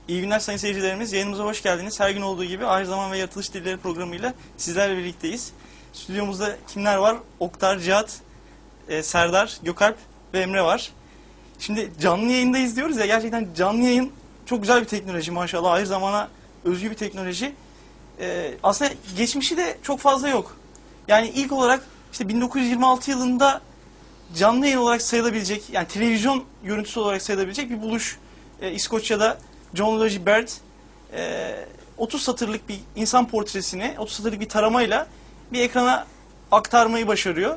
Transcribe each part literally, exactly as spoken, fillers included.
İyi günler sayın seyircilerimiz. Yayınımıza hoş geldiniz. Her gün olduğu gibi Ahir Zaman ve Yaratılış Dilleri programıyla sizlerle birlikteyiz. Stüdyomuzda kimler var? Oktar, Cihat, e, Serdar, Gökalp ve Emre var. Şimdi canlı yayında izliyoruz ya, gerçekten canlı yayın çok güzel bir teknoloji maşallah. Ahir Zaman'a özgü bir teknoloji. E, aslında geçmişi de çok fazla yok. Yani ilk olarak işte bin dokuz yüz yirmi altı yılında canlı yayın olarak sayılabilecek, yani televizyon görüntüsü olarak sayılabilecek bir buluş. E, İskoçya'da John Logie Baird e, otuz satırlık bir insan portresini otuz satırlık bir taramayla bir ekrana aktarmayı başarıyor.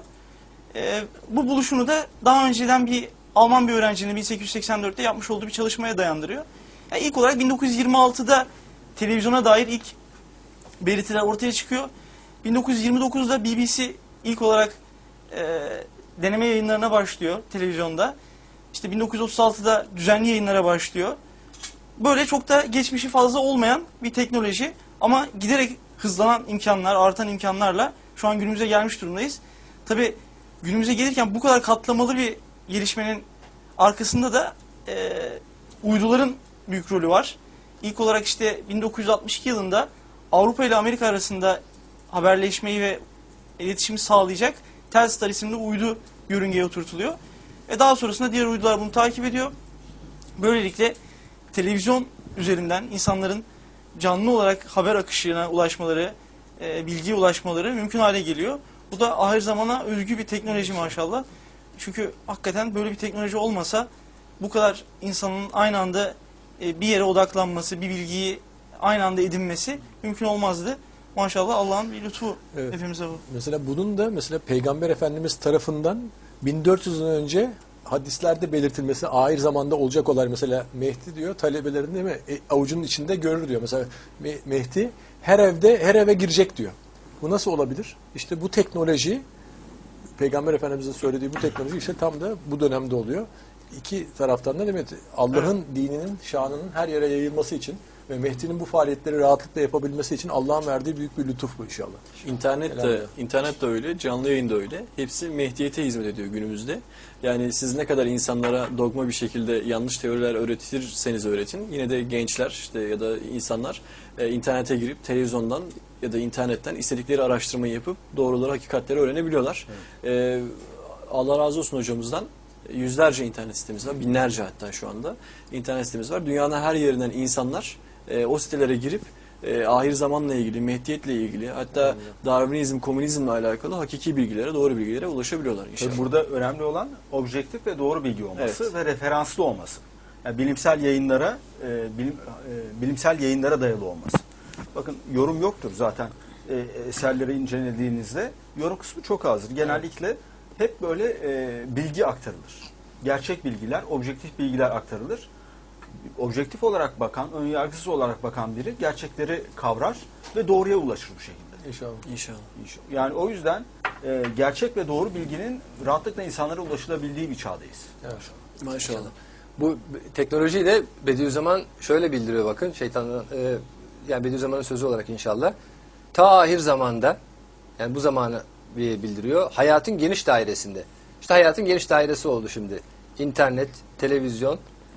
E, bu buluşunu da daha önceden bir Alman bir öğrencinin bin sekiz yüz seksen dörtte yapmış olduğu bir çalışmaya dayandırıyor. Yani ilk olarak bin dokuz yüz yirmi altıda televizyona dair ilk belirtiler ortaya çıkıyor. bin dokuz yüz yirmi dokuzda B B C ilk olarak e, deneme yayınlarına başlıyor televizyonda. İşte bin dokuz yüz otuz altıda düzenli yayınlara başlıyor. Böyle çok da geçmişi fazla olmayan bir teknoloji ama giderek hızlanan imkanlar, artan imkanlarla şu an günümüze gelmiş durumdayız. Tabii günümüze gelirken bu kadar katlamalı bir gelişmenin arkasında da e, uyduların büyük rolü var. İlk olarak işte bin dokuz yüz altmış iki yılında Avrupa ile Amerika arasında haberleşmeyi ve iletişimi sağlayacak Telstar isimli uydu yörüngeye oturtuluyor. Ve daha sonrasında diğer uydular bunu takip ediyor. Böylelikle televizyon üzerinden insanların canlı olarak haber akışına ulaşmaları, e, bilgiye ulaşmaları mümkün hale geliyor. Bu da ahir zamana özgü bir teknoloji maşallah. Çünkü hakikaten böyle bir teknoloji olmasa bu kadar insanın aynı anda e, bir yere odaklanması, bir bilgiyi aynı anda edinmesi mümkün olmazdı. Maşallah Allah'ın bir lütfu evet. Hepimize bu. Mesela bunun da mesela Peygamber Efendimiz tarafından bin dört yüz yıl önce hadislerde belirtilmesi ahir zamanda olacak olan mesela Mehdi diyor talebelerin değil mi e, avucunun içinde görür diyor. Mesela Mehdi her evde her eve girecek diyor. Bu nasıl olabilir? İşte bu teknoloji Peygamber Efendimiz'in söylediği bu teknoloji işte tam da bu dönemde oluyor. İki taraftan da demek Allah'ın evet. dininin şanının her yere yayılması için ve Mehdi'nin bu faaliyetleri rahatlıkla yapabilmesi için Allah'ın verdiği büyük bir lütuf bu inşallah. İnternet de, internet de öyle, canlı yayın da öyle. Hepsi Mehdiyete hizmet ediyor günümüzde. Yani siz ne kadar insanlara dogma bir şekilde yanlış teoriler öğretirseniz öğretin, yine de gençler işte ya da insanlar e, internete girip televizyondan ya da internetten istedikleri araştırmayı yapıp doğruları, hakikatleri öğrenebiliyorlar. Evet. E, Allah razı olsun hocamızdan. Yüzlerce internet sitemiz var, binlerce hatta şu anda internet sitemiz var. Dünyanın her yerinden insanlar e, o sitelere girip e, ahir zamanla ilgili, Mehdiyetle ilgili, hatta yani. Darwinizm, komünizmle alakalı hakiki bilgilere, doğru bilgilere ulaşabiliyorlar inşallah. Tabii burada önemli olan objektif ve doğru bilgi olması evet. ve referanslı olması. Yani bilimsel yayınlara, e, bilim, e, bilimsel yayınlara dayalı olması. Bakın yorum yoktur zaten e, eserleri incelediğinizde. Yorum kısmı çok azdır. Genellikle evet. hep böyle e, bilgi aktarılır. Gerçek bilgiler, objektif bilgiler aktarılır. Objektif olarak bakan, önyargısız olarak bakan biri gerçekleri kavrar ve doğruya ulaşır bu şekilde. İnşallah. İnşallah. İnşallah. Yani o yüzden e, gerçek ve doğru bilginin rahatlıkla insanlara ulaşılabildiği bir çağdayız. Evet. Maşallah. Maşallah. Bu teknolojiyi de Bediüzzaman şöyle bildiriyor bakın. Şeytanın e, yani Bediüzzaman'ın sözü olarak inşallah. Ta ahir zamanda yani bu zamanı bildiriyor. Hayatın geniş dairesinde. İşte hayatın geniş dairesi oldu şimdi. İnternet, televizyon,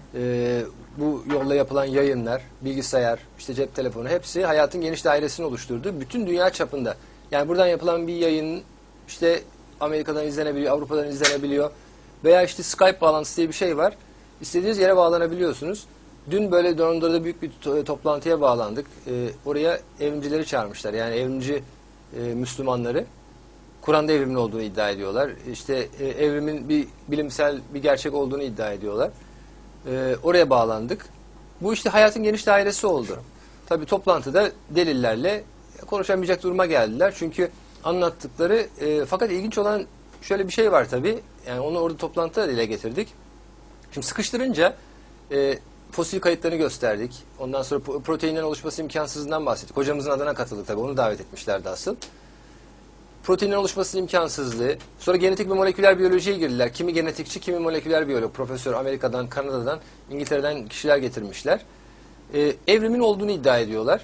e, bu yolla yapılan yayınlar, bilgisayar, işte cep telefonu hepsi hayatın geniş dairesini oluşturdu. Bütün dünya çapında. Yani buradan yapılan bir yayın işte Amerika'dan izlenebiliyor, Avrupa'dan izlenebiliyor. Veya işte Skype bağlantısı diye bir şey var. İstediğiniz yere bağlanabiliyorsunuz. Dün böyle Londra'da büyük bir to toplantıya bağlandık. E, oraya evrimcileri çağırmışlar. Yani evrimci e, Müslümanları. Kur'an'da evrimin olduğunu iddia ediyorlar. İşte e, evrimin bir bilimsel bir gerçek olduğunu iddia ediyorlar. E, oraya bağlandık. Bu işte hayatın geniş dairesi oldu. Tabii toplantıda delillerle konuşamayacak duruma geldiler. Çünkü anlattıkları e, fakat ilginç olan şöyle bir şey var tabii. Yani onu orada toplantıda dile getirdik. Şimdi sıkıştırınca e, fosil kayıtlarını gösterdik. Ondan sonra proteinlerin oluşması imkansızlığından bahsettik. Hocamızın adına katıldık tabii. Onu davet etmişlerdi asıl. Proteinlerin oluşmasının imkansızlığı. Sonra genetik ve moleküler biyolojiye girdiler. Kimi genetikçi, kimi moleküler biyolog. Profesör Amerika'dan, Kanada'dan, İngiltere'den kişiler getirmişler. Ee, evrimin olduğunu iddia ediyorlar.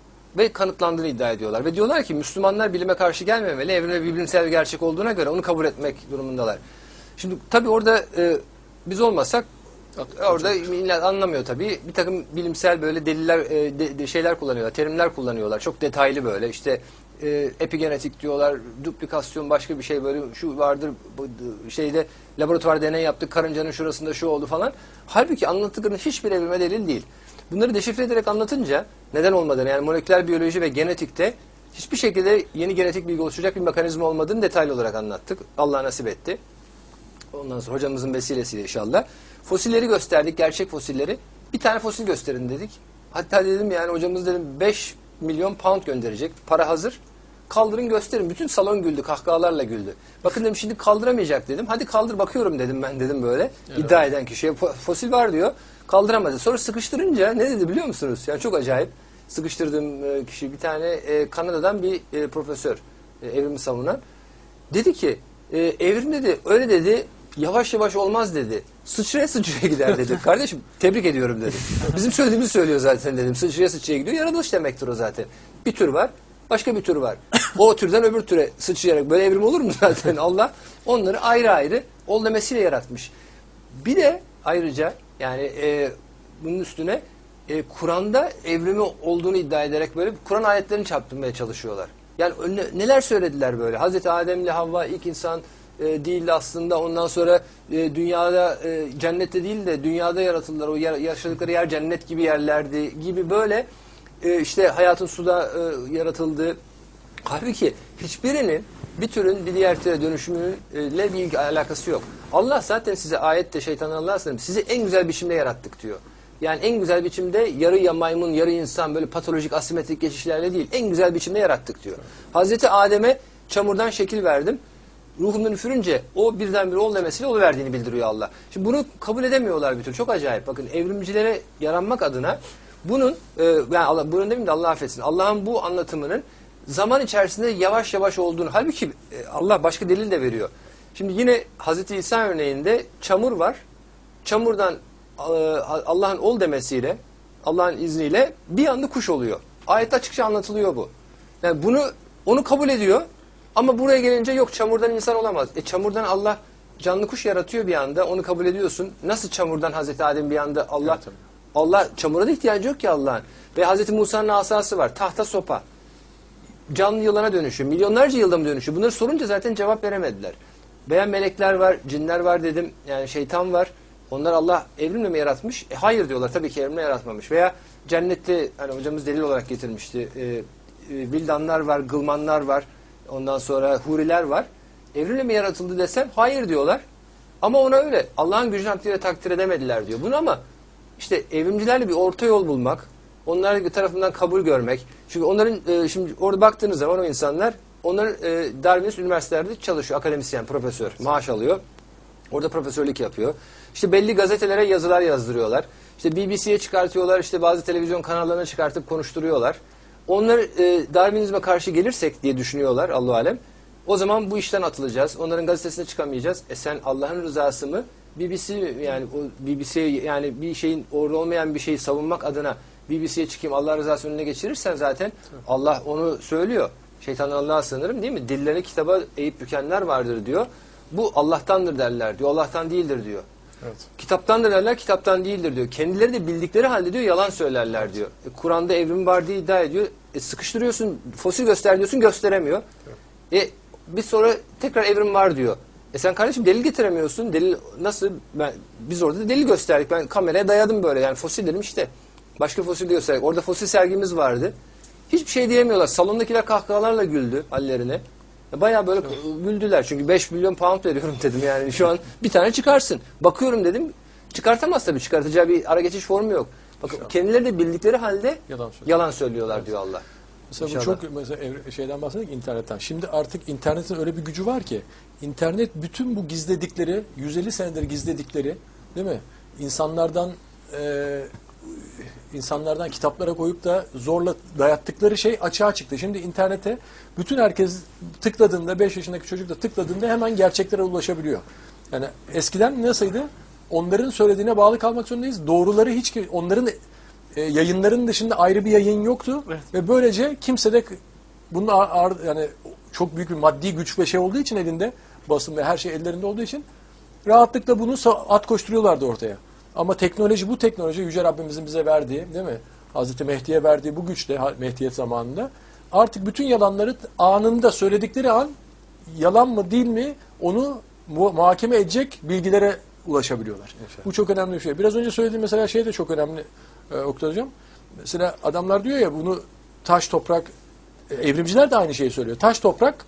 Ve kanıtlandığını iddia ediyorlar. Ve diyorlar ki Müslümanlar bilime karşı gelmemeli. Evrimde bir bilimsel bir gerçek olduğuna göre onu kabul etmek durumundalar. Şimdi tabii orada e, biz olmasak Orada millet anlamıyor tabii. Bir takım bilimsel böyle deliller, e, de, de şeyler kullanıyorlar, terimler kullanıyorlar. Çok detaylı böyle. İşte e, epigenetik diyorlar, duplikasyon başka bir şey böyle şu vardır bu, şeyde laboratuvar deney yaptık, karıncanın şurasında şu oldu falan. Halbuki anlattıklarının hiçbir evrime delil değil. Bunları deşifre ederek anlatınca neden olmadığını, yani moleküler biyoloji ve genetikte hiçbir şekilde yeni genetik bilgi oluşturacak bir mekanizma olmadığını detaylı olarak anlattık. Allah nasip etti. Ondan sonra hocamızın vesilesiyle inşallah. Fosilleri gösterdik, gerçek fosilleri. Bir tane fosil gösterin dedik. Hatta dedim yani hocamız dedim beş milyon pound gönderecek. Para hazır. Kaldırın gösterin. Bütün salon güldü, kahkahalarla güldü. Bakın dedim şimdi kaldıramayacak dedim. Hadi kaldır bakıyorum dedim ben dedim böyle. Evet. İddia eden kişiye fosil var diyor. Kaldıramadı. Sonra sıkıştırınca ne dedi biliyor musunuz? Yani çok acayip. Sıkıştırdığım kişi bir tane Kanada'dan bir profesör, evrimi savunan. Dedi ki evrim dedi öyle dedi yavaş yavaş olmaz dedi. Sıçraya sıçraya gider dedi. Kardeşim tebrik ediyorum dedi. Bizim söylediğimizi söylüyor zaten dedim. Sıçraya sıçraya gidiyor. Yaratılış demektir o zaten. Bir tür var. Başka bir tür var. O türden öbür türe sıçrayarak böyle evrim olur mu zaten? Allah onları ayrı ayrı ol demesiyle yaratmış. Bir de ayrıca yani e, bunun üstüne e, Kur'an'da evrimi olduğunu iddia ederek böyle Kur'an ayetlerini çarptırmaya çalışıyorlar. Yani ne, neler söylediler böyle. Hazreti Adem ile Havva ilk insan e, değildi aslında. Ondan sonra e, dünyada e, cennette değil de dünyada yaratıldılar. O yer, yaşadıkları yer cennet gibi yerlerdi gibi böyle e, işte hayatın suda e, yaratıldığı. Halbuki hiçbirinin bir türün bir diğer türe dönüşümüyle bir alakası yok. Allah zaten size ayette şeytanın Allah'a sanırım sizi en güzel biçimde yarattık diyor. Yani en güzel biçimde yarı ya maymun yarı insan böyle patolojik asimetrik geçişlerle değil en güzel biçimde yarattık diyor. Hazreti Adem'e çamurdan şekil verdim. Ruhumdan üfürünce o birdenbire ol demesiyle oluverdiğini bildiriyor Allah. Şimdi bunu kabul edemiyorlar bir tür. Çok acayip. Bakın evrimcilere yaranmak adına bunun e, yani Allah, bunun demeyeyim de Allah affetsin. Allah'ın bu anlatımının zaman içerisinde yavaş yavaş olduğunu halbuki e, Allah başka delil de veriyor. Şimdi yine Hazreti İsa örneğinde çamur var. Çamurdan Allah'ın ol demesiyle, Allah'ın izniyle bir anda kuş oluyor. Ayette açıkça anlatılıyor bu. Yani bunu onu kabul ediyor ama buraya gelince yok çamurdan insan olamaz. E çamurdan Allah canlı kuş yaratıyor bir anda. Onu kabul ediyorsun. Nasıl çamurdan Hazreti Adem bir anda Allah evet, Allah çamura da ihtiyacı yok ki Allah'ın. Ve Hazreti Musa'nın asası var. Tahta sopa. Canlı yılana dönüşüyor. Milyonlarca yılda mı dönüşüyor? Bunları sorunca zaten cevap veremediler. Veya melekler var, cinler var dedim. Yani şeytan var. Onlar Allah evrimle mi yaratmış? E, hayır diyorlar. Tabii ki evrimle yaratmamış. Veya cennette hani hocamız delil olarak getirmişti. E, e, vildanlar var, gılmanlar var. Ondan sonra huriler var. Evrimle mi yaratıldı desem hayır diyorlar. Ama ona öyle. Allah'ın gücünü takdir, takdir edemediler diyor. Bunu ama işte evrimcilerle bir orta yol bulmak, onlar tarafından kabul görmek. Çünkü onların e, şimdi orada baktığınız zaman o insanlar onların e, Darwinist üniversitelerde çalışıyor. Akademisyen, profesör. Maaş alıyor. Orada profesörlük yapıyor. İşte belli gazetelere yazılar yazdırıyorlar. İşte B B C'ye çıkartıyorlar. İşte bazı televizyon kanallarına çıkartıp konuşturuyorlar. Onlar e, Darwinizme karşı gelirsek diye düşünüyorlar Allahu alem. O zaman bu işten atılacağız. Onların gazetesine çıkamayacağız. E sen Allah'ın rızası mı? B B C yani o B B C yani bir şeyin orada olmayan bir şeyi savunmak adına B B C'ye çıkayım Allah rızası önüne geçirirsen zaten Allah onu söylüyor. Şeytandan Allah'a sığınırım değil mi? Dilleri kitaba eğip bükenler vardır diyor. Bu Allah'tandır derler diyor. Allah'tan değildir diyor. Evet. Kitaptandır derler, kitaptan değildir diyor. Kendileri de bildikleri halde diyor yalan söylerler diyor. E, Kur'an'da evrim var diye iddia ediyor. E, sıkıştırıyorsun, fosil göster diyorsun, gösteremiyor. Evet. E, bir sonra tekrar evrim var diyor. E sen kardeşim delil getiremiyorsun. Delil nasıl? Ben, biz orada da delil gösterdik. Ben kameraya dayadım böyle. Yani fosil dedim işte. Başka fosil de gösterdik. Orada fosil sergimiz vardı. Hiçbir şey diyemiyorlar. Salondakiler kahkahalarla güldü hallerine. Bayağı böyle güldüler. Çünkü beş milyon pound veriyorum dedim yani. Şu an bir tane çıkarsın. Bakıyorum dedim. Çıkartamaz tabii. Çıkartacağı bir ara geçiş formu yok. Bakın kendileri de bildikleri halde yalan, yalan söylüyorlar evet. diyor Allah. Mesela İnşallah. Bu çok mesela şeyden bahsettik internetten. Şimdi artık internetin öyle bir gücü var ki internet bütün bu gizledikleri yüz elli senedir gizledikleri değil mi? İnsanlardan e, insanlardan kitaplara koyup da zorla dayattıkları şey açığa çıktı. Şimdi internete bütün herkes tıkladığında beş yaşındaki çocuk da tıkladığında hemen gerçeklere ulaşabiliyor. Yani eskiden nasıldı? Onların söylediğine bağlı kalmak zorundayız. Doğruları hiç onların e, yayınların dışında ayrı bir yayın yoktu evet. Ve böylece kimse de bunun ar, ar, yani çok büyük bir maddi güç ve şey olduğu için elinde basın ve her şey ellerinde olduğu için rahatlıkla bunu at koşturuyorlardı ortaya. Ama teknoloji, bu teknoloji Yüce Rabbimizin bize verdiği, değil mi? Hazreti Mehdi'ye verdiği bu güçle, Mehdiyet zamanında artık bütün yalanları anında söyledikleri an yalan mı değil mi onu mu muhakeme edecek bilgilere ulaşabiliyorlar. İnşallah. Bu çok önemli bir şey. Biraz önce söylediğim mesela şey de çok önemli e, Oktay Hocam. Mesela adamlar diyor ya bunu taş toprak, e, evrimciler de aynı şeyi söylüyor. Taş toprak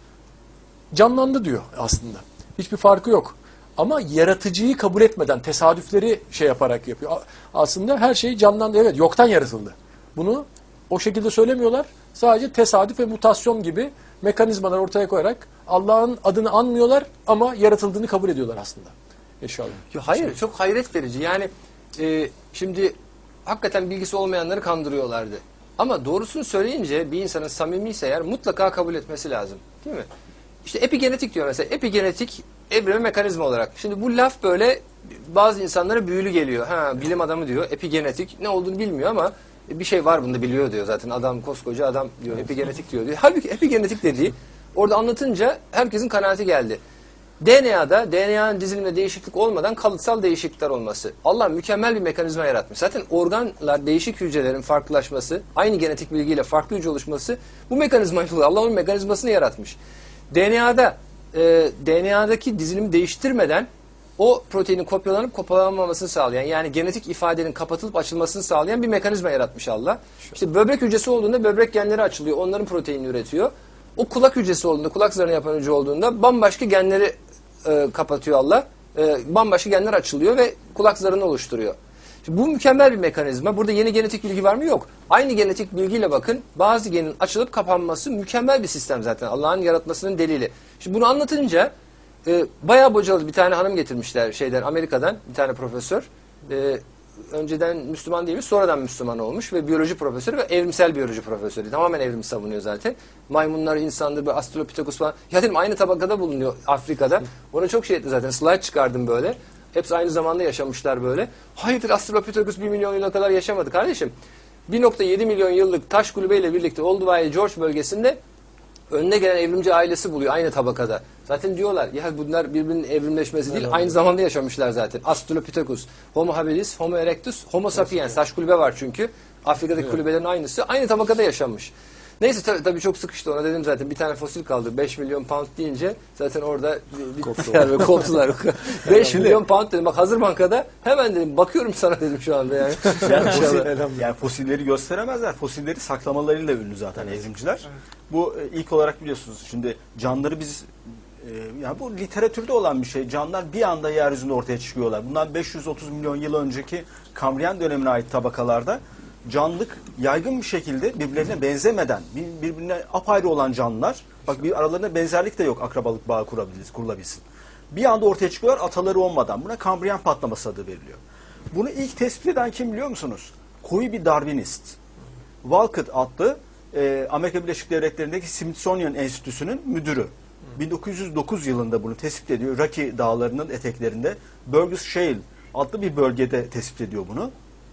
canlandı diyor aslında. Hiçbir farkı yok. Ama yaratıcıyı kabul etmeden tesadüfleri şey yaparak yapıyor. Aslında her şey canlandı. Evet, yoktan yaratıldı. Bunu o şekilde söylemiyorlar. Sadece tesadüf ve mutasyon gibi mekanizmalar ortaya koyarak Allah'ın adını anmıyorlar ama yaratıldığını kabul ediyorlar aslında. İnşallah. Yo, hayır, çok hayret verici. Yani e, şimdi hakikaten bilgisi olmayanları kandırıyorlardı. Ama doğrusunu söyleyince bir insanın samimiyse eğer mutlaka kabul etmesi lazım. Değil mi? İşte epigenetik diyor mesela. Epigenetik evrimi mekanizma olarak. Şimdi bu laf böyle bazı insanlara büyülü geliyor. Ha, bilim adamı diyor epigenetik, ne olduğunu bilmiyor ama bir şey var bunda biliyor diyor zaten. Adam, koskoca adam diyor, epigenetik diyor diyor. Halbuki epigenetik dediği orada anlatınca herkesin kanaati geldi. D N A'da D N A'nın diziliminde değişiklik olmadan kalıtsal değişiklikler olması. Allah mükemmel bir mekanizma yaratmış. Zaten organlar, değişik hücrelerin farklılaşması, aynı genetik bilgiyle farklı hücre oluşması bu mekanizmayla oluyor. Allah onun mekanizmasını yaratmış. D N A'da e, D N A'daki dizilimi değiştirmeden o proteinin kopyalanıp kopyalanmamasını sağlayan, yani genetik ifadenin kapatılıp açılmasını sağlayan bir mekanizma yaratmış Allah. İşte böbrek hücresi olduğunda böbrek genleri açılıyor, onların proteinini üretiyor. O kulak hücresi olduğunda, kulak zarını yapan hücre olduğunda bambaşka genleri e, kapatıyor Allah. E, bambaşka genler açılıyor ve kulak zarını oluşturuyor. Şimdi bu mükemmel bir mekanizma. Burada yeni genetik bilgi var mı? Yok. Aynı genetik bilgiyle bakın, bazı genin açılıp kapanması mükemmel bir sistem zaten. Allah'ın yaratmasının delili. Şimdi bunu anlatınca e, bayağı bocaladı. Bir tane hanım getirmişler şeyden, Amerika'dan bir tane profesör. E, önceden Müslüman değilmiş, sonradan Müslüman olmuş ve biyoloji profesörü ve evrimsel biyoloji profesörü. Tamamen evrimi savunuyor zaten. Maymunlar, insandır, böyle Australopithecus falan. Ya dedim aynı tabakada bulunuyor Afrika'da. Ona çok şey etti zaten. Slide çıkardım böyle. Hepsi aynı zamanda yaşamışlar böyle. Hayırdır, Australopithecus bir milyon yıla kadar yaşamadı kardeşim. bir nokta yedi milyon yıllık taş kulübeyle birlikte Olduvai George bölgesinde önüne gelen evrimci ailesi buluyor aynı tabakada. Zaten diyorlar ya bunlar birbirinin evrimleşmesi değil, aynı zamanda yaşamışlar zaten. Australopithecus, Homo habilis, Homo erectus, Homo sapiens. Taş kulübe var çünkü. Afrika'daki kulübelerin aynısı. Aynı tabakada yaşamış. Neyse tabii, tabii çok sıkıştı, ona dedim zaten bir tane fosil kaldı. beş milyon pound deyince zaten orada bittiler ve koptular. beş milyon pound dedim, bak hazır bankada, hemen dedim bakıyorum sana dedim şu anda yani. Yani, fosil, yani fosilleri gösteremezler. Fosilleri saklamalarıyla ünlü zaten evet. Evrimciler. Evet. Bu ilk olarak biliyorsunuz şimdi canlıları biz e, yani bu literatürde olan bir şey. Canlılar bir anda yeryüzünde ortaya çıkıyorlar. Bundan beş yüz otuz milyon yıl önceki Kambriyen dönemine ait tabakalarda canlılık yaygın bir şekilde birbirlerine benzemeden, birbirine apayrı olan canlılar, bak bir aralarında benzerlik de yok, akrabalık bağı kurabiliriz, kurulabilsin. Bir anda ortaya çıkıyorlar ataları olmadan. Buna Kambriyen patlaması adı veriliyor. Bunu ilk tespit eden kim biliyor musunuz? Koyu bir Darwinist. Walcott adlı e, Amerika Birleşik Devletleri'ndeki Smithsonian Enstitüsü'nün müdürü. bin dokuz yüz dokuz yılında bunu tespit ediyor. Rocky Dağları'nın eteklerinde Burgess Shale adlı bir bölgede tespit ediyor bunu.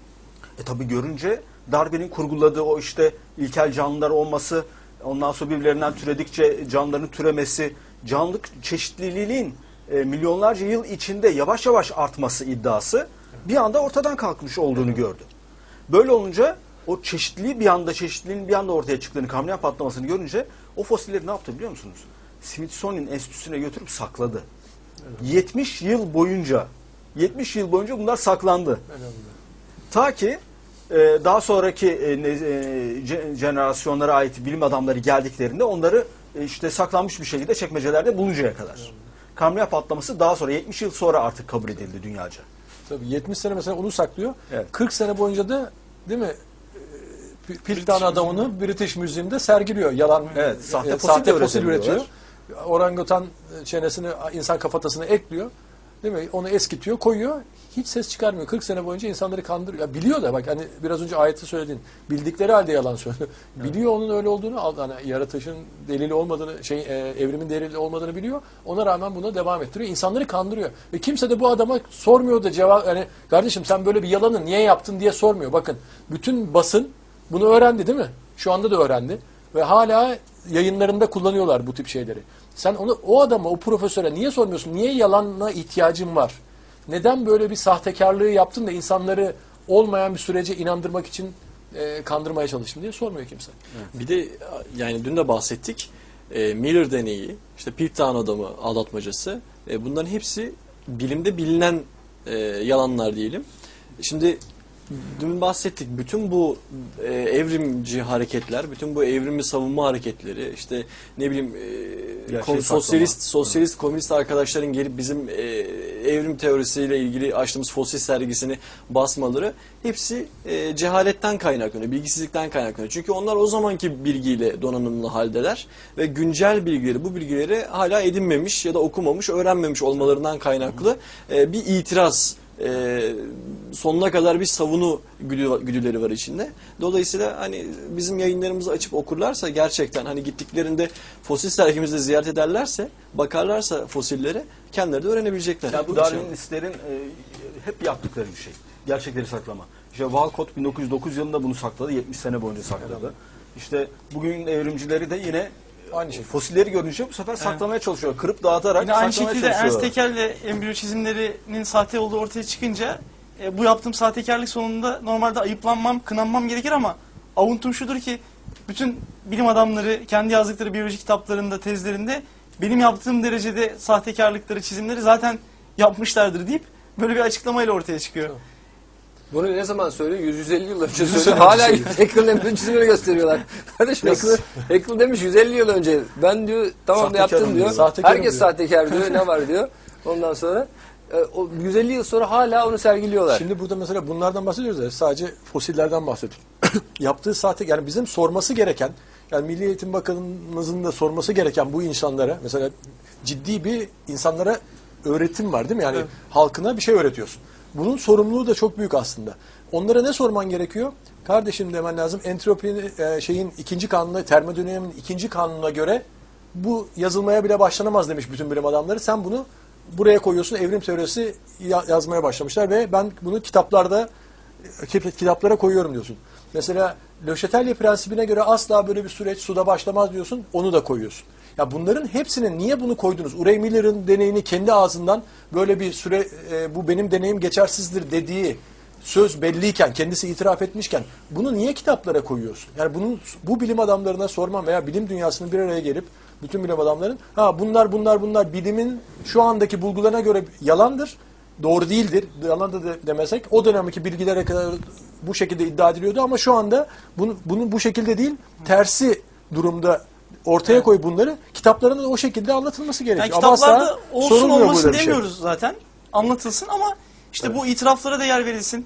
E tabi görünce Darwin'in kurguladığı o işte ilkel canlılar olması, ondan sonra birbirlerinden türedikçe canlıların türemesi, canlılık çeşitliliğinin e, milyonlarca yıl içinde yavaş yavaş artması iddiası bir anda ortadan kalkmış olduğunu gördü. Böyle olunca o çeşitliliği bir anda, çeşitliliğin bir anda ortaya çıktığını, Kambriyen patlamasını görünce o fosilleri ne yaptı biliyor musunuz? Smithsonian Enstitüsü'ne götürüp sakladı. Evet. yetmiş yıl boyunca yetmiş yıl boyunca bunlar saklandı. Evet. Ta ki e, daha sonraki e, e, jenerasyonlara ait bilim adamları geldiklerinde onları e, işte saklanmış bir şekilde çekmecelerde buluncaya kadar. Evet. Kambriyen patlaması daha sonra yetmiş yıl sonra artık kabul edildi dünyaca. Tabii yetmiş sene mesela onu saklıyor. Evet. kırk sene boyunca da değil mi? Piltdown adamını British Museum'da sergiliyor. Yalan, evet, sahte, e, fosil, sahte fosil üretiyor. Orangutan çenesini insan kafatasına ekliyor. Değil mi? Onu eskitiyor, koyuyor. Hiç ses çıkarmıyor. kırk sene boyunca insanları kandırıyor. Ya biliyor da bak hani biraz önce ayeti söyledin. Bildikleri halde yalan söylüyor. Evet. Biliyor onun öyle olduğunu, hani yaratışın delili olmadığını, şey e, evrimin delili olmadığını biliyor. Ona rağmen buna devam ettiriyor. İnsanları kandırıyor. Ve kimse de bu adama sormuyor da cevap, hani kardeşim sen böyle bir yalanı niye yaptın diye sormuyor. Bakın bütün basın bunu öğrendi değil mi? Şu anda da öğrendi. Ve hala yayınlarında kullanıyorlar bu tip şeyleri. Sen onu, o adama, o profesöre niye sormuyorsun? Niye yalanla ihtiyacın var? neden böyle bir sahtekarlığı yaptın da insanları olmayan bir sürece inandırmak için e, kandırmaya çalıştın diye sormuyor kimse. Bir de yani dün de bahsettik. E, Miller deneyi, işte Piltdown adamı aldatmacası, e, bunların hepsi bilimde bilinen e, yalanlar diyelim. Şimdi dün bahsettik. Bütün bu e, evrimci hareketler, bütün bu evrimi savunma hareketleri, işte ne bileyim e, Ya kom- şey sosyalist, saklama. sosyalist, komünist arkadaşların gelip bizim e, evrim teorisiyle ilgili açtığımız fosil sergisini basmaları hepsi e, cehaletten kaynaklanıyor, bilgisizlikten kaynaklanıyor. Çünkü onlar o zamanki bilgiyle donanımlı haldeler ve güncel bilgileri, bu bilgileri hala edinmemiş ya da okumamış, öğrenmemiş olmalarından kaynaklı e, bir itiraz. Ee, sonuna kadar bir savunu güdü, güdüleri var içinde. Dolayısıyla hani bizim yayınlarımızı açıp okurlarsa, gerçekten hani gittiklerinde fosil sergimizde ziyaret ederlerse, bakarlarsa fosillere, kendileri de öğrenebilecekler. Ya bu Bu için- Darwinistlerin e, hep yaptıkları bir şey. Gerçekleri saklama. İşte Walcott bin dokuz yüz dokuz yılında bunu sakladı. yetmiş sene boyunca sakladı. İşte bugün evrimcileri de yine Aynı şey. fosilleri görünce bu sefer saklamaya çalışıyor. Kırıp dağıtarak Yine aynı saklamaya şekilde Ernst çalışıyorlar. Haeckel'le embriyo çizimlerinin sahte olduğu ortaya çıkınca e, bu yaptığım sahtekarlık sonunda normalde ayıplanmam, kınanmam gerekir ama avuntum şudur ki bütün bilim adamları kendi yazdıkları biyoloji kitaplarında, tezlerinde benim yaptığım derecede sahtekarlıkları, çizimleri zaten yapmışlardır deyip böyle bir açıklamayla ortaya çıkıyor. Bunu ne zaman söylüyor? yüz yüz elli yıl önce söylüyor. Hala Haeckel'in embriyo çizimini gösteriyorlar. Kardeşim Haeckel, Haeckel demiş yüz elli yıl önce. Ben diyor tamam Sahtekarım yaptım diyor. diyor. Sahtekarım Herkes diyor. sahtekar diyor. Ne var diyor. Ondan sonra e, o yüz elli yıl sonra hala onu sergiliyorlar. Şimdi burada mesela bunlardan bahsediyoruz ya, sadece fosillerden bahsediyoruz. Yaptığı sahte, yani bizim sorması gereken, yani Milli Eğitim Bakanımızın da sorması gereken bu insanlara, mesela ciddi bir insanlara öğretim var değil mi? Yani Evet. halkına bir şey öğretiyorsun. Bunun sorumluluğu da çok büyük aslında. Onlara ne sorman gerekiyor? Kardeşim demen lazım, entropinin e, şeyin ikinci kanununa, termodinamiğin ikinci kanununa göre bu yazılmaya bile başlanamaz demiş bütün bilim adamları. Sen bunu buraya koyuyorsun, evrim teorisi ya- yazmaya başlamışlar ve ben bunu kitaplarda kit- kitaplara koyuyorum diyorsun. Mesela Le Chatelier prensibine göre asla böyle bir süreç suda başlamaz diyorsun, onu da koyuyorsun. Ya bunların hepsine niye bunu koydunuz? Urey Miller'ın deneyini kendi ağzından böyle bir süre e, bu benim deneyim geçersizdir dediği söz belliyken, kendisi itiraf etmişken bunu niye kitaplara koyuyorsun? Yani bunun bu bilim adamlarına sorman veya bilim dünyasının bir araya gelip bütün bilim adamların ha bunlar bunlar bunlar bilimin şu andaki bulgularına göre yalandır, doğru değildir. Yalan da de- demesek o dönemdeki bilgilere kadar bu şekilde iddia ediliyordu ama şu anda bunu, bunun bu şekilde değil, tersi durumda ortaya koy bunları, kitaplarında da o şekilde anlatılması gerekiyor. Yani Ama kitaplarda asla olsun sorulmuyor olmasın böyle bir şey. demiyoruz zaten. Anlatılsın ama işte bu itiraflara da yer verilsin.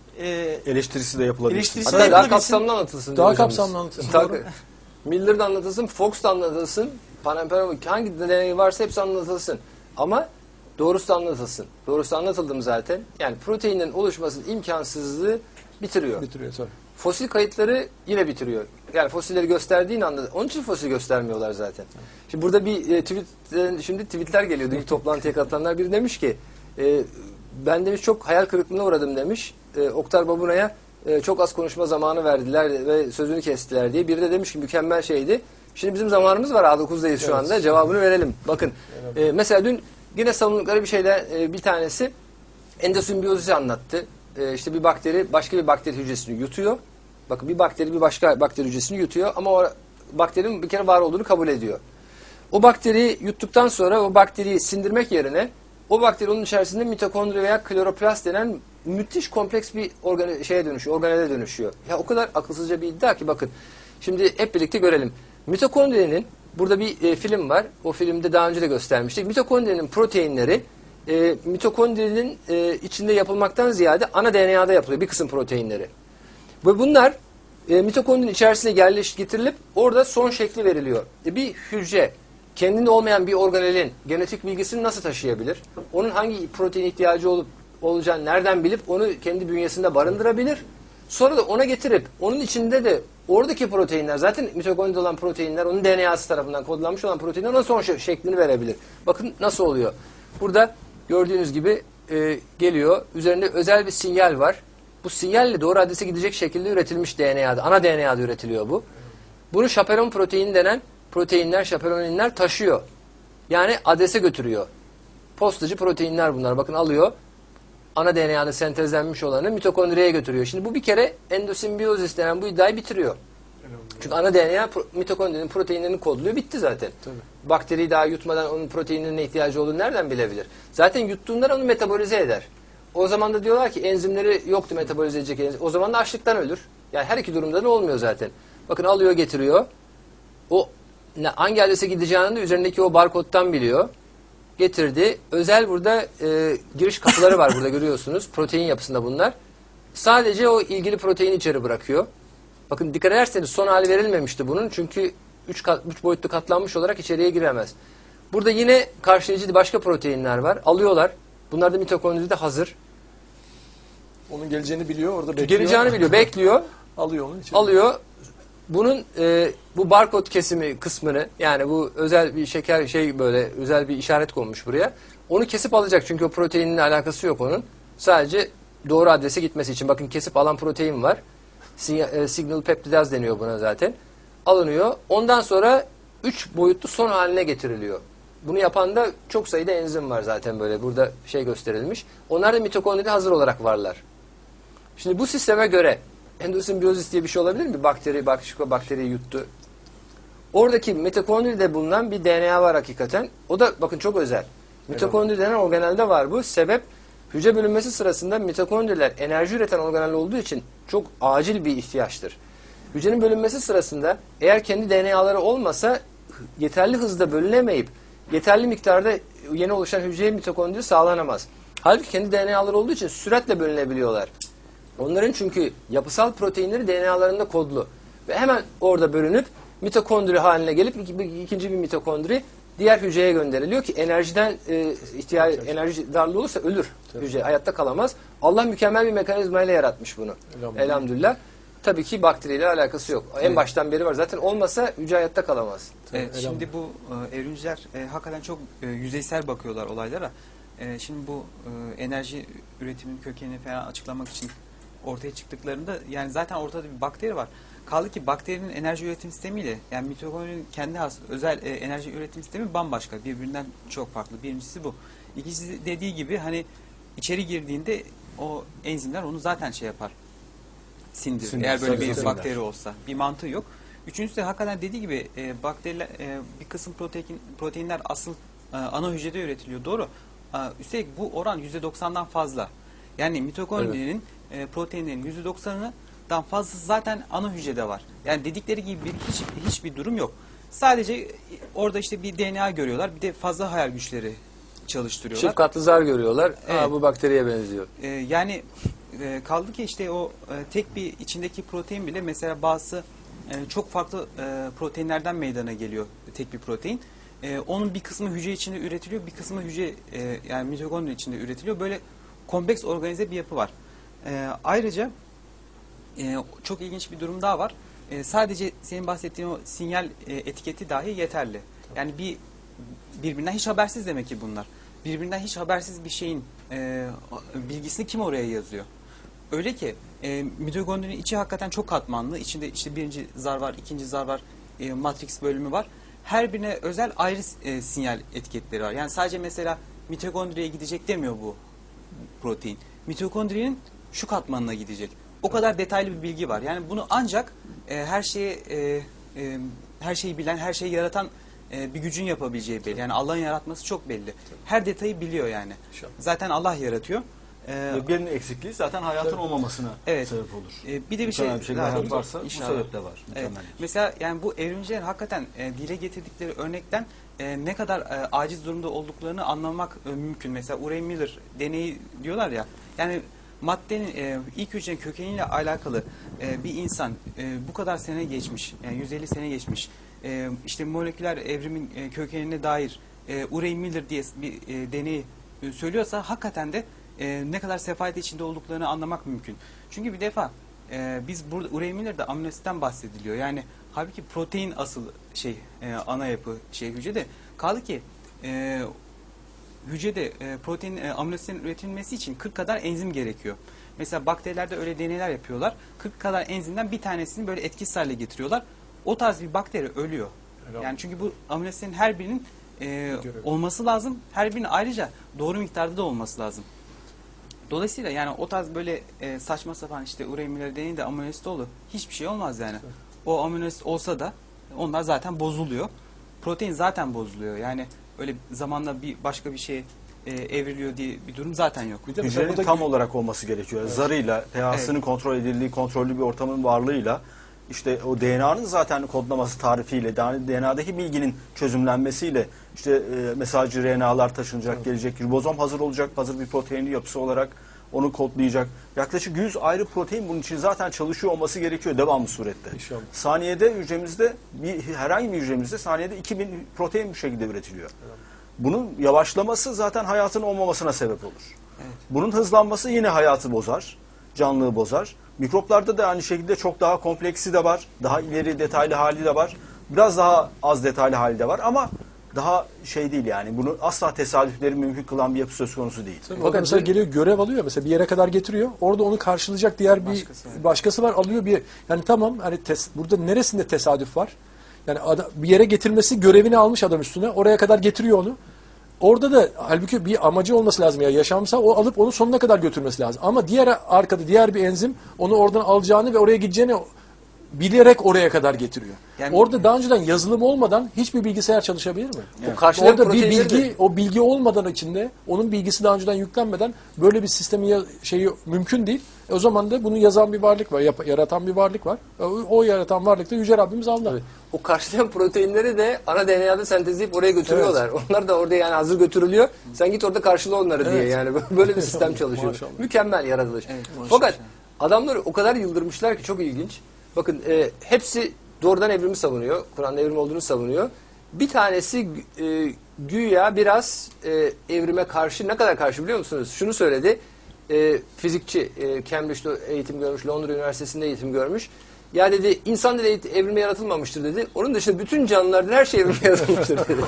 Ee, Eleştirisi de yapılabilir. Eleştirisi Hatta de daha yapılabilsin. kapsamlı anlatılsın. Daha diyor hocamız. kapsamlı anlatılsın, Daha- doğru. Miller de anlatılsın, Fox da anlatılsın, Panempero, hangi deney varsa hepsi anlatılsın. Ama doğrusu da anlatılsın. Doğrusu anlatıldı mı zaten? Yani proteinlerin oluşmasının imkansızlığı bitiriyor. Bitiriyor tabii. Fosil kayıtları yine bitiriyor. Yani fosilleri gösterdiğin anda, onun için fosil göstermiyorlar zaten. Şimdi burada bir e, tweet, e, şimdi tweetler geliyor. Dünkü toplantıya katılanlar biri demiş ki, e, ben demiş çok hayal kırıklığına uğradım demiş. E, Oktar Babuna'ya e, çok az konuşma zamanı verdiler ve sözünü kestiler diye. Biri de demiş ki mükemmel şeydi. Şimdi bizim zamanımız var, A dokuzdayız şu anda. Cevabını verelim. Bakın, e, mesela dün yine savundukları bir şeyler, e, bir tanesi endosimbiyozisi anlattı. E, işte bir bakteri başka bir bakteri hücresini yutuyor. Bakın bir bakteri bir başka bakteri hücresini yutuyor ama o bakterinin bir kere var olduğunu kabul ediyor. O bakteriyi yuttuktan sonra o bakteriyi sindirmek yerine o bakteri onun içerisinde mitokondri veya kloroplast denen müthiş kompleks bir organ şeye dönüşüyor, organele dönüşüyor. Ya o kadar akılsızca bir iddia ki bakın. Şimdi hep birlikte görelim. Mitokondrinin burada bir e, film var. O filmde daha önce de göstermiştik. Mitokondrinin proteinleri e, mitokondrinin e, içinde yapılmaktan ziyade ana D N A'da yapılıyor bir kısım proteinleri. Ve bunlar e, mitokondrinin içerisine yerleştirilip getirilip orada son şekli veriliyor. E, bir hücre kendinde olmayan bir organelin genetik bilgisini nasıl taşıyabilir? Onun hangi protein ihtiyacı olup olacağını nereden bilip onu kendi bünyesinde barındırabilir? Sonra da ona getirip onun içinde de oradaki proteinler, zaten mitokondride olan proteinler onun D N A'sı tarafından kodlanmış olan proteinler ona son şeklini verebilir. Bakın nasıl oluyor. Burada gördüğünüz gibi e, geliyor. Üzerinde özel bir sinyal var. Bu sinyalle doğru adrese gidecek şekilde üretilmiş D N A'da. Ana D N A'da üretiliyor bu. Bunu şaperon protein denen proteinler, şaperoninler taşıyor. Yani adrese götürüyor. Postacı proteinler bunlar. Bakın alıyor. ana D N A'nın sentezlenmiş olanı mitokondriye götürüyor. Şimdi bu bir kere endosimbiyozis denen bu iddiayı bitiriyor. Çünkü ana D N A pro mitokondrinin proteinlerini kodluyor. Bitti zaten. Tabii. Bakteriyi daha yutmadan onun proteinlerine ihtiyacı olduğunu nereden bilebilir? Zaten yuttuğunda onu metabolize eder. O zaman da diyorlar ki enzimleri yoktu metabolize edecek enzim. O zaman da açlıktan ölür. Yani her iki durumda da olmuyor zaten. Bakın alıyor getiriyor. O ne, hangi adrese gideceğini de üzerindeki o barkodtan biliyor. Getirdi. Özel burada e, giriş kapıları var burada görüyorsunuz. Protein yapısında bunlar. Sadece o ilgili proteini içeri bırakıyor. Bakın dikkat ederseniz son hali verilmemişti bunun. Çünkü üç boyutlu katlanmış olarak içeriye giremez. Burada yine karşılayıcı başka proteinler var. Alıyorlar. Bunlar da mitokondride hazır. Onun geleceğini biliyor, orada bekliyor. Geleceğini biliyor, bekliyor. Alıyor onu içeri. Alıyor. Bunun e, bu barkod kesimi kısmını, yani bu özel bir şeker şey böyle özel bir işaret konmuş buraya. Onu kesip alacak çünkü o proteinle alakası yok onun. Sadece doğru adrese gitmesi için. Bakın kesip alan protein var. Signal peptidaz deniyor buna zaten. Alınıyor. Ondan sonra üç boyutlu son haline getiriliyor. Bunu yapan da çok sayıda enzim var zaten böyle. Burada şey gösterilmiş. Onlar da mitokondride hazır olarak varlar. Şimdi bu sisteme göre endosimbiyozis diye bir şey olabilir mi? Bakteri, bak şu bakteriyi yuttu. Oradaki mitokondride bulunan bir D N A var hakikaten. O da bakın çok özel. Mitokondri denen organelde var bu. Sebep hücre bölünmesi sırasında mitokondriler enerji üreten organel olduğu için çok acil bir ihtiyaçtır. Hücrenin bölünmesi sırasında eğer kendi D N A'ları olmasa yeterli hızda bölünemeyip yeterli miktarda yeni oluşan hücreye mitokondri sağlanamaz. Halbuki kendi D N A'ları olduğu için süratle bölünebiliyorlar. Onların çünkü yapısal proteinleri D N A'larında kodlu. Ve hemen orada bölünüp mitokondri haline gelip ikinci bir mitokondri diğer hücreye gönderiliyor ki enerjiden e, ihtiyaç enerji darlığı olursa ölür. Tabii. Hücre hayatta kalamaz. Allah mükemmel bir mekanizmayla yaratmış bunu. Elhamdülillah. Elhamdülillah. Tabii ki bakteriyle alakası yok. En evet. baştan beri var. Zaten olmasa hücre hayatta kalamaz. Evet, şimdi bu e, evrimciler e, hakikaten çok e, yüzeysel bakıyorlar olaylara. E, şimdi bu e, enerji üretiminin kökenini falan açıklamak için ortaya çıktıklarında yani zaten ortada bir bakteri var. Kaldı ki bakterinin enerji üretim sistemiyle yani mitokondrinin kendi has özel e, enerji üretim sistemi bambaşka. Birbirinden çok farklı. Birincisi bu. İkincisi dediği gibi hani içeri girdiğinde o enzimler onu zaten şey yapar. Sindirir. Sindir, Eğer böyle bir sindir. bakteri olsa. Bir mantığı yok. Üçüncüsü de hakikaten dediği gibi e, bakteriler e, bir kısım protein, proteinler asıl e, ana hücrede üretiliyor. Doğru. E, üstelik bu oran yüzde doksandan fazla. Yani mitokondrinin evet. e, proteinlerin yüzde doksanından fazlası zaten ana hücrede var. Yani dedikleri gibi bir, hiç, hiçbir durum yok. Sadece orada işte bir D N A görüyorlar. Bir de fazla hayal güçleri çalıştırıyorlar. Çift katlı zar görüyorlar. Evet. Aa, bu bakteriye benziyor. E, yani e, kaldı ki işte o e, tek bir içindeki protein bile mesela bazı e, çok farklı e, proteinlerden meydana geliyor tek bir protein. E, onun bir kısmı hücre içinde üretiliyor, bir kısmı hücre e, yani mitokondri içinde üretiliyor. Böyle kompleks organize bir yapı var. E, ayrıca e, çok ilginç bir durum daha var. E, sadece senin bahsettiğin o sinyal e, etiketi dahi yeterli. Yani bir birbirinden hiç habersiz demek ki bunlar. Birbirinden hiç habersiz bir şeyin e, bilgisini kim oraya yazıyor? Öyle ki e, mitokondrinin içi hakikaten çok katmanlı. İçinde işte birinci zar var, ikinci zar var, e, matrix bölümü var. Her birine özel ayrı e, sinyal etiketleri var. Yani sadece mesela mitokondriye gidecek demiyor bu protein. Mitokondrinin şu katmanına gidecek. O kadar detaylı bir bilgi var. Yani bunu ancak e, her şeyi e, e, her şeyi bilen, her şeyi yaratan e, bir gücün yapabileceği belli. Yani Allah'ın yaratması çok belli. Her detayı biliyor yani. Zaten Allah yaratıyor. Ee, birinin eksikliği zaten hayatın tabii. olmamasına evet. sebep olur. Ee, bir de bir şey, bir şey hayat varsa İnşallah. bu sebeple var. Evet. Mesela yani bu evrimcilerin hakikaten e, dile getirdikleri örnekten e, ne kadar e, aciz durumda olduklarını anlamak e, mümkün. Mesela Urey Miller deneyi diyorlar ya. Yani maddenin e, ilk hücrenin kökeniyle alakalı e, bir insan e, bu kadar sene geçmiş. Yani yüz elli sene geçmiş. E, işte moleküler evrimin e, kökenine dair e, Urey Miller diye bir e, deneyi e, söylüyorsa hakikaten de e, ne kadar sefalet içinde olduklarını anlamak mümkün. Çünkü bir defa e, biz burada Urey Miller'de amino asitten bahsediliyor. Yani halbuki protein asıl şey e, ana yapı şey hücrede. Kaldı ki e, hücrede e, protein e, amino asitin üretilmesi için kırk kadar enzim gerekiyor. Mesela bakterilerde öyle deneyler yapıyorlar. kırk kadar enzimden bir tanesini böyle etkisiz hale getiriyorlar. O tarz bir bakteri ölüyor. Helal. Yani çünkü bu amino asitlerin her birinin e, olması lazım. Her birinin ayrıca doğru miktarda da olması lazım. Dolayısıyla yani o tarz böyle e, saçma sapan işte uremileri deneyin de amino asit olur. Hiçbir şey olmaz yani. O amino asit olsa da onlar zaten bozuluyor. Protein zaten bozuluyor. Yani öyle zamanla bir başka bir şey e, evriliyor diye bir durum zaten yok. Bir de mesela Hücrenin burada tam olarak olması gerekiyor. Zarıyla, pH'sinin Evet. kontrol edildiği, kontrollü bir ortamın varlığıyla, işte o D N A'nın zaten kodlaması tarifiyle, D N A'daki bilginin çözümlenmesiyle, işte e, mesajcı R N A'lar taşınacak, evet. gelecek, ribozom hazır olacak, hazır bir proteinin yapısı olarak onu kodlayacak. Yaklaşık yüz ayrı protein bunun için zaten çalışıyor olması gerekiyor devamlı surette. İnşallah. Saniyede hücremizde, bir, herhangi bir hücremizde saniyede iki bin protein bu şekilde üretiliyor. Evet. Bunun yavaşlaması zaten hayatın olmamasına sebep olur. Evet. Bunun hızlanması yine hayatı bozar, canlılığı bozar. Mikroplarda da aynı şekilde çok daha kompleksi de var, daha ileri detaylı hali de var, biraz daha az detaylı hali de var ama daha şey değil yani. Bunu asla tesadüfleri mümkün kılan bir yapı söz konusu değil. Tabii, Fakat mesela geliyor görev alıyor mesela bir yere kadar getiriyor. Orada onu karşılayacak diğer bir başkası, yani. başkası var alıyor bir yani tamam hani tes, burada neresinde tesadüf var? Yani adam, bir yere getirmesi görevini almış adam üstüne. Oraya kadar getiriyor onu. Orada da halbuki bir amacı olması lazım ya yaşamsa o alıp onu sonuna kadar götürmesi lazım. Ama diğer arkada diğer bir enzim onu oradan alacağını ve oraya gideceğini bilerek oraya kadar getiriyor. Yani, Orada daha önceden yazılım olmadan hiçbir bilgisayar çalışabilir mi? Evet. Karşılayan Orada bir bilgi, de... o bilgi olmadan içinde, onun bilgisi daha önceden yüklenmeden böyle bir sistemin şeyi mümkün değil. E o zaman da bunu yazan bir varlık var, yap, yaratan bir varlık var. O, o yaratan varlık da Yüce Rabbimiz Allah. Evet. O karşılayan proteinleri de ana D N A'da sentezleyip oraya götürüyorlar. Evet. Onlar da orada yani hazır götürülüyor. Sen git orada karşıla onları evet. diye yani böyle bir sistem çalışıyor. Mükemmel yaratılış. Evet, fakat adamlar o kadar yıldırmışlar ki çok ilginç. Bakın e, hepsi doğrudan evrimi savunuyor. Kur'an'da evrim olduğunu savunuyor. Bir tanesi e, güya biraz e, evrime karşı, ne kadar karşı biliyor musunuz? Şunu söyledi. E, fizikçi, e, Cambridge'de eğitim görmüş, Londra Üniversitesi'nde eğitim görmüş. Ya dedi insan dedi evrime yaratılmamıştır dedi. Onun dışında bütün canlılardan her şey evrime yaratılmıştır dedi.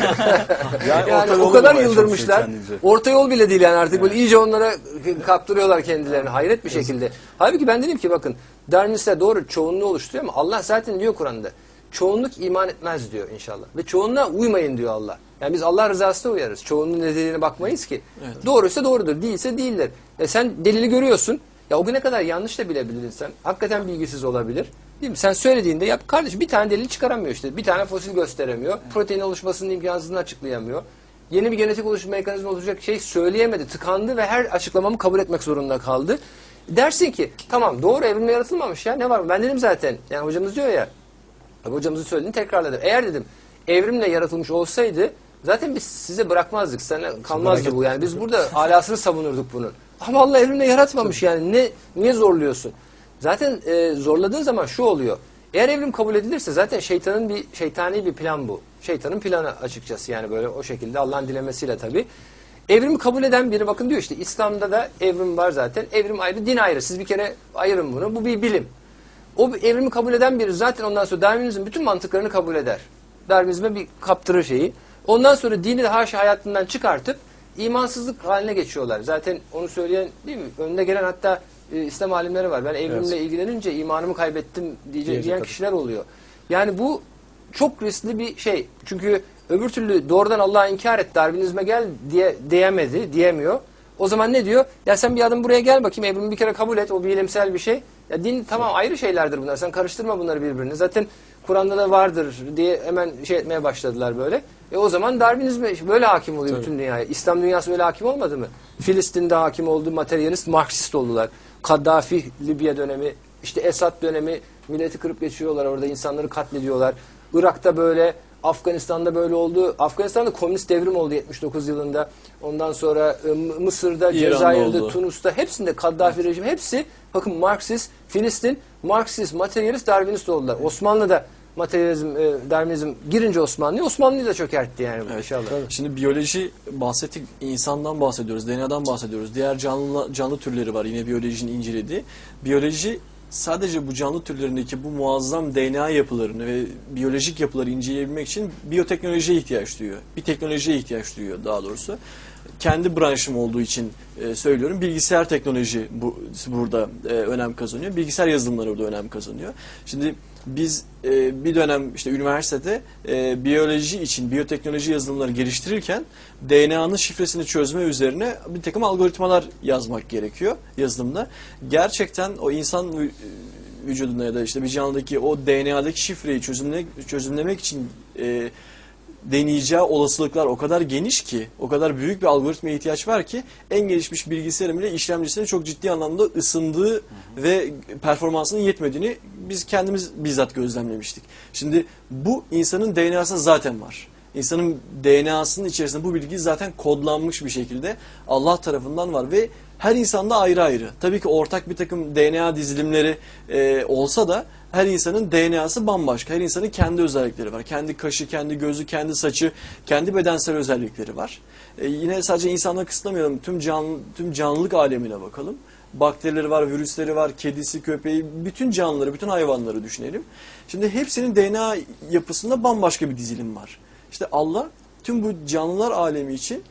yani yani o kadar yıldırmışlar. Orta yol bile değil yani artık evet. böyle iyice onlara kaptırıyorlar kendilerini hayret bir şekilde. Halbuki ben dedim ki bakın Darwinistler doğru çoğunluğu oluşturuyor ama Allah zaten diyor Kur'an'da. Çoğunluk iman etmez diyor inşallah. Ve çoğunluğa uymayın diyor Allah. Yani biz Allah rızasına uyarız. Çoğunluğun nedeniyle bakmayız ki. Evet. Doğruysa doğrudur, değilse değildir. E sen delili görüyorsun. Ya o güne kadar yanlış da bilebilirdin sen. Hakikaten bilgisiz olabilir. Değil mi? Sen söylediğinde ya kardeşim bir tane delil çıkaramıyor işte. Bir tane fosil gösteremiyor. Evet. Protein oluşmasının imkansızlığını açıklayamıyor. Yeni bir genetik oluşum mekanizması olacak şey söyleyemedi. Tıkandı ve her açıklamamı kabul etmek zorunda kaldı. Dersin ki tamam doğru evrimle yaratılmamış ya ne var mı? Ben dedim zaten. Yani hocamız diyor ya. Hocamızın söylediğini tekrarladım. Eğer dedim evrimle yaratılmış olsaydı zaten biz size bırakmazdık. Sana kalmazdı bu yani. Biz burada alasını savunurduk bunun. Ama Allah evrimle yaratmamış yani. Ne niye zorluyorsun? Zaten e, zorladığın zaman şu oluyor. Eğer evrim kabul edilirse zaten şeytanın bir şeytani bir plan bu. Şeytanın planı açıkçası yani böyle o şekilde Allah'ın dilemesiyle tabii. Evrimi kabul eden biri bakın diyor işte İslam'da da evrim var zaten. Evrim ayrı, din ayrı. Siz bir kere ayırın bunu. Bu bir bilim. O evrimi kabul eden biri zaten ondan sonra Darwinizmin bütün mantıklarını kabul eder. Darwinizme bir kaptırır şeyi. Ondan sonra dini de haşa hayatından çıkartıp imansızlık haline geçiyorlar. Zaten onu söyleyen değil mi? Önüne gelen hatta e, İslam alimleri var. Ben evrimle evet. ilgilenince imanımı kaybettim diye, diyen kişiler oluyor. Yani bu çok riskli bir şey. Çünkü öbür türlü doğrudan Allah'ı inkar et, Darwinizme gel diye diyemedi, diyemiyor. O zaman ne diyor? Ya sen bir adım buraya gel bakayım, evrimi bir kere kabul et, o bilimsel bir şey. Ya din tamam ayrı şeylerdir bunlar. Sen karıştırma bunları birbirine. Zaten Kur'an'da da vardır diye hemen şey etmeye başladılar böyle. E o zaman Darwinizme böyle hakim oluyor Tabii. bütün dünyaya. İslam dünyası böyle hakim olmadı mı? Filistin'de hakim oldu, materyalist, Marksist oldular. Kaddafi, Libya dönemi, işte Esad dönemi, milleti kırıp geçiyorlar orada, insanları katlediyorlar. Irak'ta böyle, Afganistan'da böyle oldu. Afganistan'da komünist devrim oldu yetmiş dokuz yılında. Ondan sonra Mısır'da, İran'da Cezayir'de, oldu. Tunus'ta hepsinde Kaddafi rejimi hepsi bakın Marksist, Filistin, Marksist, materyalist, Darwinist oldular. Evet. Osmanlı'da materyalizm, e, Darwinizm girince Osmanlı'yı, Osmanlı'yı da çökertti yani evet. inşallah. Tabii. Şimdi biyoloji bahsettik, insandan bahsediyoruz, D N A'dan bahsediyoruz. Diğer canlı canlı türleri var yine biyolojinin incelediği. Biyoloji sadece bu canlı türlerindeki bu muazzam D N A yapılarını ve biyolojik yapıları inceleyebilmek için biyoteknolojiye ihtiyaç duyuyor. Bir teknolojiye ihtiyaç duyuyor daha doğrusu. kendi branşım olduğu için e, söylüyorum. Bilgisayar teknoloji bu burada e, önem kazanıyor. Bilgisayar yazılımları burada önem kazanıyor. Şimdi biz e, bir dönem işte üniversitede e, biyoloji için biyoteknoloji yazılımları geliştirirken D N A'nın şifresini çözme üzerine bir takım algoritmalar yazmak gerekiyor yazılımda. Gerçekten o insan vü- vücudunda ya da işte bir canlıdaki o D N A'daki şifreyi çözümle, çözümlemek için e, deneyeceği olasılıklar o kadar geniş ki, o kadar büyük bir algoritmaya ihtiyaç var ki en gelişmiş bilgisayarın bile işlemcisinin çok ciddi anlamda ısındığı hı hı. ve performansının yetmediğini biz kendimiz bizzat gözlemlemiştik. Şimdi bu insanın D N A'sında zaten var. İnsanın D N A'sının içerisinde bu bilgi zaten kodlanmış bir şekilde Allah tarafından var ve her insanda ayrı ayrı. Tabii ki ortak bir takım D N A dizilimleri e, olsa da her insanın D N A'sı bambaşka. Her insanın kendi özellikleri var. Kendi kaşı, kendi gözü, kendi saçı, kendi bedensel özellikleri var. E, yine sadece insanlara kısıtlamayalım. Tüm canlı, tüm canlılık alemine bakalım. Bakterileri var, virüsleri var, kedisi, köpeği, bütün canlıları, bütün hayvanları düşünelim. Şimdi hepsinin D N A yapısında bambaşka bir dizilim var. İşte Allah tüm bu canlılar alemi için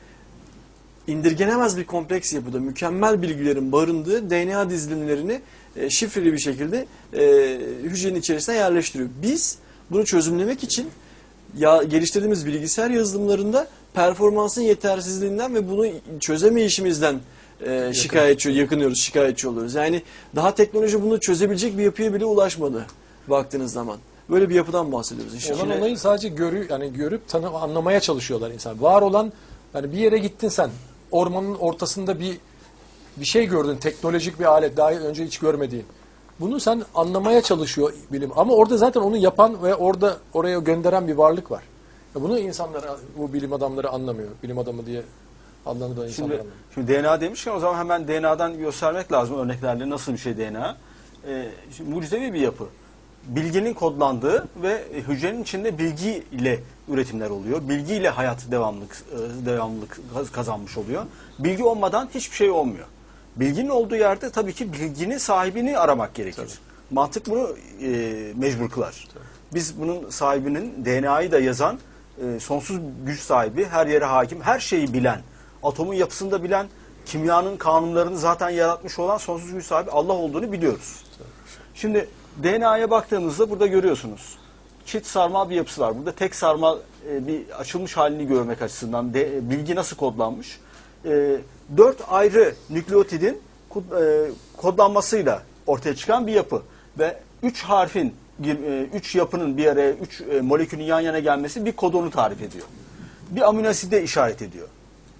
indirgenemez bir kompleks yapıda mükemmel bilgilerin barındığı D N A dizilimlerini e, şifreli bir şekilde e, hücrenin içerisine yerleştiriyor. Biz bunu çözümlemek için ya, geliştirdiğimiz bilgisayar yazılımlarında performansın yetersizliğinden ve bunu çözemeyişimizden e, şikayetçi, yakınıyoruz, şikayetçi oluyoruz. Yani daha teknoloji bunu çözebilecek bir yapıya bile ulaşmadı baktığınız zaman. Böyle bir yapıdan bahsediyoruz inşallah. Olan olayı sadece görü, yani görüp tanı, anlamaya çalışıyorlar insan. Var olan, yani bir yere gittin sen, ormanın ortasında bir bir şey gördün, teknolojik bir alet, daha önce hiç görmediğin. Bunu sen anlamaya çalışıyor bilim. Ama orada zaten onu yapan ve orada oraya gönderen bir varlık var. Bunu insanlar, bu bilim adamları anlamıyor. Bilim adamı diye adlandırılan insanlar Şimdi, anlamıyor. şimdi D N A demişken o zaman hemen D N A'dan göstermek lazım örneklerle nasıl bir şey D N A. Ee, şimdi mucizevi bir yapı. Bilginin kodlandığı ve hücrenin içinde bilgiyle üretimler oluyor. Bilgiyle hayat devamlılık devamlılık kazanmış oluyor. Bilgi olmadan hiçbir şey olmuyor. Bilginin olduğu yerde tabii ki bilginin sahibini aramak gerekir. Tabii. Mantık bunu e, mecbur kılar. Tabii. Biz bunun sahibinin D N A'yı da yazan e, sonsuz güç sahibi, her yere hakim, her şeyi bilen, atomun yapısını da bilen, kimyanın kanunlarını zaten yaratmış olan sonsuz güç sahibi Allah olduğunu biliyoruz. Tabii. Şimdi D N A'ya baktığımızda burada görüyorsunuz. Çift sarmal bir yapısı var. Burada tek sarmal e, bir açılmış halini görmek açısından de, bilgi nasıl kodlanmış? E, dört ayrı nükleotidin kod, e, kodlanmasıyla ortaya çıkan bir yapı. Ve üç harfin, e, üç yapının bir araya, üç e, molekülün yan yana gelmesi bir kodonu tarif ediyor. Bir amino aside işaret ediyor.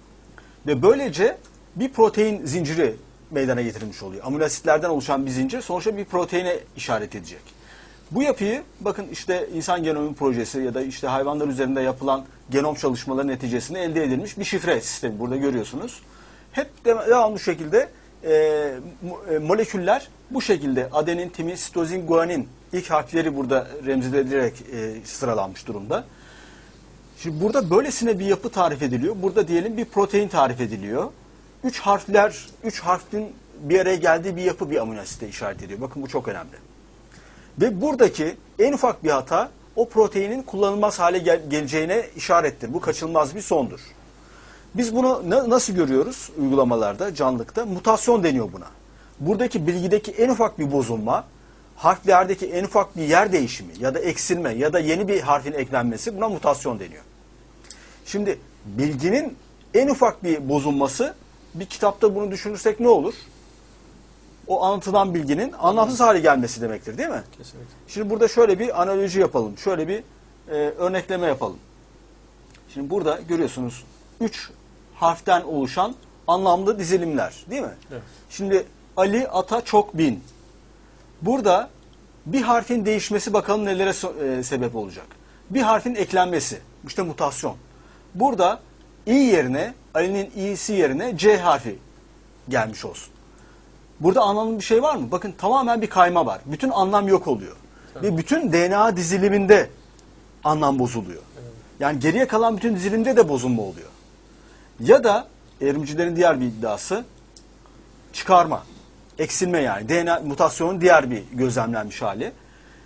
Ve böylece bir protein zinciri meydana getirilmiş oluyor. Amino asitlerden oluşan bir zincir sonuçta bir proteine işaret edecek. Bu yapıyı bakın işte insan genomu projesi ya da işte hayvanlar üzerinde yapılan genom çalışmaları neticesinde elde edilmiş bir şifre sistemi burada görüyorsunuz. Hep devamlı bu şekilde e, e, moleküller bu şekilde adenin, timin, sitozin, guanin ilk harfleri burada remzedilerek e, sıralanmış durumda. Şimdi burada böylesine bir yapı tarif ediliyor. Burada diyelim bir protein tarif ediliyor. Üç harfler, üç harfin bir araya geldiği bir yapı bir amino asite işaret ediyor. Bakın bu çok önemli. Ve buradaki en ufak bir hata o proteinin kullanılmaz hale gel geleceğine işarettir. Bu kaçınılmaz bir sondur. Biz bunu na nasıl görüyoruz uygulamalarda, canlılıkta? Mutasyon deniyor buna. Buradaki bilgideki en ufak bir bozulma, harflerdeki en ufak bir yer değişimi ya da eksilme ya da yeni bir harfin eklenmesi buna mutasyon deniyor. Şimdi bilginin en ufak bir bozulması, bir kitapta bunu düşünürsek ne olur? O anlatılan bilginin anlamsız hale gelmesi demektir değil mi? Kesinlikle. Şimdi burada şöyle bir analoji yapalım. Şöyle bir e, örnekleme yapalım. Şimdi burada görüyorsunuz üç harften oluşan anlamlı dizilimler değil mi? Evet. Şimdi Ali, ata, çok, bin. Burada bir harfin değişmesi bakalım nelere e, sebep olacak. Bir harfin eklenmesi. İşte mutasyon. Burada i yerine, Ali'nin i'si yerine C harfi gelmiş olsun. Burada anlamlı bir şey var mı? Bakın tamamen bir kayma var. Bütün anlam yok oluyor. Tabii. Ve bütün D N A diziliminde anlam bozuluyor. Evet. Yani geriye kalan bütün dizilimde de bozulma oluyor. Ya da evrimcilerin diğer bir iddiası çıkarma, eksilme yani. D N A mutasyonun diğer bir gözlemlenmiş hali.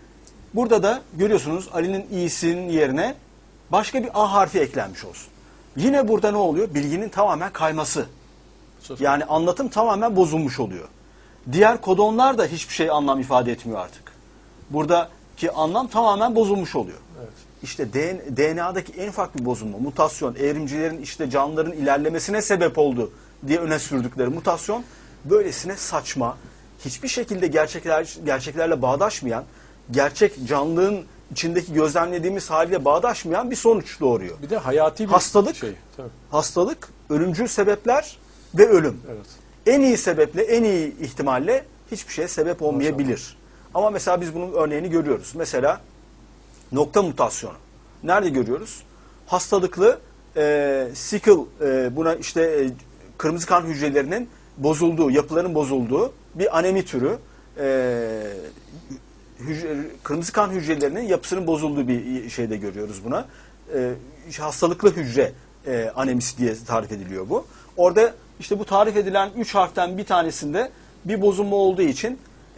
Burada da görüyorsunuz Ali'nin i'sinin yerine başka bir A harfi eklenmiş olsun. Yine burada ne oluyor? Bilginin tamamen kayması. Yani anlatım tamamen bozulmuş oluyor. Diğer kodonlar da hiçbir şey anlam ifade etmiyor artık. Buradaki anlam tamamen bozulmuş oluyor. Evet. İşte D N A'daki en ufak bir bozulma, mutasyon, evrimcilerin işte canlıların ilerlemesine sebep oldu diye öne sürdükleri mutasyon, böylesine saçma, hiçbir şekilde gerçekler gerçeklerle bağdaşmayan, gerçek canlılığın içindeki gözlemlediğimiz haliyle bağdaşmayan bir sonuç doğuruyor. Bir de hayati bir hastalık, şey. Tabii. hastalık, ölümcül sebepler ve ölüm. Evet. En iyi sebeple, en iyi ihtimalle hiçbir şeye sebep olmayabilir. Ama mesela biz bunun örneğini görüyoruz. Mesela nokta mutasyonu. Nerede görüyoruz? Hastalıklı e, sickle, e, buna işte e, kırmızı kan hücrelerinin bozulduğu, yapıların bozulduğu bir anemi türü. E, hücre, kırmızı kan hücrelerinin yapısının bozulduğu bir şeyde görüyoruz buna. E, hastalıklı hücre e, anemisi diye tarif ediliyor bu. Orada işte bu tarif edilen üç harften bir tanesinde bir bozulma olduğu için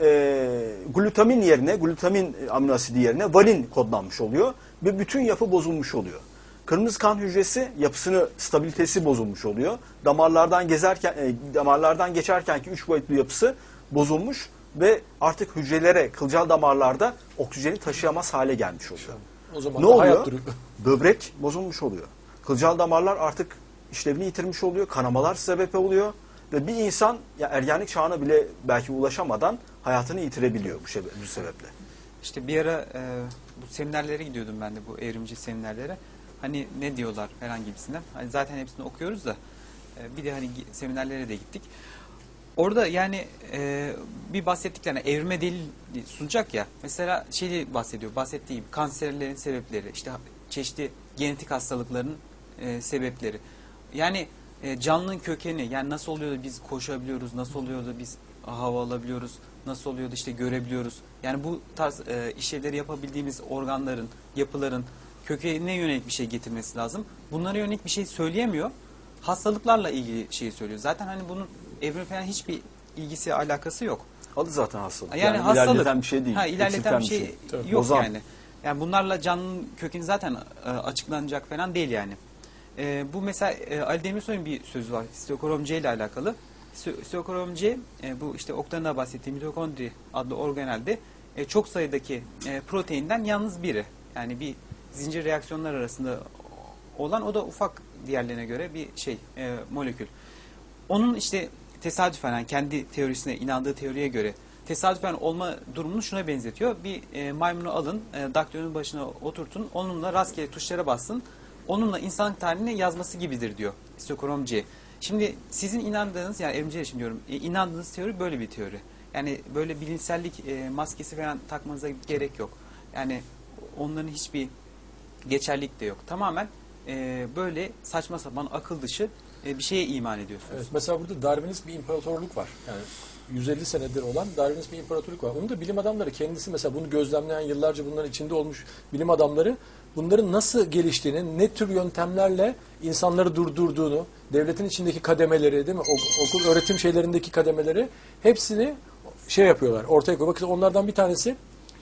e, glutamin yerine, glutamin amino asidi yerine valin kodlanmış oluyor ve bütün yapı bozulmuş oluyor. Kırmızı kan hücresi yapısını, stabilitesi bozulmuş oluyor. Damarlardan gezerken, e, damarlardan geçerkenki üç boyutlu yapısı bozulmuş ve artık hücrelere, kılcal damarlarda oksijeni taşıyamaz hale gelmiş oluyor. O zaman ne da hayat oluyor? duruyor. Böbrek bozulmuş oluyor. Kılcal damarlar artık işlevini yitirmiş oluyor. Kanamalar sebep oluyor. Ve bir insan ya ergenlik çağına bile belki ulaşamadan hayatını yitirebiliyor bu, sebe bu sebeple. İşte bir ara e, bu seminerlere gidiyordum ben de, bu evrimci seminerlere. Hani ne diyorlar herhangi birisinden. Hani zaten hepsini okuyoruz da e, bir de hani seminerlere de gittik. Orada yani e, bir bahsettiklerine evrime delil sunacak ya. Mesela şeyi bahsediyor. Bahsettiğim kanserlerin sebepleri, işte çeşitli genetik hastalıkların e, sebepleri. Yani e, canlının kökeni, yani nasıl oluyor da biz koşabiliyoruz, nasıl oluyor da biz hava alabiliyoruz, nasıl oluyor da işte görebiliyoruz. Yani bu tarz e, işlevleri yapabildiğimiz organların, yapıların kökenine yönelik bir şey getirmesi lazım. Bunlara yönelik bir şey söyleyemiyor. Hastalıklarla ilgili şeyi söylüyor. Zaten hani bunun evrim falan hiçbir ilgisi, alakası yok. Adı zaten hastalık. Yani, Yani, hastalık. ilerleten bir şey değil. Ha, ilerleten bir şey, şey. yok Bozan. yani. Yani bunlarla canlının kökeni zaten e, açıklanacak falan değil yani. E, bu mesela e, Ali Demirsoy'un bir sözü var. Sitokorom C ile alakalı. Sitokorom C, e, bu işte Oktay'ın da bahsettiği mitokondri adlı organelde e, çok sayıdaki e, proteinden yalnız biri. Yani bir zincir reaksiyonlar arasında olan, o da ufak diğerlerine göre bir şey, e, molekül. Onun işte tesadüfen, yani kendi teorisine, inandığı teoriye göre tesadüfen olma durumunu şuna benzetiyor. Bir e, maymunu alın, e, daktilonun başına oturtun, onunla rastgele tuşlara bassın, onunla insanlık tarihini yazması gibidir diyor Sitokorom C. Şimdi sizin inandığınız, yani evrimciler için diyorum, e, inandığınız teori böyle bir teori. Yani böyle bilimsellik e, maskesi falan takmanıza gerek yok. Yani onların hiçbir geçerlilik de yok. Tamamen e, böyle saçma sapan, akıl dışı e, bir şeye iman ediyorsunuz. Evet, mesela burada Darwinist bir imparatorluk var. Yani yüz elli senedir olan Darwinist bir imparatorluk var. Onu da bilim adamları kendisi, mesela bunu gözlemleyen, yıllarca bunların içinde olmuş bilim adamları, bunların nasıl geliştiğini, ne tür yöntemlerle insanları durdurduğunu, devletin içindeki kademeleri, değil mi? Okul öğretim şeylerindeki kademeleri, hepsini şey yapıyorlar, ortaya koyuyor. Bakın onlardan bir tanesi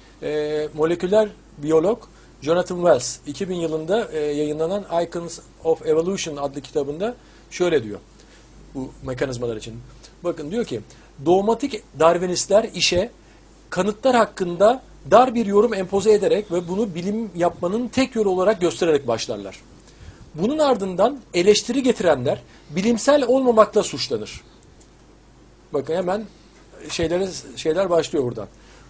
e, moleküler biyolog Jonathan Wells iki bin yılında e, yayınlanan Icons of Evolution adlı kitabında şöyle diyor bu mekanizmalar için. Bakın diyor ki, dogmatik Darwinistler işe kanıtlar hakkında dar bir yorum empoze ederek ve bunu bilim yapmanın tek yolu olarak göstererek başlarlar. Bunun ardından eleştiri getirenler bilimsel olmamakla suçlanır. Bakın hemen şeylere, şeyler başlıyor buradan.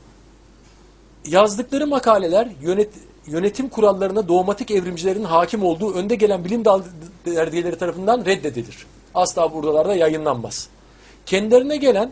Yazdıkları makaleler yönet, yönetim kurallarına dogmatik evrimcilerin hakim olduğu önde gelen bilim dergileri tarafından reddedilir. Asla buralarda yayınlanmaz. Kendilerine gelen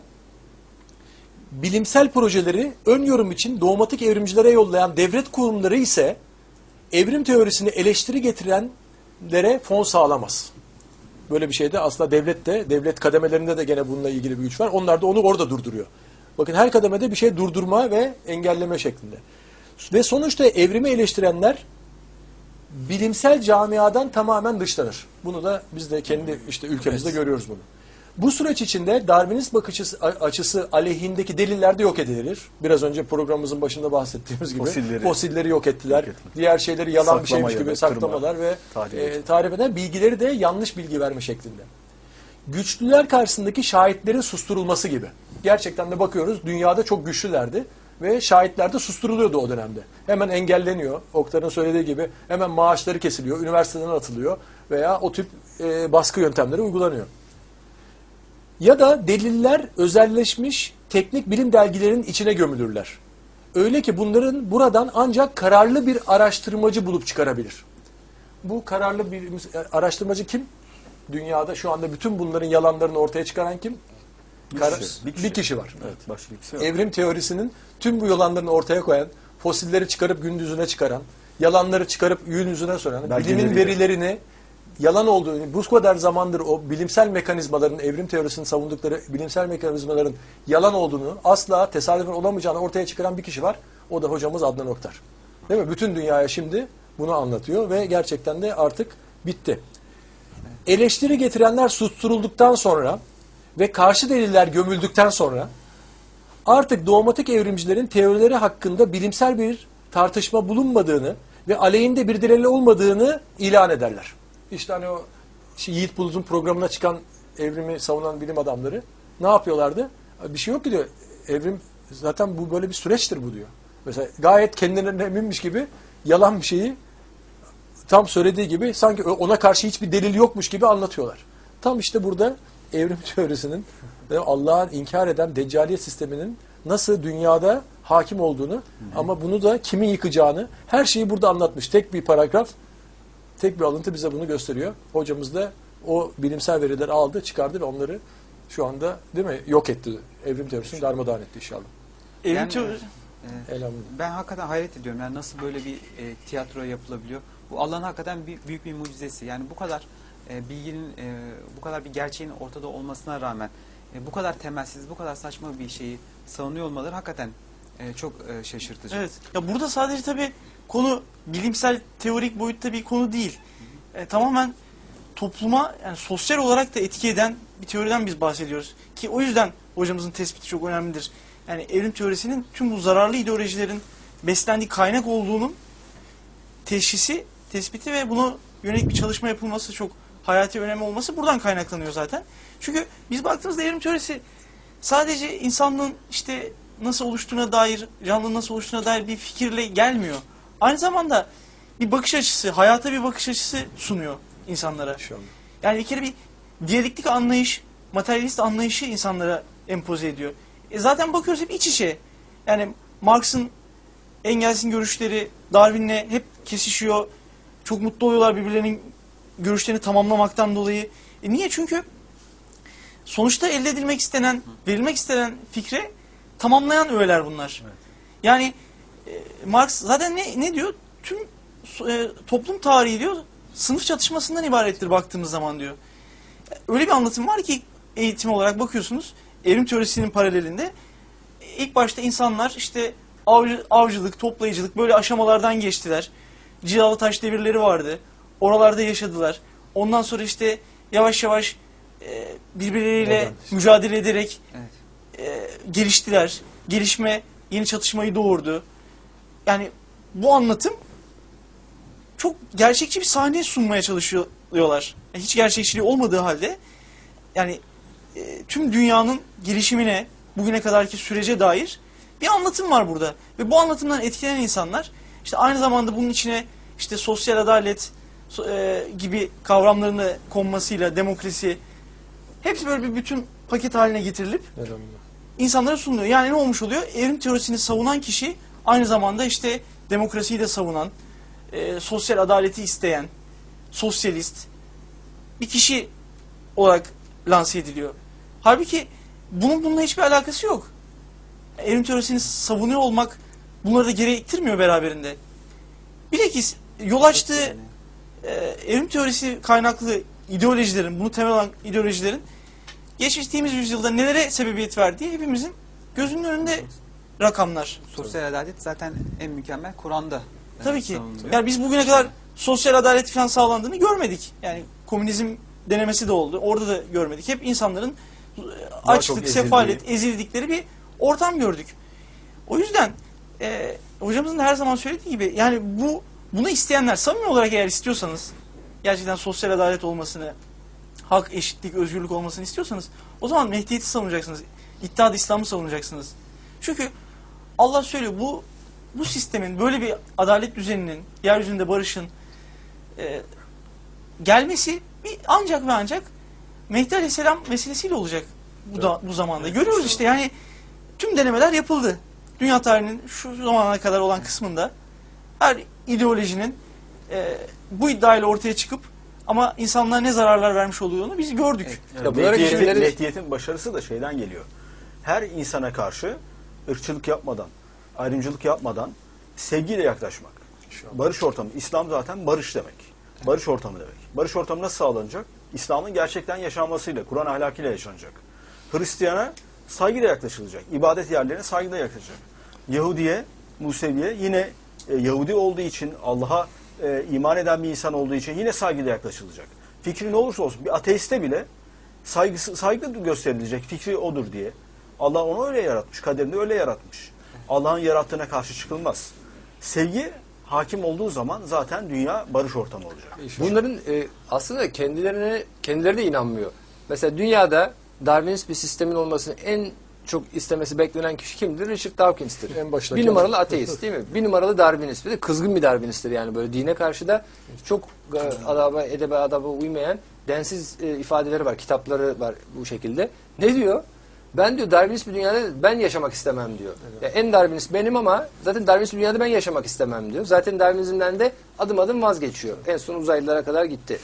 bilimsel projeleri ön yorum için dogmatik evrimcilere yollayan devlet kurumları ise evrim teorisini eleştiri getirenlere fon sağlamaz. Böyle bir şeyde asla devlet de, devlet kademelerinde de gene bununla ilgili bir güç var. Onlar da onu orada durduruyor. Bakın her kademede bir şey durdurma ve engelleme şeklinde. Ve sonuçta evrimi eleştirenler bilimsel camiadan tamamen dışlanır. Bunu da biz de kendi işte ülkemizde Evet. görüyoruz bunu. Bu süreç içinde Darwinist bakış açısı, açısı aleyhindeki deliller de yok edilir. Biraz önce programımızın başında bahsettiğimiz gibi Fosilleri- fosilleri yok ettiler. Yok ettiler. Diğer şeyleri yalan bir Saklama şeymiş ya gibi da saklamalar kırma, ve tarih e, etme. tarif eden bilgileri de yanlış bilgi verme şeklinde. Güçlüler karşısındaki şahitlerin susturulması gibi. Gerçekten de bakıyoruz dünyada çok güçlülerdi ve şahitler de susturuluyordu o dönemde. Hemen engelleniyor. Oktar'ın söylediği gibi hemen maaşları kesiliyor, üniversiteden atılıyor veya o tip e, baskı yöntemleri uygulanıyor. Ya da deliller özelleşmiş teknik bilim dergilerinin içine gömülürler. Öyle ki bunların buradan ancak kararlı bir araştırmacı bulup çıkarabilir. Bu kararlı bir araştırmacı kim? Dünyada şu anda bütün bunların yalanlarını ortaya çıkaran kim? Bir Kara- kişi, bir bir kişi. kişi. var. Evet, başka kimse yok. Evrim teorisinin tüm bu yalanlarını ortaya koyan, fosilleri çıkarıp gün yüzüne çıkaran, yalanları çıkarıp gün yüzüne soran, bilimin Belgeleriyle. verilerini yalan olduğunu, bu kadar zamandır o bilimsel mekanizmaların, evrim teorisinin savundukları bilimsel mekanizmaların yalan olduğunu, asla tesadüfen olamayacağını ortaya çıkaran bir kişi var. O da hocamız Adnan Oktar. Değil mi? Bütün dünyaya şimdi bunu anlatıyor ve gerçekten de artık bitti. Eleştiri getirenler susturulduktan sonra ve karşı deliller gömüldükten sonra artık dogmatik evrimcilerin teorileri hakkında bilimsel bir tartışma bulunmadığını ve aleyhinde bir delil olmadığını ilan ederler. İşte hani o şey, Yiğit Bulut'un programına çıkan evrimi savunan bilim adamları ne yapıyorlardı? Bir şey yok ki diyor. Evrim zaten bu böyle bir süreçtir bu diyor. Mesela gayet kendilerinden eminmiş gibi yalan bir şeyi tam söylediği gibi sanki ona karşı hiçbir delil yokmuş gibi anlatıyorlar. Tam işte burada evrim teorisinin Allah'ın inkar eden deccaliyet sisteminin nasıl dünyada hakim olduğunu, hı hı, ama bunu da kimin yıkacağını, her şeyi burada anlatmış. Tek bir paragraf, tek bir alıntı bize bunu gösteriyor. Hocamız da o bilimsel verileri aldı, çıkardı ve onları şu anda değil mi yok etti. Evrim teorisini darmadağın etti inşallah. Evrim Yani, teorisi... e, Elhamdülillah. ben hakikaten hayret ediyorum. Yani nasıl böyle bir e, tiyatro yapılabiliyor? Bu Allah'ın hakikaten bir, büyük bir mucizesi. Yani bu kadar e, bilginin, e, bu kadar bir gerçeğin ortada olmasına rağmen e, bu kadar temelsiz, bu kadar saçma bir şeyi savunuyor olmaları hakikaten e, çok e, şaşırtıcı. Evet. Ya burada sadece tabii konu bilimsel teorik boyutta bir konu değil. E, tamamen topluma yani sosyal olarak da etki eden bir teoriden biz bahsediyoruz. Ki o yüzden hocamızın tespiti çok önemlidir. Yani evrim teorisinin tüm bu zararlı ideolojilerin beslendiği kaynak olduğunun teşhisi, tespiti ve buna yönelik bir çalışma yapılması çok hayati önemi olması buradan kaynaklanıyor zaten. Çünkü biz baktığımızda evrim teorisi sadece insanlığın işte nasıl oluştuğuna dair, canlının nasıl oluştuğuna dair bir fikirle gelmiyor. Aynı zamanda bir bakış açısı, hayata bir bakış açısı sunuyor insanlara. Yani bir kere bir diyalektik anlayış, materyalist anlayışı insanlara empoze ediyor. E zaten bakıyoruz hep iç içe. Yani Marx'ın, Engels'in görüşleri Darwin'le hep kesişiyor. Çok mutlu oluyorlar birbirlerinin görüşlerini tamamlamaktan dolayı. E niye? Çünkü sonuçta elde edilmek istenen, verilmek istenen fikre tamamlayan öğeler bunlar. Evet. Yani e, Marx zaten ne, ne diyor? Tüm e, toplum tarihi diyor, sınıf çatışmasından ibarettir baktığımız zaman diyor. Öyle bir anlatım var ki eğitim olarak bakıyorsunuz, evrim teorisinin paralelinde ilk başta insanlar işte avcı, avcılık, toplayıcılık böyle aşamalardan geçtiler. Cilalı taş devirleri vardı. Oralarda yaşadılar. Ondan sonra işte yavaş yavaş e, birbirleriyle Modern. mücadele ederek Evet. e, geliştiler. Gelişme yeni çatışmayı doğurdu. Yani bu anlatım çok gerçekçi bir sahne sunmaya çalışıyorlar. Yani hiç gerçekçiliği olmadığı halde yani e, tüm dünyanın gelişimine, bugüne kadarki sürece dair bir anlatım var burada. Ve bu anlatımdan etkilenen insanlar işte aynı zamanda bunun içine işte sosyal adalet e, gibi kavramlarını konmasıyla demokrasi hepsi böyle bir bütün paket haline getirilip insanlara sunuluyor. Yani ne olmuş oluyor? Evrim teorisini savunan kişi aynı zamanda işte demokrasiyi de savunan, e, sosyal adaleti isteyen, sosyalist bir kişi olarak lanse ediliyor. Halbuki bunun bununla hiçbir alakası yok. Evrim teorisini savunuyor olmak bunları da gerektirmiyor beraberinde. Bilakis yol açtığı e, evrim teorisi kaynaklı ideolojilerin, bunu temel alan ideolojilerin geçtiğimiz yüzyılda nelere sebebiyet verdiği hepimizin gözünün önünde rakamlar. Sosyal adalet zaten en mükemmel Kur'an'da. Tabii ki. savunuluyor. Yani biz bugüne kadar sosyal adalet falan sağlandığını görmedik. Yani komünizm denemesi de oldu. Orada da görmedik. Hep insanların Daha açlık, çok sefalet, ezildikleri bir ortam gördük. O yüzden e, hocamızın da her zaman söylediği gibi yani bu bunu isteyenler samimi olarak eğer istiyorsanız gerçekten sosyal adalet olmasını, hak, eşitlik, özgürlük olmasını istiyorsanız o zaman Mehdiyeti savunacaksınız. İttihad-ı İslam'ı savunacaksınız. Çünkü Allah söylüyor bu bu sistemin böyle bir adalet düzeninin, yeryüzünde barışın e, gelmesi bir ancak ve ancak Mehdi Aleyhisselam vesilesiyle olacak bu da bu zamanda. Evet, Görüyoruz inşallah. işte yani tüm denemeler yapıldı. Dünya tarihinin şu zamana kadar olan kısmında her ideolojinin e, bu iddiayla ortaya çıkıp ama insanlara ne zararlar vermiş olduğunu biz gördük. Yani Ya bunların Mehdiyetin, kendileri- Mehdiyetin başarısı da şeyden geliyor. Her insana karşı ırkçılık yapmadan, ayrımcılık yapmadan sevgiyle yaklaşmak. Barış ortamı. İslam zaten barış demek. Barış ortamı demek. Barış ortamı nasıl sağlanacak? İslam'ın gerçekten yaşanmasıyla, Kur'an ahlakıyla yaşanacak. Hristiyana saygıyla yaklaşılacak. İbadet yerlerine saygıyla yaklaşılacak. Yahudiye, Museviye yine e, Yahudi olduğu için, Allah'a e, iman eden bir insan olduğu için yine saygıyla yaklaşılacak. Fikri ne olursa olsun bir ateiste bile saygısı, saygı gösterilecek, fikri odur diye. Allah onu öyle yaratmış, kaderini öyle yaratmış. Allah'ın yarattığına karşı çıkılmaz. Sevgi hakim olduğu zaman zaten dünya barış ortamı olacak. Bunların e, aslında kendilerine kendileri de inanmıyor. Mesela dünyada Darwinist bir sistemin olmasını en çok istemesi beklenen kişi kimdir? Richard Dawkins'tir. En baştaki bir numaralı adam. ateist değil mi? Bir numaralı Darwinist. Bir de kızgın bir Darwinist'tir yani böyle dine karşı da çok e, adaba, edebe, adaba uymayan densiz e, ifadeleri var. Kitapları var bu şekilde. Ne diyor? Ben diyor Darwinist bir dünyada ben yaşamak istemem diyor. Ya en Darwinist benim ama zaten Darwinist bir dünyada ben yaşamak istemem diyor. Zaten Darwinizmden de adım adım vazgeçiyor. En son uzaylılara kadar gitti.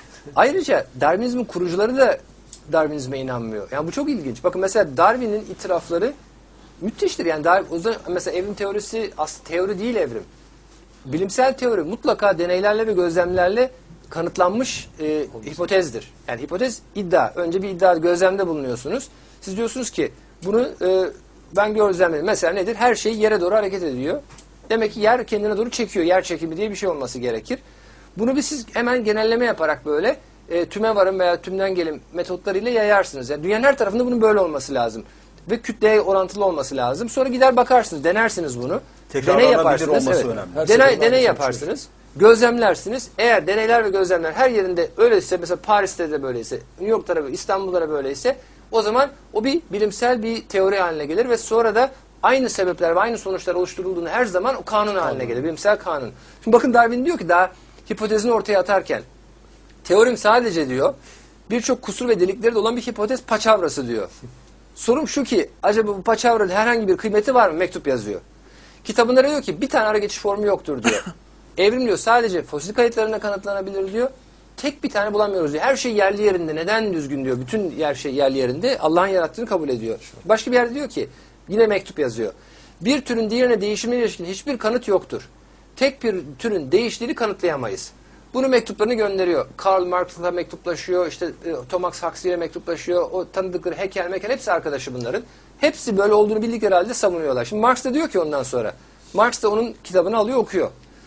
Ayrıca Darwinizmin kurucuları da Darwinizme inanmıyor. Yani bu çok ilginç. Bakın mesela Darwin'in itirafları müthiştir. Yani Darwin, o zaman mesela evrim teorisi aslında teori değil evrim. Bilimsel teori mutlaka deneylerle ve gözlemlerle kanıtlanmış e, hipotezdir. Yani hipotez iddia. Önce bir iddia gözlemde bulunuyorsunuz. Siz diyorsunuz ki bunu e, ben gözlemledim. Mesela nedir? Her şey yere doğru hareket ediyor. Demek ki yer kendine doğru çekiyor. Yer çekimi diye bir şey olması gerekir. Bunu bir siz hemen genelleme yaparak böyle e, tüme varın veya tümden gelin metotlarıyla yayarsınız. Yani dünyanın her tarafında bunun böyle olması lazım. Ve kütleye orantılı olması lazım. Sonra gider bakarsınız, denersiniz bunu. Tekrarlanabilir Deney yaparsınız. olması Evet. önemli. Her Deney, seferinde deney aynı yaparsınız. Gözlemlersiniz. Eğer deneyler ve gözlemler her yerinde öyleyse, mesela Paris'te de böyleyse, New York'ta da böyle, İstanbul'da da böyleyse, o zaman o bir bilimsel bir teori haline gelir ve sonra da aynı sebepler ve aynı sonuçlar oluşturulduğunu her zaman o kanun haline gelir. Bilimsel kanun. Şimdi bakın Darwin diyor ki daha hipotezini ortaya atarken teorim sadece diyor birçok kusur ve delikleri de olan bir hipotez paçavrası diyor. Sorum şu ki acaba bu paçavranın herhangi bir kıymeti var mı? Mektup yazıyor. Kitabında diyor ki bir tane ara geçiş formu yoktur diyor. Evrim diyor sadece fosil kayıtlarına kanıtlanabilir diyor. Tek bir tane bulamıyoruz diyor. Her şey yerli yerinde. Neden düzgün diyor. Bütün her şey yerli yerinde. Allah'ın yarattığını kabul ediyor. Başka bir yerde diyor ki yine mektup yazıyor. Bir türün diğerine değişimine ilişkin hiçbir kanıt yoktur. Tek bir türün değiştiğini kanıtlayamayız. Bunu mektuplarını gönderiyor. Karl Marx'la mektuplaşıyor. İşte Thomas Huxley'le mektuplaşıyor. O tanıdıkları Haeckel, Mekel hepsi arkadaşı bunların. Hepsi böyle olduğunu bildikleri halde savunuyorlar. Şimdi Marx da diyor ki ondan sonra. Marx da onun kitabını alıyor okuyor.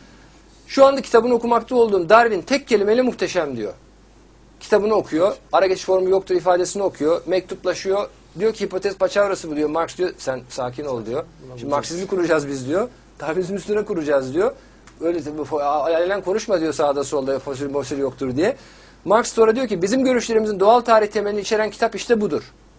Şu anda kitabını okumakta olduğum Darwin tek kelimeyle muhteşem diyor. Kitabını okuyor. Ara geçiş formu yoktur ifadesini okuyor. Mektuplaşıyor. Diyor ki hipotez paçavrası bu diyor. Marx diyor sen sakin ol diyor. Şimdi Marksizmi kuracağız biz diyor. Darwinizmin üstüne kuracağız diyor. Öyle alenen konuşma diyor sağda solda fosil fosil yoktur diye. Marx sonra diyor ki bizim görüşlerimizin doğal tarih temelini içeren kitap işte budur.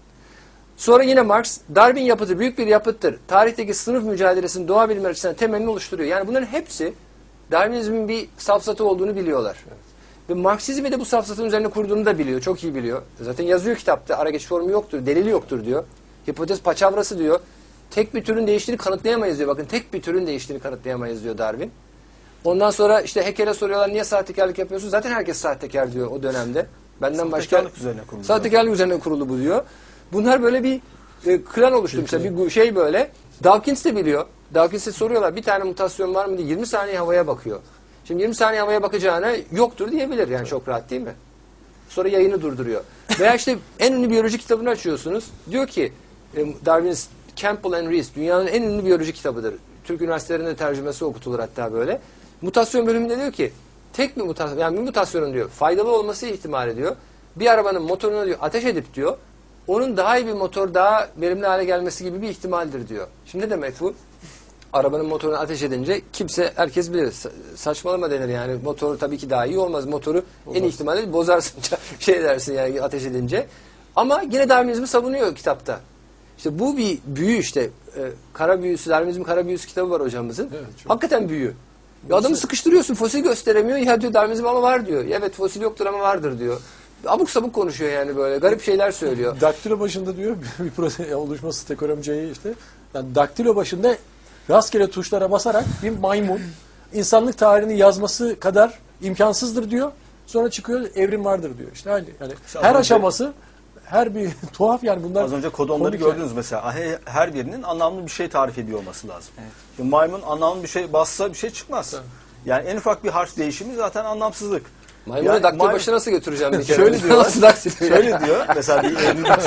Sonra yine Marx Darwin yapıtı büyük bir yapıttır. Tarihteki sınıf mücadelesinin doğa bilimleri açısından temelini oluşturuyor. Yani bunların hepsi Darwinizmin bir safsatı olduğunu biliyorlar. Evet. Ve Marksizmi de bu safsatın üzerine kurduğunu da biliyor. Çok iyi biliyor. Zaten yazıyor kitapta. Ara geçiş formu yoktur. Delili yoktur diyor. Hipotez paçavrası diyor. Tek bir türün değiştiğini kanıtlayamayız diyor. Bakın tek bir türün değiştiğini kanıtlayamayız diyor Darwin. Ondan sonra işte Haeckel'e soruyorlar niye sahtekarlık yapıyorsun? Zaten herkes sahtekar diyor o dönemde. Benden başka Sahtekarlık üzerine kurulu. Sahtekarlık üzerine kurulu bu diyor. Bunlar böyle bir e, klan oluşturmuşlar. Bir şey böyle. Dawkins de biliyor. Dawkins'e soruyorlar bir tane mutasyon var mı diye yirmi saniye havaya bakıyor. Şimdi yirmi saniye havaya bakacağına yoktur diyebilir yani çok rahat değil mi? Sonra yayını durduruyor. Veya işte en ünlü biyoloji kitabını açıyorsunuz. Diyor ki Darwin's Campbell and Rees dünyanın en ünlü biyoloji kitabıdır. Türk üniversitelerinde tercümesi okutulur hatta böyle. Mutasyon bölümünde diyor ki tek bir mutasyon yani bir mutasyonun diyor faydalı olması ihtimali diyor. bir arabanın motoruna diyor ateş edip diyor onun daha iyi bir motor, daha verimli hale gelmesi gibi bir ihtimaldir diyor. Şimdi ne demek bu? Arabanın motoruna ateş edince kimse, herkes bilir. Sa- saçmalama denir yani. Motoru tabii ki daha iyi olmaz. Motoru olmaz. En ihtimalle bozarsın, şey dersin yani ateş edince. Ama yine Darwinizmi savunuyor kitapta. İşte bu bir büyü işte. Ee, kara büyüsü, Darwinizmin kara büyüsü kitabı var hocamızın. Evet, hakikaten büyü. Bir adamı sıkıştırıyorsun, fosil gösteremiyor. Ya diyor Darwinizm ama var diyor. Evet fosil yoktur ama vardır diyor. Abuk sabuk konuşuyor yani böyle. Garip şeyler söylüyor. Daktilo başında diyor bir protein oluşması tekoremceyi işte. Yani daktilo başında rastgele tuşlara basarak bir maymun insanlık tarihini yazması kadar imkansızdır diyor. Sonra çıkıyor evrim vardır diyor. İşte aynı. Yani İşte her önce, aşaması her bir tuhaf yani bunlar. Az önce kodonları gördünüz yani. Mesela. Her birinin anlamlı bir şey tarif ediyor olması lazım. Evet. Şimdi maymun anlamlı bir şey bassa bir şey çıkmaz. Evet. Yani en ufak bir harf değişimi zaten anlamsızlık. Maymunu yani, daktilo maymun... başına nasıl götüreceğim bir kere? Şöyle diyor. şöyle diyor. Mesela bir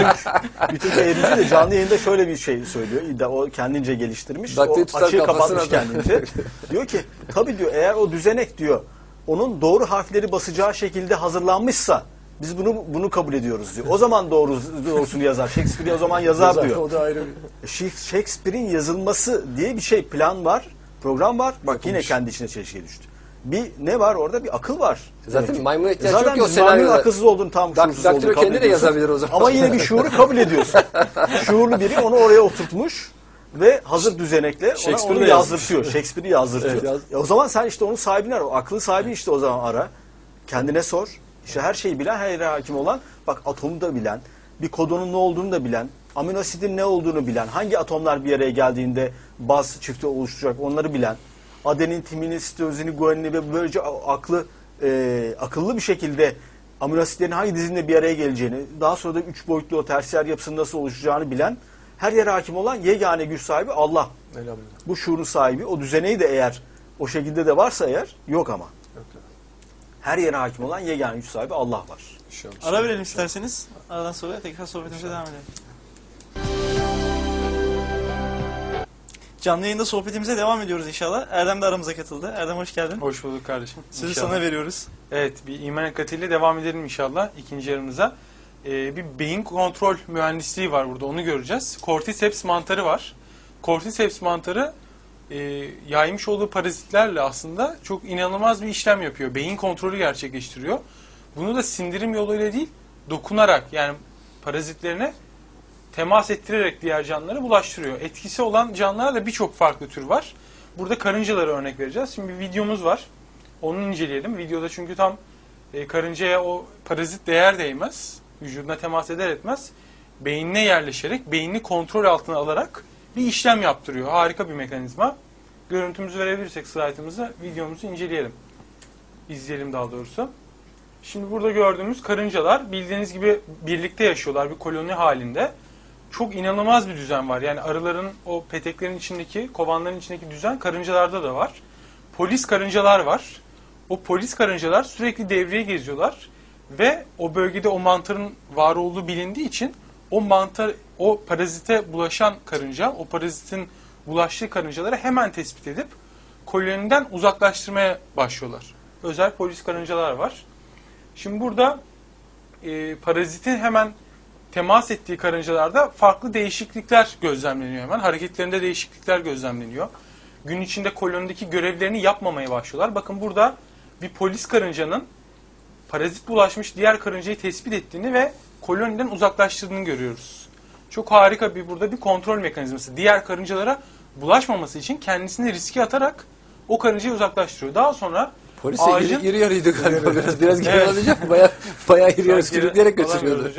bütün bütün evrimci de canlı yayında şöyle bir şey söylüyor. O kendince geliştirmiş. Daktilo o açığı kapatmış kendince. Diyor ki tabii diyor eğer o düzenek diyor onun doğru harfleri basacağı şekilde hazırlanmışsa biz bunu bunu kabul ediyoruz diyor. O zaman doğru doğrusunu yazar. Shakespeare o zaman yazar, yazar diyor. O da ayrı bir... Shakespeare'in yazılması diye bir şey plan var, program var. Bak yine kendi içine çelişkiye düştü. Bir ne var orada? Bir akıl var. Zaten maymuna ihtiyaç Zaten yok ki o senaryoda. Zaten maymunun akılsız olduğunu tam Dak, şuursuz olduğunu kabul kendi de yazabilir o zaman. Ama yine bir şuuru kabul ediyorsun. Şuurlu biri onu oraya oturtmuş ve hazır düzenekle ona onu yazdırtıyor. Shakespeare'i yazdırtıyor. Evet, yaz... ya o zaman sen işte onun sahibini ara. O aklı sahibi işte o zaman ara. Kendine sor. İşte her şeyi bilen, her yere hakim olan, bak atomu da bilen, bir kodonun ne olduğunu da bilen, amino asidin ne olduğunu bilen, hangi atomlar bir araya geldiğinde baz çifti oluşturacak onları bilen, adenin, timinin, sitozini, guanini ve böylece aklı e, akıllı bir şekilde amino asitlerin hangi dizinde bir araya geleceğini, daha sonra da üç boyutlu o tersiyer yapısının nasıl oluşacağını bilen, her yere hakim olan yegane güç sahibi Allah. Bu şuurun sahibi, o düzeneyi de eğer o şekilde de varsa eğer, yok ama. Her yere hakim olan yegane güç sahibi Allah var. İnşallah. Ara verelim isterseniz. Aradan sonra tekrar sohbetimize devam edelim. Canlı yayında sohbetimize devam ediyoruz inşallah. Erdem de aramıza katıldı. Erdem hoş geldin. Hoş bulduk kardeşim. Sözü İnşallah. sana veriyoruz. Evet, bir iman hakikatiyle devam edelim inşallah ikinci yarımıza. Ee, bir beyin kontrol mühendisliği var burada, onu göreceğiz. Cordyceps mantarı var. Cordyceps mantarı e, yaymış olduğu parazitlerle aslında çok inanılmaz bir işlem yapıyor. Beyin kontrolü gerçekleştiriyor. Bunu da sindirim yoluyla değil, dokunarak yani parazitlerine temas ettirerek diğer canlılara bulaştırıyor. Etkisi olan canlılarla birçok farklı tür var. Burada karıncalara örnek vereceğiz. Şimdi bir videomuz var. Onu inceleyelim. Videoda çünkü tam e, karıncaya o parazit değer değmez. Vücuduna temas eder etmez. Beynine yerleşerek, beynini kontrol altına alarak bir işlem yaptırıyor. Harika bir mekanizma. Görüntümüzü verebilirsek slaytımızı, videomuzu inceleyelim. İzleyelim daha doğrusu. Şimdi burada gördüğümüz karıncalar bildiğiniz gibi birlikte yaşıyorlar bir koloni halinde. Çok inanılmaz bir düzen var. Yani arıların o peteklerin içindeki, kovanların içindeki düzen karıncalarda da var. Polis karıncalar var. O polis karıncalar sürekli devreye geziyorlar ve o bölgede o mantarın var olduğu bilindiği için o mantar, o parazite bulaşan karınca, o parazitin bulaştığı karıncaları hemen tespit edip koloniden uzaklaştırmaya başlıyorlar. Özel polis karıncalar var. Şimdi burada e, parazitin hemen temas ettiği karıncalarda farklı değişiklikler gözlemleniyor hemen. Hareketlerinde değişiklikler gözlemleniyor. Gün içinde kolonideki görevlerini yapmamaya başlıyorlar. Bakın burada bir polis karıncanın parazit bulaşmış diğer karıncayı tespit ettiğini ve koloniden uzaklaştırdığını görüyoruz. Çok harika bir burada bir kontrol mekanizması. Diğer karıncalara bulaşmaması için kendisini riske atarak o karıncayı uzaklaştırıyor. Daha sonra polis ağacın... iri, iri yarıydı galiba biraz. Biraz geri evet. alacak mı? Bayağı, bayağı iri yarı sürükleyerek götürüyordu.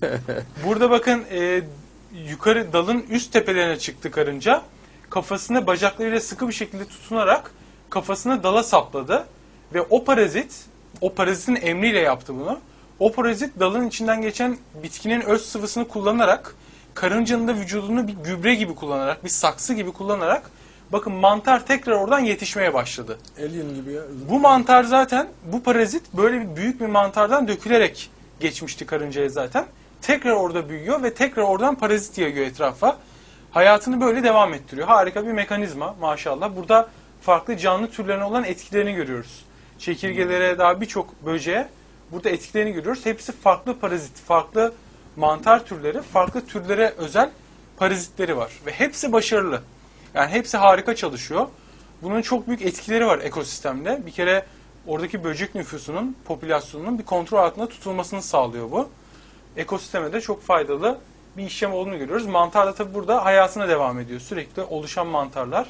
Burada bakın e, yukarı dalın üst tepelerine çıktı karınca. Kafasını bacaklarıyla sıkı bir şekilde tutunarak kafasını dala sapladı. Ve o parazit, o parazitin emriyle yaptı bunu. O parazit dalın içinden geçen bitkinin öz sıvısını kullanarak, karıncanın da vücudunu bir gübre gibi kullanarak, bir saksı gibi kullanarak, bakın mantar tekrar oradan yetişmeye başladı. Alien gibi ya. Bu mantar zaten, bu parazit böyle bir büyük bir mantardan dökülerek geçmişti karıncaya zaten. Tekrar orada büyüyor ve tekrar oradan parazit yayıyor etrafa. Hayatını böyle devam ettiriyor. Harika bir mekanizma maşallah. Burada farklı canlı türlerine olan etkilerini görüyoruz. Çekirgelere, daha birçok böceğe burada etkilerini görüyoruz. Hepsi farklı parazit, farklı mantar türleri, farklı türlere özel parazitleri var. Ve hepsi başarılı. Yani hepsi harika çalışıyor. Bunun çok büyük etkileri var ekosistemde. Bir kere oradaki böcek nüfusunun, popülasyonunun bir kontrol altında tutulmasını sağlıyor bu. Ekosisteme de çok faydalı bir işlem olduğunu görüyoruz. Mantar da tabii burada hayatına devam ediyor. Sürekli oluşan mantarlar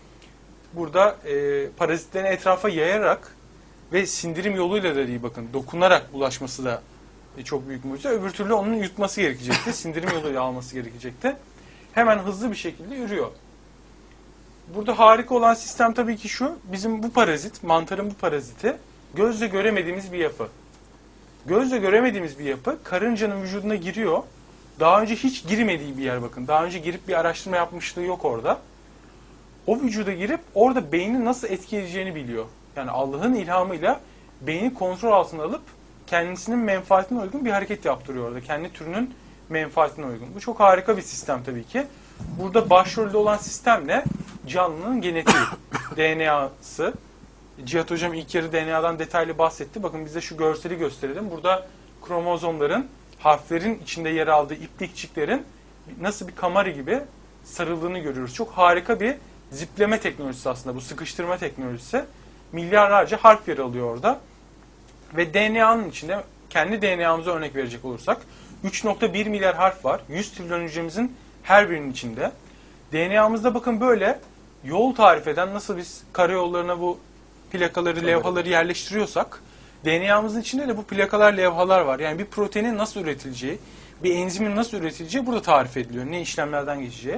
burada e, parazitlerini etrafa yayarak ve sindirim yoluyla da değil, bakın dokunarak bulaşması da e, çok büyük mucize. Öbür türlü onun yutması gerekecekti. Sindirim yoluyla alması gerekecekti. Hemen hızlı bir şekilde yürüyor. Burada harika olan sistem tabii ki şu. Bizim bu parazit, mantarın bu paraziti gözle göremediğimiz bir yapı. Gözle göremediğimiz bir yapı karıncanın vücuduna giriyor. Daha önce hiç girmediği bir yer bakın. Daha önce girip bir araştırma yapmışlığı yok orada. O vücuda girip orada beyni nasıl etkileyeceğini biliyor. Yani Allah'ın ilhamıyla beyni kontrol altına alıp kendisinin menfaatine uygun bir hareket yaptırıyor orada. Kendi türünün menfaatine uygun. Bu çok harika bir sistem tabii ki. Burada başrolde olan sistem ne? Canlının genetiği, D N A'sı. Cihat Hocam ilk yarı D N A'dan detaylı bahsetti. Bakın bize şu görseli gösterelim. Burada kromozomların, harflerin içinde yer aldığı iplikçiklerin nasıl bir kamera gibi sarıldığını görüyoruz. Çok harika bir zipleme teknolojisi aslında bu, sıkıştırma teknolojisi. Milyarlarca harf yer alıyor orada. Ve D N A'nın içinde, kendi D N A'mıza örnek verecek olursak, üç nokta bir milyar harf var. yüz trilyon hücremizin her birinin içinde. D N A'mızda bakın böyle yol tarif eden, nasıl biz karayollarına bu plakaları, Tabii. levhaları yerleştiriyorsak, D N A'mızın içinde de bu plakalar, levhalar var. Yani bir proteinin nasıl üretileceği, bir enzimin nasıl üretileceği burada tarif ediliyor. Ne işlemlerden geçeceği.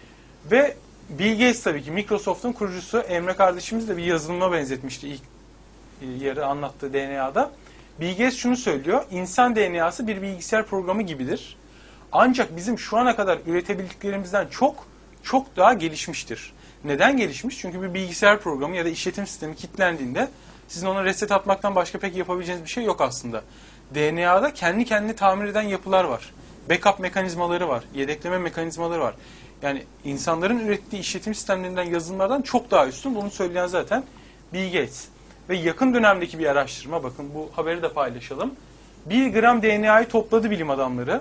Ve Bill Gates tabii ki Microsoft'un kurucusu, Emre kardeşimiz de bir yazılıma benzetmişti ilk yarı anlattığı D N A'da. Bill Gates şunu söylüyor: İnsan D N A'sı bir bilgisayar programı gibidir. Ancak bizim şu ana kadar üretebildiklerimizden çok çok daha gelişmiştir. Neden gelişmiş? Çünkü bir bilgisayar programı ya da işletim sistemi kilitlendiğinde sizin ona reset atmaktan başka pek yapabileceğiniz bir şey yok aslında. D N A'da kendi kendini tamir eden yapılar var. Backup mekanizmaları var. Yedekleme mekanizmaları var. Yani insanların ürettiği işletim sistemlerinden, yazılımlardan çok daha üstün. Bunu söyleyen zaten Bill Gates. Ve yakın dönemdeki bir araştırma, bakın bu haberi de paylaşalım. bir gram D N A'yı topladı bilim adamları.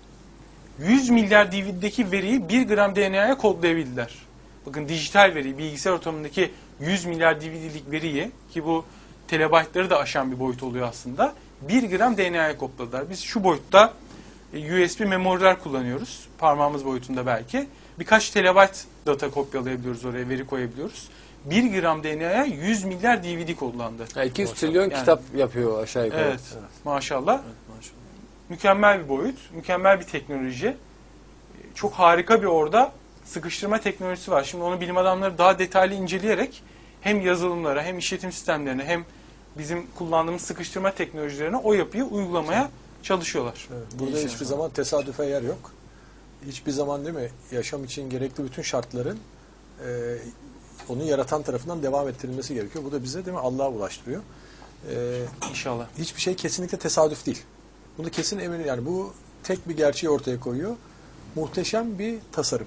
yüz milyar D V D'deki veriyi bir gram D N A'ya kodlayabildiler. Bakın dijital veri, bilgisayar ortamındaki yüz milyar D V D'lik veriyi, ki bu terabaytları da aşan bir boyut oluyor aslında, bir gram D N A'ya kodladılar. Biz şu boyutta U S B memoriler kullanıyoruz. Parmağımız boyutunda belki. Birkaç terabayt data kopyalayabiliyoruz oraya, veri koyabiliyoruz. bir gram D N A'ya yüz milyar D V D kodlandı. Yani iki yüz trilyon yani, kitap yapıyor aşağı yukarı. Evet, evet. Maşallah. Evet, maşallah. Mükemmel bir boyut, mükemmel bir teknoloji. Çok harika bir orada sıkıştırma teknolojisi var. Şimdi onu bilim adamları daha detaylı inceleyerek hem yazılımlara, hem işletim sistemlerine, hem bizim kullandığımız sıkıştırma teknolojilerine o yapıyı uygulamaya çalışıyorlar. Evet, burada hiçbir zaman. zaman tesadüfe yer yok. Hiçbir zaman, değil mi, yaşam için gerekli bütün şartların e, onu yaratan tarafından devam ettirilmesi gerekiyor. Bu da bize, değil mi, Allah'a ulaştırıyor. E, İnşallah. Hiçbir şey kesinlikle tesadüf değil. Bunu kesin eminim. Yani bu tek bir gerçeği ortaya koyuyor. Muhteşem bir tasarım.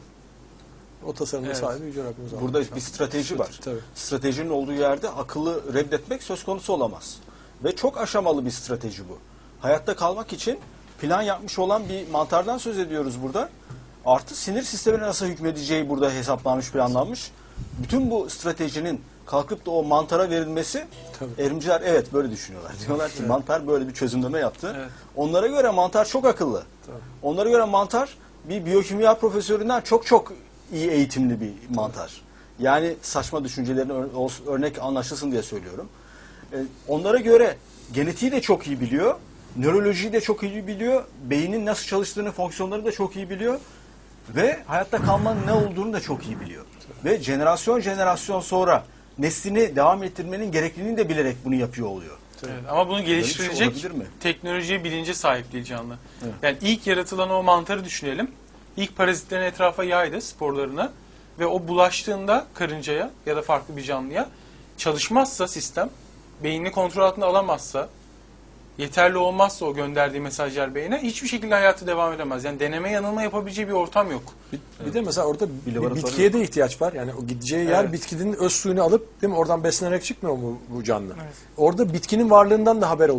O tasarımın evet. sahibi Yüce Rabbimiz. Burada bir strateji var. Tabii. Stratejinin olduğu yerde akıllı reddetmek söz konusu olamaz. Ve çok aşamalı bir strateji bu. Hayatta kalmak için plan yapmış olan bir mantardan söz ediyoruz burada. Artı sinir sistemine nasıl hükmedeceği burada hesaplanmış, planlanmış. Bütün bu stratejinin kalkıp da o mantara verilmesi, Tabii. erimciler evet böyle düşünüyorlar. Diyorlar ki evet. mantar böyle bir çözümleme yaptı. Evet. Onlara göre mantar çok akıllı. Tabii. Onlara göre mantar bir biyokimya profesöründen çok çok iyi eğitimli bir mantar. Yani saçma düşüncelerini örnek anlaşılsın diye söylüyorum. Onlara göre genetiği de çok iyi biliyor. Nörolojiyi de çok iyi biliyor. Beynin nasıl çalıştığını, fonksiyonları da çok iyi biliyor. Ve hayatta kalmanın ne olduğunu da çok iyi biliyor. Ve jenerasyon jenerasyon sonra neslini devam ettirmenin gerekliliğini de bilerek bunu yapıyor oluyor. Evet, ama bunu geliştirecek şey teknolojiye, bilince sahip değil canlı. Evet. Yani ilk yaratılan o mantarı düşünelim. İlk parazitlerin etrafa yaydı sporlarını ve o bulaştığında karıncaya ya da farklı bir canlıya, çalışmazsa sistem, beynini kontrol altına alamazsa, yeterli olmazsa o gönderdiği mesajlar beyine, hiçbir şekilde hayatı devam edemez. Yani deneme yanılma yapabileceği bir ortam yok. Bir, evet. bir de mesela orada bir bitkiye de ihtiyaç var. Yani o gideceği yer, evet. bitkinin öz suyunu alıp, değil mi, oradan beslenerek çıkmıyor mu bu canlı? Evet. Orada bitkinin varlığından da haber olacak.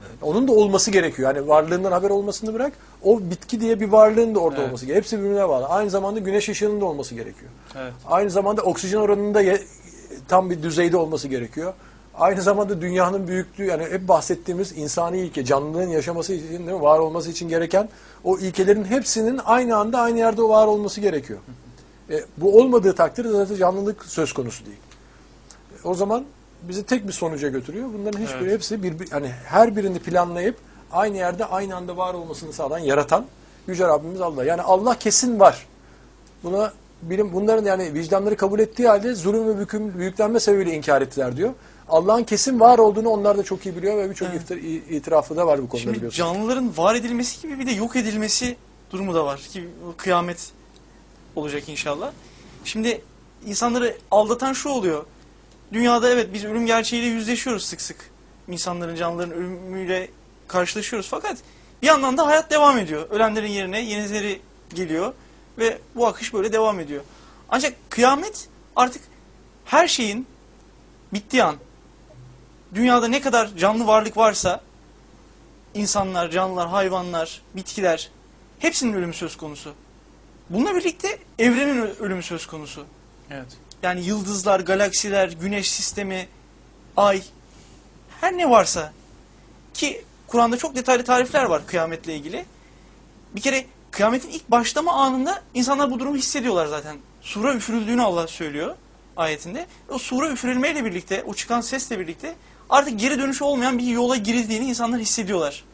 Onun da olması gerekiyor. Yani varlığından haber olmasını bırak. O bitki diye bir varlığın da orada Evet. olması gerekiyor. Hepsi birbirine bağlı. Aynı zamanda güneş ışığının da olması gerekiyor. Evet. Aynı zamanda oksijen oranının da ye- tam bir düzeyde olması gerekiyor. Aynı zamanda dünyanın büyüklüğü, yani hep bahsettiğimiz insani ilke, canlılığın yaşaması için, değil mi, var olması için gereken o ilkelerin hepsinin aynı anda aynı yerde var olması gerekiyor. E, bu olmadığı takdirde zaten canlılık söz konusu değil. E, o zaman bizi tek bir sonuca götürüyor. Bunların hiçbiri, Evet. hepsi bir, bir- hani her birini planlayıp aynı yerde aynı anda var olmasını sağlayan, yaratan Yüce Rabbimiz Allah. Yani Allah kesin var. Buna bilim, bunların yani vicdanları kabul ettiği halde zulüm ve büküm, büyüklenme sebebiyle inkar ettiler diyor. Allah'ın kesin var olduğunu onlar da çok iyi biliyor ve birçok Evet. iftir- i- itirafı da var bu konuda, Şimdi biliyorsunuz. canlıların var edilmesi gibi bir de yok edilmesi durumu da var. Ki bu kıyamet olacak inşallah. Şimdi insanları aldatan şu oluyor. Dünyada evet biz ölüm gerçeğiyle yüzleşiyoruz sık sık. İnsanların, canlıların ölümüyle karşılaşıyoruz. Fakat bir yandan da hayat devam ediyor. Ölenlerin yerine yenileri geliyor ve bu akış böyle devam ediyor. Ancak kıyamet artık her şeyin bittiği an. Dünyada ne kadar canlı varlık varsa, insanlar, canlılar, hayvanlar, bitkiler, hepsinin ölümü söz konusu. Bununla birlikte evrenin ö- ölümü söz konusu. Evet. Yani yıldızlar, galaksiler, güneş sistemi, ay, her ne varsa, ki Kur'an'da çok detaylı tarifler var kıyametle ilgili. Bir kere kıyametin ilk başlama anında insanlar bu durumu hissediyorlar zaten. Sura üfürüldüğünü Allah söylüyor ayetinde. O sura üfürülmeyle birlikte, o çıkan sesle birlikte artık geri dönüşü olmayan bir yola girildiğini insanlar hissediyorlar.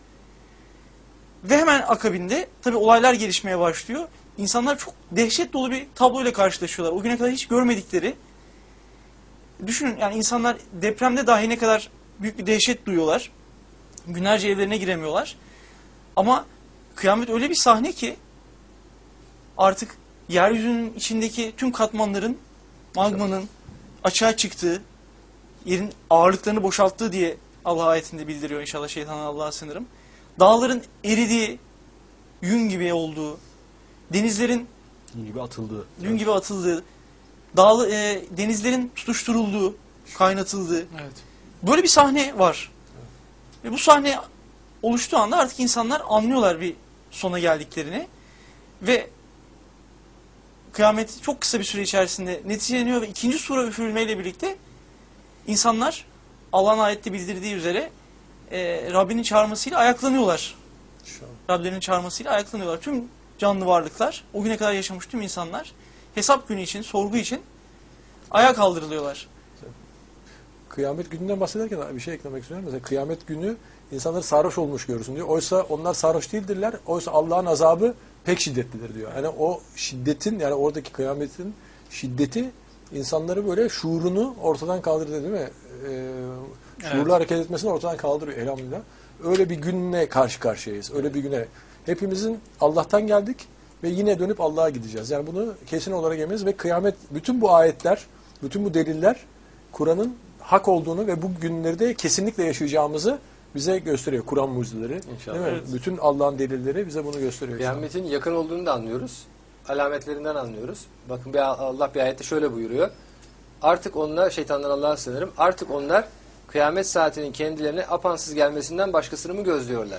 Ve hemen akabinde tabii olaylar gelişmeye başlıyor. İnsanlar çok dehşet dolu bir tabloyla karşılaşıyorlar. O güne kadar hiç görmedikleri. Düşünün yani insanlar depremde dahi ne kadar büyük bir dehşet duyuyorlar. Günlerce evlerine giremiyorlar. Ama kıyamet öyle bir sahne ki artık yeryüzünün içindeki tüm katmanların, magmanın açığa çıktığı, yerin ağırlıklarını boşalttığı diye Allah ayetinde bildiriyor, inşallah şeytandan Allah'a sığınırım. Dağların eridiği, yün gibi olduğu, denizlerin Yün gibi atıldığı. yün gibi atıldığı, dağlı, e, denizlerin tutuşturulduğu, kaynatıldığı, Evet. böyle bir sahne var. Ve bu sahne oluştuğu anda artık insanlar anlıyorlar bir sona geldiklerini ve kıyamet çok kısa bir süre içerisinde neticeleniyor ve ikinci sura üfürülmeyle birlikte insanlar Allah'ın ayette bildirdiği üzere e, Rabbinin çağırmasıyla ayaklanıyorlar. Rablerinin çağırmasıyla ayaklanıyorlar. Tüm canlı varlıklar, o güne kadar yaşamış tüm insanlar hesap günü için, sorgu için ayağa kaldırılıyorlar. Kıyamet gününden bahsederken bir şey eklemek istiyorum. Mesela kıyamet günü insanları sarhoş olmuş görürsün diyor. Oysa onlar sarhoş değildirler. Oysa Allah'ın azabı pek şiddetlidir diyor. Yani o şiddetin, yani oradaki kıyametin şiddeti insanları böyle şuurunu ortadan kaldırdı, değil mi? Ee, şuurlu Evet. hareket etmesini ortadan kaldırıyor elhamdülillah. Öyle bir günle karşı karşıyayız. Öyle bir güne. Hepimizin Allah'tan geldik ve yine dönüp Allah'a gideceğiz. Yani bunu kesin olarak emeyiz ve kıyamet, bütün bu ayetler, bütün bu deliller Kur'an'ın hak olduğunu ve bu günleri de kesinlikle yaşayacağımızı bize gösteriyor. Kur'an mucizeleri. İnşallah. Değil mi? Evet. Bütün Allah'ın delilleri bize bunu gösteriyor. inşallah. Kıyametin yakın olduğunu da anlıyoruz. Alametlerinden anlıyoruz. Bakın bir Allah bir ayette şöyle buyuruyor. Artık onlar, şeytandan Allah'a sığınırım, artık onlar kıyamet saatinin kendilerine apansız gelmesinden başkasını mı gözlüyorlar?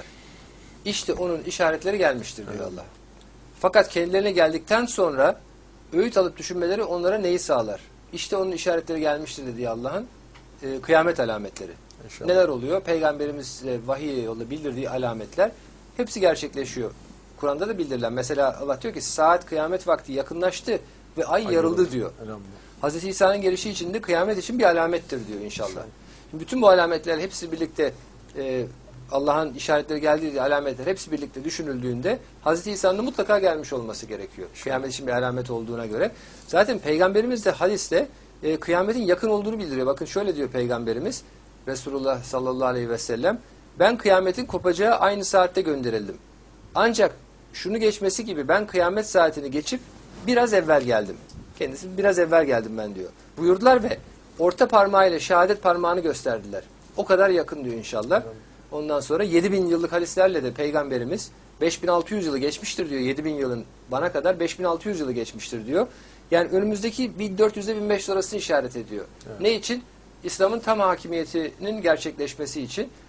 İşte onun işaretleri gelmiştir diyor Allah. Fakat kendilerine geldikten sonra öğüt alıp düşünmeleri onlara neyi sağlar? İşte onun işaretleri gelmiştir dedi Allah'ın e, kıyamet alametleri. İnşallah. Neler oluyor? Peygamberimiz e, vahiy yoluyla bildirdiği alametler hepsi gerçekleşiyor. Kur'an'da da bildirilen. Mesela Allah diyor ki saat kıyamet vakti yakınlaştı ve ay, Ay yarıldı yarıldı. diyor. Elhamdülillah. Hazreti İsa'nın gelişi için de kıyamet için bir alamettir diyor inşallah. Şimdi bütün bu alametler hepsi birlikte e, Allah'ın işaretleri geldiği diye alametler hepsi birlikte düşünüldüğünde Hazreti İsa'nın mutlaka gelmiş olması gerekiyor. Kıyamet için bir alamet olduğuna göre. Zaten Peygamberimiz de hadiste e, kıyametin yakın olduğunu bildiriyor. Bakın şöyle diyor Peygamberimiz Resulullah sallallahu aleyhi ve sellem, ben kıyametin kopacağı aynı saatte gönderildim. Ancak şunu geçmesi gibi ben kıyamet saatini geçip biraz evvel geldim. Kendisi biraz evvel geldim ben diyor. Buyurdular ve orta parmağıyla şehadet parmağını gösterdiler. O kadar yakın diyor inşallah. Ondan sonra yedi bin yıllık hadislerle de Peygamberimiz beş bin altı yüz yılı geçmiştir diyor. yedi bin yılın bana kadar beş bin altı yüz yılı geçmiştir diyor. Yani önümüzdeki bin dört yüz ile bin beş yüz arasını işaret ediyor. Evet. Ne için? İslam'ın tam hakimiyetinin gerçekleşmesi için.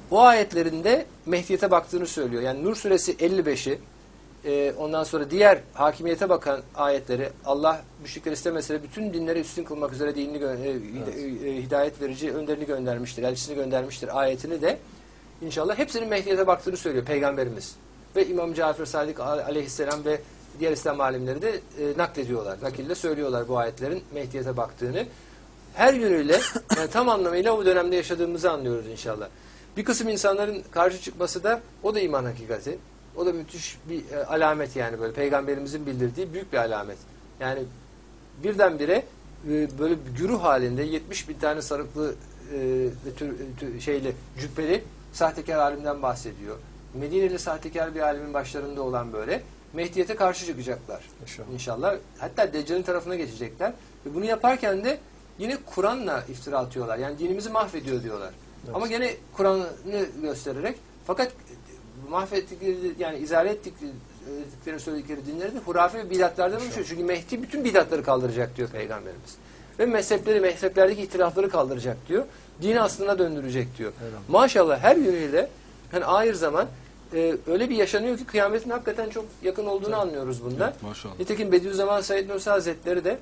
o ayetlerinde Mehdiyete baktığını söylüyor. Yani Nur suresi elli beşi, e, ondan sonra diğer hakimiyete bakan ayetleri, Allah müşrikler istemese de bütün dinleri üstün kılmak üzere dinini gö- e, Evet. e, hidayet verici önderini göndermiştir, elçisini göndermiştir ayetini de inşallah hepsinin Mehdiyete baktığını söylüyor Peygamberimiz. Ve İmam Cafer Sadık aleyhisselam ve diğer İslam alimleri de e, naklediyorlar, nakilde söylüyorlar bu ayetlerin Mehdiyete baktığını. Her yönüyle yani tam anlamıyla o dönemde yaşadığımızı anlıyoruz inşallah. Bir kısım insanların karşı çıkması da o da iman hakikati. O da müthiş bir e, alamet yani böyle peygamberimizin bildirdiği büyük bir alamet. Yani birdenbire e, böyle bir güruh halinde yetmiş bin tane sarıklı e, ve tür, tür, şeyli cübbeli sahtekar alimden bahsediyor. Medineli sahtekar bir alimin başlarında olan böyle Mehdiyete karşı çıkacaklar. İnşallah. İnşallah. Hatta Deccal'in tarafına geçecekler. Ve bunu yaparken de yine Kur'an'la iftira atıyorlar. Yani dinimizi mahvediyor diyorlar. Evet. Ama gene Kur'an'ı göstererek fakat mahvettikleri yani izale ettikleri söyledikleri dinleri de hurafe ve bidatlardan oluşuyor. Çünkü Mehdi bütün bidatları kaldıracak diyor Peygamberimiz. Ve mezhepleri, mezheplerdeki ihtilafları kaldıracak diyor. Dini aslına döndürecek diyor. Evet. Maşallah her yönüyle hani ahir zaman e, öyle bir yaşanıyor ki kıyametin hakikaten çok yakın olduğunu evet. anlıyoruz bunda. Evet, maşallah. Nitekim Bediüzzaman Said Nursi Hazretleri de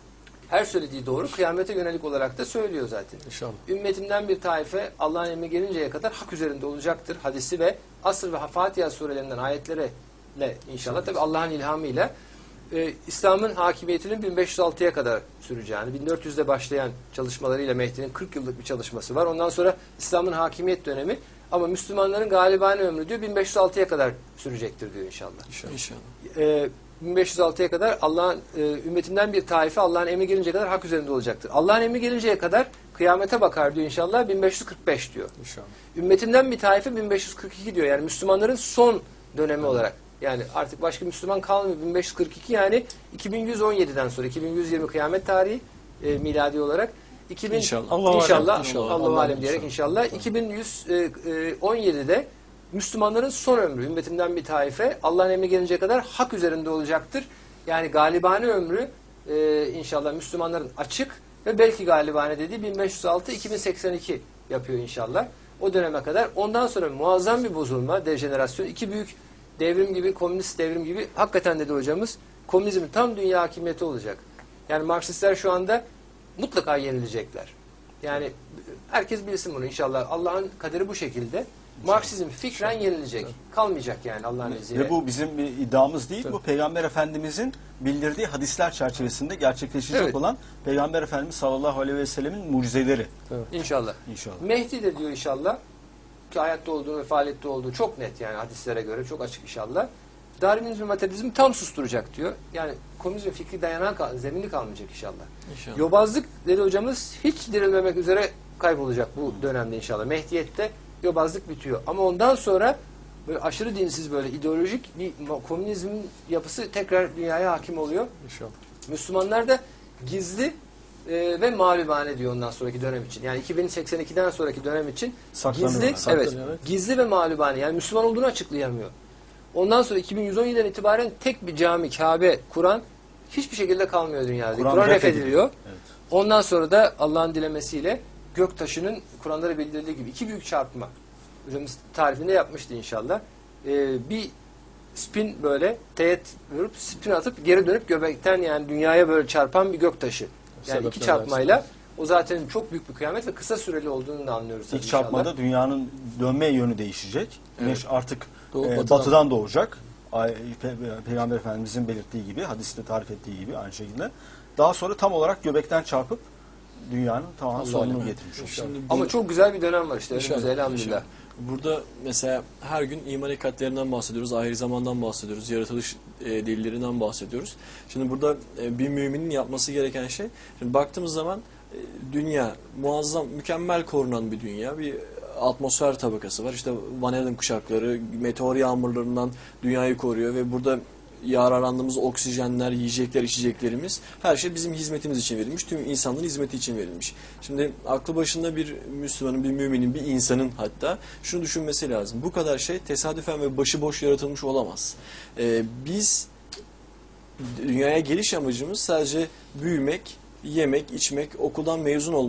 her söylediği doğru kıyamete yönelik olarak da söylüyor zaten. İnşallah. Ümmetimden bir taife Allah'ın emri gelinceye kadar hak üzerinde olacaktır. Hadisi ve Asr ve Fatiha surelerinden ayetlere inşallah tabi Allah'ın ilhamıyla e, İslam'ın hakimiyetinin bin beş yüz altıya kadar süreceğini, bin dört yüzde başlayan çalışmalarıyla Mehdi'nin kırk yıllık bir çalışması var. Ondan sonra İslam'ın hakimiyet dönemi ama Müslümanların galibane ömrü diyor bin beş yüz altıya kadar sürecektir diyor inşallah. İnşallah. İnşallah. E, bin beş yüz altıya kadar Allah'ın e, ümmetinden bir taife Allah'ın emri gelinceye kadar hak üzerinde olacaktır. Allah'ın emri gelinceye kadar kıyamete bakar diyor inşallah bin beş yüz kırk beş diyor. İnşallah. Ümmetinden bir taife bin beş yüz kırk iki diyor. Yani Müslümanların son dönemi evet. olarak. Yani artık başka Müslüman kalmıyor. bin beş yüz kırk iki yani iki bin yüz on yediden sonra iki bin yüz yirmi kıyamet tarihi e, miladi olarak iki bin İnşallah. Allah inşallah İnşallah. Allahu Allah alem diyerek inşallah, inşallah. iki bin yüz on yedide Müslümanların son ömrü, ümmetinden bir taife Allah'ın emri gelinceye kadar hak üzerinde olacaktır. Yani galibane ömrü e, inşallah Müslümanların açık ve belki galibane dediği bin beş yüz altı iki bin seksen iki yapıyor inşallah. O döneme kadar. Ondan sonra muazzam bir bozulma, dejenerasyon, iki büyük devrim gibi, komünist devrim gibi hakikaten dedi hocamız, komünizmin tam dünya hakimiyeti olacak. Yani Marksistler şu anda mutlaka yenilecekler. Yani herkes bilsin bunu inşallah. Allah'ın kaderi bu şekilde. Marksizm fikren yenilecek. Kalmayacak yani Allah'ın izniyle. Ve bu bizim bir iddiamız değil. Tabii. Bu Peygamber Efendimizin bildirdiği hadisler çerçevesinde gerçekleşecek Evet. olan Peygamber Efendimiz sallallahu aleyhi ve sellemin mucizeleri. İnşallah. İnşallah. Mehdi de diyor inşallah ki hayatta olduğu ve faaliyette olduğu çok net yani hadislere göre çok açık inşallah. Darwinizm ve materyalizmi tam susturacak diyor. Yani komünizm fikri dayanan kal- zemini kalmayacak inşallah. İnşallah. Yobazlık dedi hocamız hiç dirilmemek üzere kaybolacak bu dönemde inşallah. Mehdiyette yobazlık bitiyor. Ama ondan sonra böyle aşırı dinsiz böyle ideolojik bir komünizmin yapısı tekrar dünyaya hakim oluyor. İnşallah. Müslümanlar da gizli e, ve mağlubane diyor ondan sonraki dönem için. Yani iki bin seksen ikiden sonraki dönem için Saklanıyorlar. gizli, evet, Saklanıyor, evet. gizli ve mağlubane. Yani Müslüman olduğunu açıklayamıyor. Ondan sonra iki bin yüz on yediden itibaren tek bir cami, Kabe, Kur'an hiçbir şekilde kalmıyor dünyada. Kur'an Kur'an ref reddediliyor. Evet. Ondan sonra da Allah'ın dilemesiyle göktaşının Kur'an'da da bildirildiği gibi iki büyük çarpma. Hocamız tarifinde yapmıştı inşallah. Ee, bir spin böyle teğet vurup spin atıp geri dönüp göbekten yani dünyaya böyle çarpan bir göktaşı. Yani Sebepler iki çarpmayla o zaten çok büyük bir kıyamet ve kısa süreli olduğunu da anlıyoruz. İlk inşallah. çarpmada dünyanın dönme yönü değişecek. Güneş artık Doğu, e, batıdan. batıdan doğacak. Ay- Pe- Peygamber Efendimizin belirttiği gibi, hadiste tarif ettiği gibi aynı şekilde. Daha sonra tam olarak göbekten çarpıp dünyanın tamamen Allah sonunu Allah. getirmiş olacak. Şimdi bu- Ama çok güzel bir dönem var işte İnşallah, önümüzde elhamdülillah. İnşallah. Burada mesela her gün iman hakikatlerinden bahsediyoruz, ahir zamandan bahsediyoruz, yaratılış e, delillerinden bahsediyoruz. Şimdi burada e, bir müminin yapması gereken şey, şimdi baktığımız zaman e, dünya muazzam, mükemmel korunan bir dünya, bir atmosfer tabakası var. İşte Van Allen kuşakları, meteor yağmurlarından dünyayı koruyor ve burada yararlandığımız oksijenler, yiyecekler, içeceklerimiz her şey bizim hizmetimiz için verilmiş. Tüm insanların hizmeti için verilmiş. Şimdi aklı başında bir Müslümanın, bir müminin, bir insanın hatta şunu düşünmesi lazım. Bu kadar şey tesadüfen ve başıboş yaratılmış olamaz. Ee, biz dünyaya geliş amacımız sadece büyümek, yemek, içmek, okuldan mezun olmak.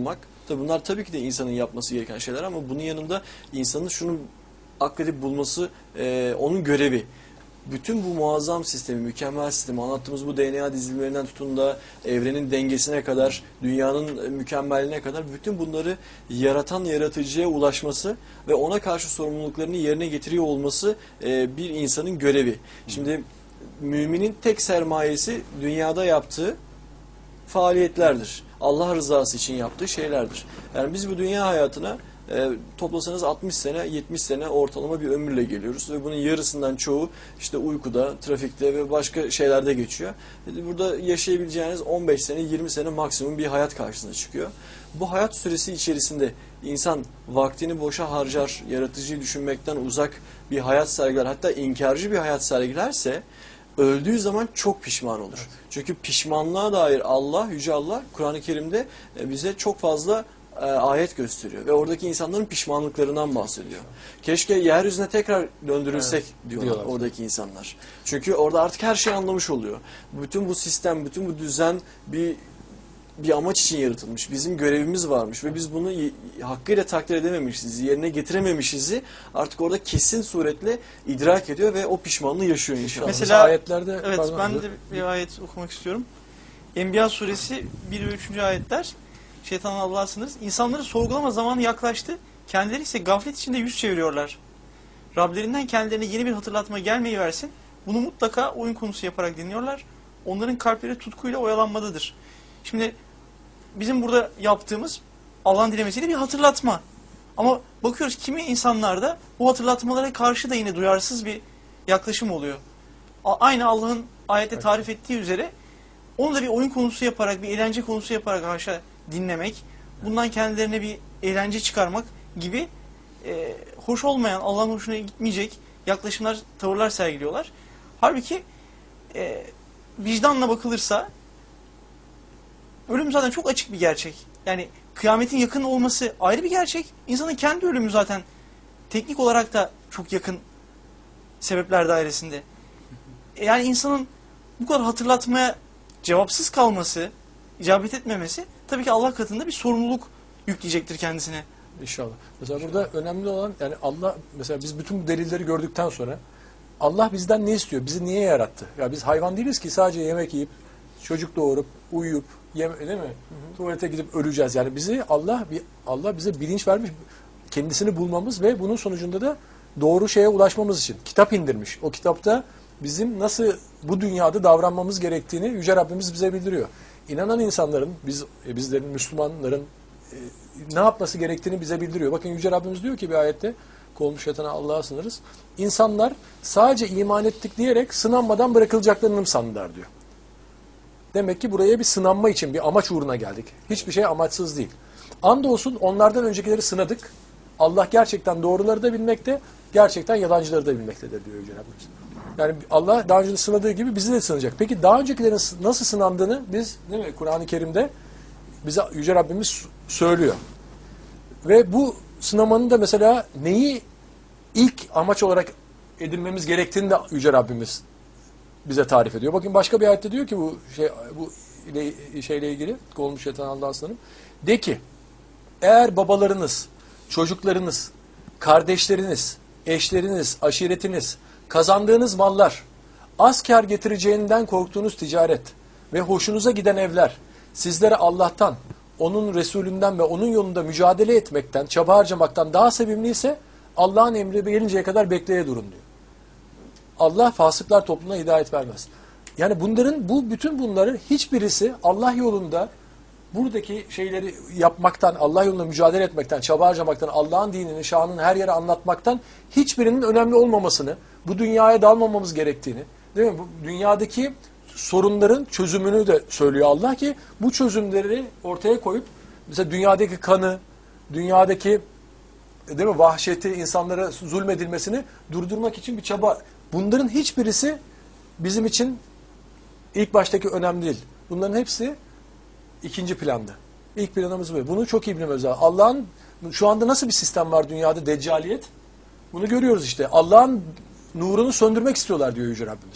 Tabii bunlar tabii ki de insanın yapması gereken şeyler ama bunun yanında insanın şunu akledip bulması e, onun görevi. Bütün bu muazzam sistemi, mükemmel sistemi, anlattığımız bu D N A dizilimlerinden tutun da evrenin dengesine kadar, dünyanın mükemmelliğine kadar bütün bunları yaratan yaratıcıya ulaşması ve ona karşı sorumluluklarını yerine getiriyor olması e, bir insanın görevi. Şimdi müminin tek sermayesi dünyada yaptığı faaliyetlerdir. Allah rızası için yaptığı şeylerdir. Yani biz bu dünya hayatına E, toplasanız altmış sene, yetmiş sene ortalama bir ömürle geliyoruz ve bunun yarısından çoğu işte uykuda, trafikte ve başka şeylerde geçiyor. E, burada yaşayabileceğiniz on beş sene, yirmi sene maksimum bir hayat karşısına çıkıyor. Bu hayat süresi içerisinde insan vaktini boşa harcar, yaratıcıyı düşünmekten uzak bir hayat sergiler, hatta inkarcı bir hayat sergilerse öldüğü zaman çok pişman olur. Evet. Çünkü pişmanlığa dair Allah, Yüce Allah Kur'an-ı Kerim'de e, bize çok fazla E, ayet gösteriyor ve oradaki insanların pişmanlıklarından bahsediyor. Keşke yeryüzüne tekrar döndürülsek evet, diyorlar, diyorlar oradaki insanlar. Çünkü orada artık her şeyi anlamış oluyor. Bütün bu sistem, bütün bu düzen bir bir amaç için yaratılmış. Bizim görevimiz varmış ve biz bunu hakkıyla takdir edememişiz, yerine getirememişizi artık orada kesin suretle idrak ediyor ve o pişmanlığı yaşıyor inşallah. Mesela, Mesela ayetlerde evet pardon, ben de bir ayet okumak istiyorum. Enbiya suresi bir ve üçüncü ayetler. Şeytanın Allah'a sınırız. İnsanları sorgulama zamanı yaklaştı. Kendileri ise gaflet içinde yüz çeviriyorlar. Rablerinden kendilerine yeni bir hatırlatma gelmeyi versin. Bunu mutlaka oyun konusu yaparak dinliyorlar. Onların kalpleri tutkuyla oyalanmadadır. Şimdi bizim burada yaptığımız Allah'ın dilemesiyle bir hatırlatma. Ama bakıyoruz kimi insanlarda bu hatırlatmalara karşı da yine duyarsız bir yaklaşım oluyor. Aynı Allah'ın ayette tarif ettiği üzere onu da bir oyun konusu yaparak, bir eğlence konusu yaparak haşa dinlemek, bundan kendilerine bir eğlence çıkarmak gibi e, hoş olmayan, Allah'ın hoşuna gitmeyecek yaklaşımlar, tavırlar sergiliyorlar. Halbuki e, vicdanla bakılırsa ölüm zaten çok açık bir gerçek. Yani kıyametin yakın olması ayrı bir gerçek. İnsanın kendi ölümü zaten teknik olarak da çok yakın sebepler dairesinde. Yani insanın bu kadar hatırlatmaya cevapsız kalması, icabet etmemesi tabii ki Allah katında bir sorumluluk yükleyecektir kendisine. İnşallah. Mesela burada önemli olan, yani Allah, mesela biz bütün bu delilleri gördükten sonra Allah bizden ne istiyor? Bizi niye yarattı? Ya biz hayvan değiliz ki sadece yemek yiyip, çocuk doğurup, uyuyup, yeme, değil mi? Hı hı. Tuvalete gidip öleceğiz. Yani bizi Allah Allah bize bilinç vermiş, kendisini bulmamız ve bunun sonucunda da doğru şeye ulaşmamız için kitap indirmiş. O kitapta bizim nasıl bu dünyada davranmamız gerektiğini Yüce Rabbimiz bize bildiriyor. İnanan insanların, biz bizlerin, Müslümanların e, ne yapması gerektiğini bize bildiriyor. Bakın Yüce Rabbimiz diyor ki bir ayette, kovulmuş şeytana Allah'a sınırız. İnsanlar sadece iman ettik diyerek sınanmadan bırakılacaklarını mı sandılar diyor. Demek ki buraya bir sınanma için, bir amaç uğruna geldik. Hiçbir şey amaçsız değil. Andolsun onlardan öncekileri sınadık. Allah gerçekten doğruları da bilmekte, gerçekten yalancıları da bilmektedir diyor Yüce Rabbimiz. Yani Allah daha önce sınadığı gibi bizi de sınayacak. Peki daha öncekilerin nasıl sınandığını biz, değil mi, Kur'an-ı Kerim'de bize Yüce Rabbimiz söylüyor. Ve bu sınamanın da mesela neyi ilk amaç olarak edinmemiz gerektiğini de Yüce Rabbimiz bize tarif ediyor. Bakın başka bir ayette diyor ki bu şey bu ile, şeyle ilgili, kovulmuş şeytan Allah'a sınırım. De ki, eğer babalarınız, çocuklarınız, kardeşleriniz, eşleriniz, aşiretiniz, kazandığınız mallar, az kar getireceğinden korktuğunuz ticaret ve hoşunuza giden evler sizlere Allah'tan, onun Resulünden ve onun yolunda mücadele etmekten, çaba harcamaktan daha sevimliyse Allah'ın emri gelinceye kadar bekleye durun diyor. Allah fasıklar toplumuna hidayet vermez. Yani bunların, bu bütün bunların hiçbirisi Allah yolunda buradaki şeyleri yapmaktan, Allah yolunda mücadele etmekten, çaba harcamaktan, Allah'ın dinini, şanını her yere anlatmaktan hiçbirinin önemli olmamasını, bu dünyaya dalmamamız gerektiğini, değil mi? Bu dünyadaki sorunların çözümünü de söylüyor Allah ki bu çözümleri ortaya koyup mesela dünyadaki kanı, dünyadaki, değil mi, vahşeti, insanlara zulmedilmesini durdurmak için bir çaba. Bunların hiçbirisi bizim için ilk baştaki önemli değil. Bunların hepsi ikinci planda. İlk planımız bu. Bunu çok iyi bilmemiz lazım. Allah'ın şu anda nasıl bir sistem var dünyada? Deccaliyet. Bunu görüyoruz işte. Allah'ın nurunu söndürmek istiyorlar diyor Yüce Rabbimiz.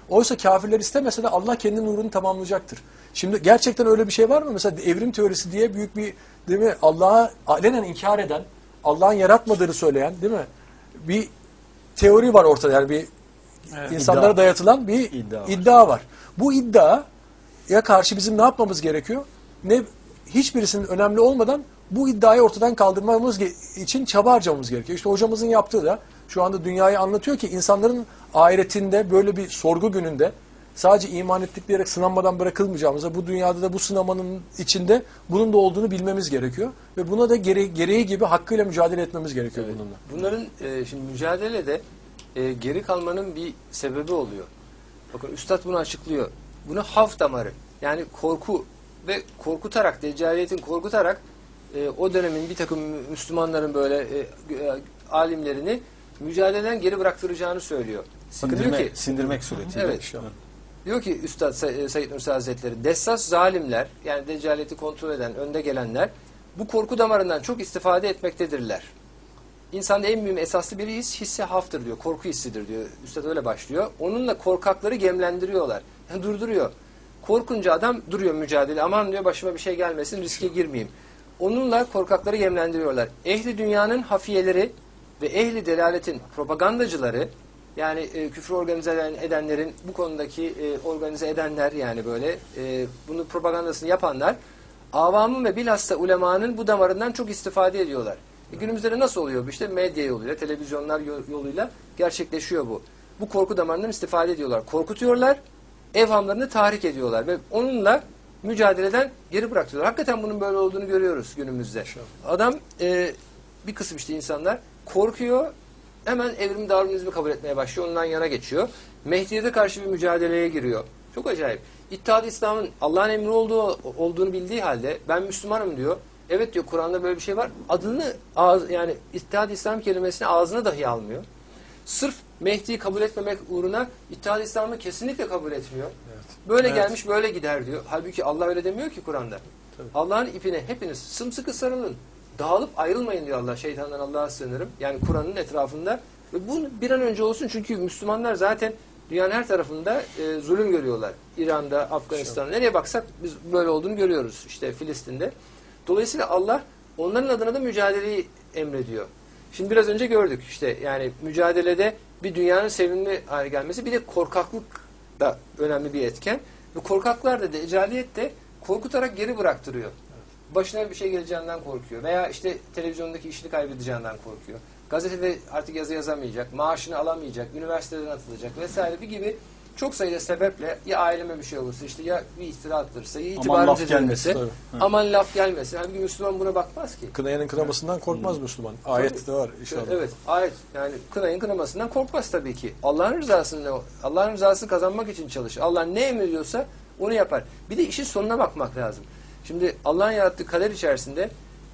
Oysa kafirler istemese de Allah kendi nurunu tamamlayacaktır. Şimdi gerçekten öyle bir şey var mı? Mesela evrim teorisi diye büyük bir, değil mi? Allah'a alenen inkar eden, Allah'ın yaratmadığını söyleyen, değil mi? Bir teori var ortada, yani bir Evet, insanlara iddia. dayatılan bir İddia var. iddia var. Bu iddiaya karşı bizim ne yapmamız gerekiyor? Ne hiçbirisinin önemli olmadan bu iddiayı ortadan kaldırmamız ge- için çaba harcamamız gerekiyor. İşte hocamızın yaptığı da şu anda dünyayı anlatıyor ki insanların ahiretinde böyle bir sorgu gününde sadece iman ettik diyerek sınanmadan bırakılmayacağımıza, bu dünyada da bu sınamanın içinde bunun da olduğunu bilmemiz gerekiyor. Ve buna da gere- gereği gibi hakkıyla mücadele etmemiz gerekiyor Evet. bununla. Bunların e, şimdi mücadelede e, geri kalmanın bir sebebi oluyor. Bakın Üstad bunu açıklıyor. Bunu haf damarı, yani korku ve korkutarak, deccaliyetin korkutarak e, o dönemin bir takım Müslümanların böyle e, e, alimlerini mücadeleden geri bıraktıracağını söylüyor. Bakın diyor Sindirme, ki, sindirmek suretiyle. evet, diyor ki Üstad Say- Said Nursi Hazretleri, dessas zalimler, yani deccaliyeti kontrol eden, önde gelenler bu korku damarından çok istifade etmektedirler. İnsanda en mühim esaslı bir his, hissi haftır diyor. Korku hissidir diyor. Üstad öyle başlıyor. Onunla korkakları gemlendiriyorlar. Yani durduruyor. Korkunca adam duruyor mücadele. Aman diyor başıma bir şey gelmesin, riske girmeyeyim. Onunla korkakları gemlendiriyorlar. Ehli dünyanın hafiyeleri ve ehli delaletin propagandacıları, yani e, küfrü organize eden, edenlerin bu konudaki e, organize edenler, yani böyle e, bunu propagandasını yapanlar, avamın ve bilhassa ulemanın bu damarından çok istifade ediyorlar. E günümüzde de nasıl oluyor bu? İşte medya yoluyla, televizyonlar yoluyla gerçekleşiyor bu. Bu korku damarından istifade ediyorlar. Korkutuyorlar, evhamlarını tahrik ediyorlar ve onunla mücadeleden geri bırakıyorlar. Hakikaten bunun böyle olduğunu görüyoruz günümüzde. Adam, e, bir kısım işte insanlar korkuyor, hemen evrim Darwinizmi kabul etmeye başlıyor, ondan yana geçiyor. Mehdiyete karşı bir mücadeleye giriyor. Çok acayip. İttihad-ı İslam'ın Allah'ın emri olduğu, olduğunu bildiği halde ben Müslümanım diyor. Evet diyor, Kur'an'da böyle bir şey var. Adını, ağız, yani İttihad-ı İslam kelimesini ağzına dahi almıyor. Sırf Mehdi'yi kabul etmemek uğruna İttihad-ı İslam'ı kesinlikle kabul etmiyor. Evet. Böyle Evet. gelmiş böyle gider diyor. Halbuki Allah öyle demiyor ki Kur'an'da. Allah'ın ipine hepiniz sımsıkı sarılın. Dağılıp ayrılmayın diyor Allah. Şeytandan Allah'a sığınırım. Yani Kur'an'ın etrafında. Ve bu bir an önce olsun, çünkü Müslümanlar zaten dünyanın her tarafında e, zulüm görüyorlar. İran'da, Afganistan'da, nereye baksak biz böyle olduğunu görüyoruz. İşte Filistin'de. Dolayısıyla Allah onların adına da mücadeleyi emrediyor. Şimdi biraz önce gördük işte, yani mücadelede bir dünyanın sevimli hale gelmesi, bir de korkaklık da önemli bir etken. Ve korkaklar da, deccaliyet de korkutarak geri bıraktırıyor. Başına bir şey geleceğinden korkuyor. Veya işte televizyondaki işini kaybedeceğinden korkuyor. Gazetede artık yazı yazamayacak, maaşını alamayacak, üniversiteden atılacak vesaire bir gibi çok sayıda sebeple, ya aileme bir şey olursa, işte ya bir iftira atılırsa, ya Aman itibarım laf zedelenirse, gelmesin. aman laf gelmesin. Halbuki Müslüman buna bakmaz ki. Kınayanın kınamasından korkmaz Müslüman. Ayette de var inşallah. Evet, ayet. Yani kınayın kınamasından korkmaz tabii ki. Allah'ın rızasını, Allah'ın rızasını kazanmak için çalışır. Allah ne emrediyorsa onu yapar. Bir de işin sonuna bakmak lazım. Şimdi Allah'ın yarattığı kader içerisinde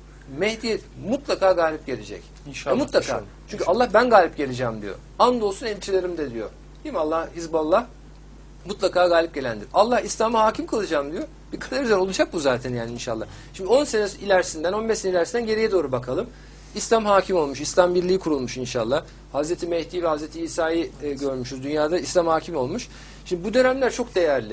Mehdi mutlaka galip gelecek. İnşallah. E mutlaka. İnşallah. Çünkü Allah ben galip geleceğim diyor. Andolsun elçilerim de diyor. Değil mi? Allah, Hizballah mutlaka galip gelendir. Allah İslam'ı hakim kılacağım diyor. Bir kader üzere olacak bu zaten yani inşallah. Şimdi on sene ilerisinden, on beş sene ilerisinden geriye doğru bakalım. İslam hakim olmuş, İslam birliği kurulmuş inşallah. Hazreti Mehdi ve Hazreti İsa'yı e, görmüşüz. Dünyada İslam hakim olmuş. Şimdi bu dönemler çok değerli.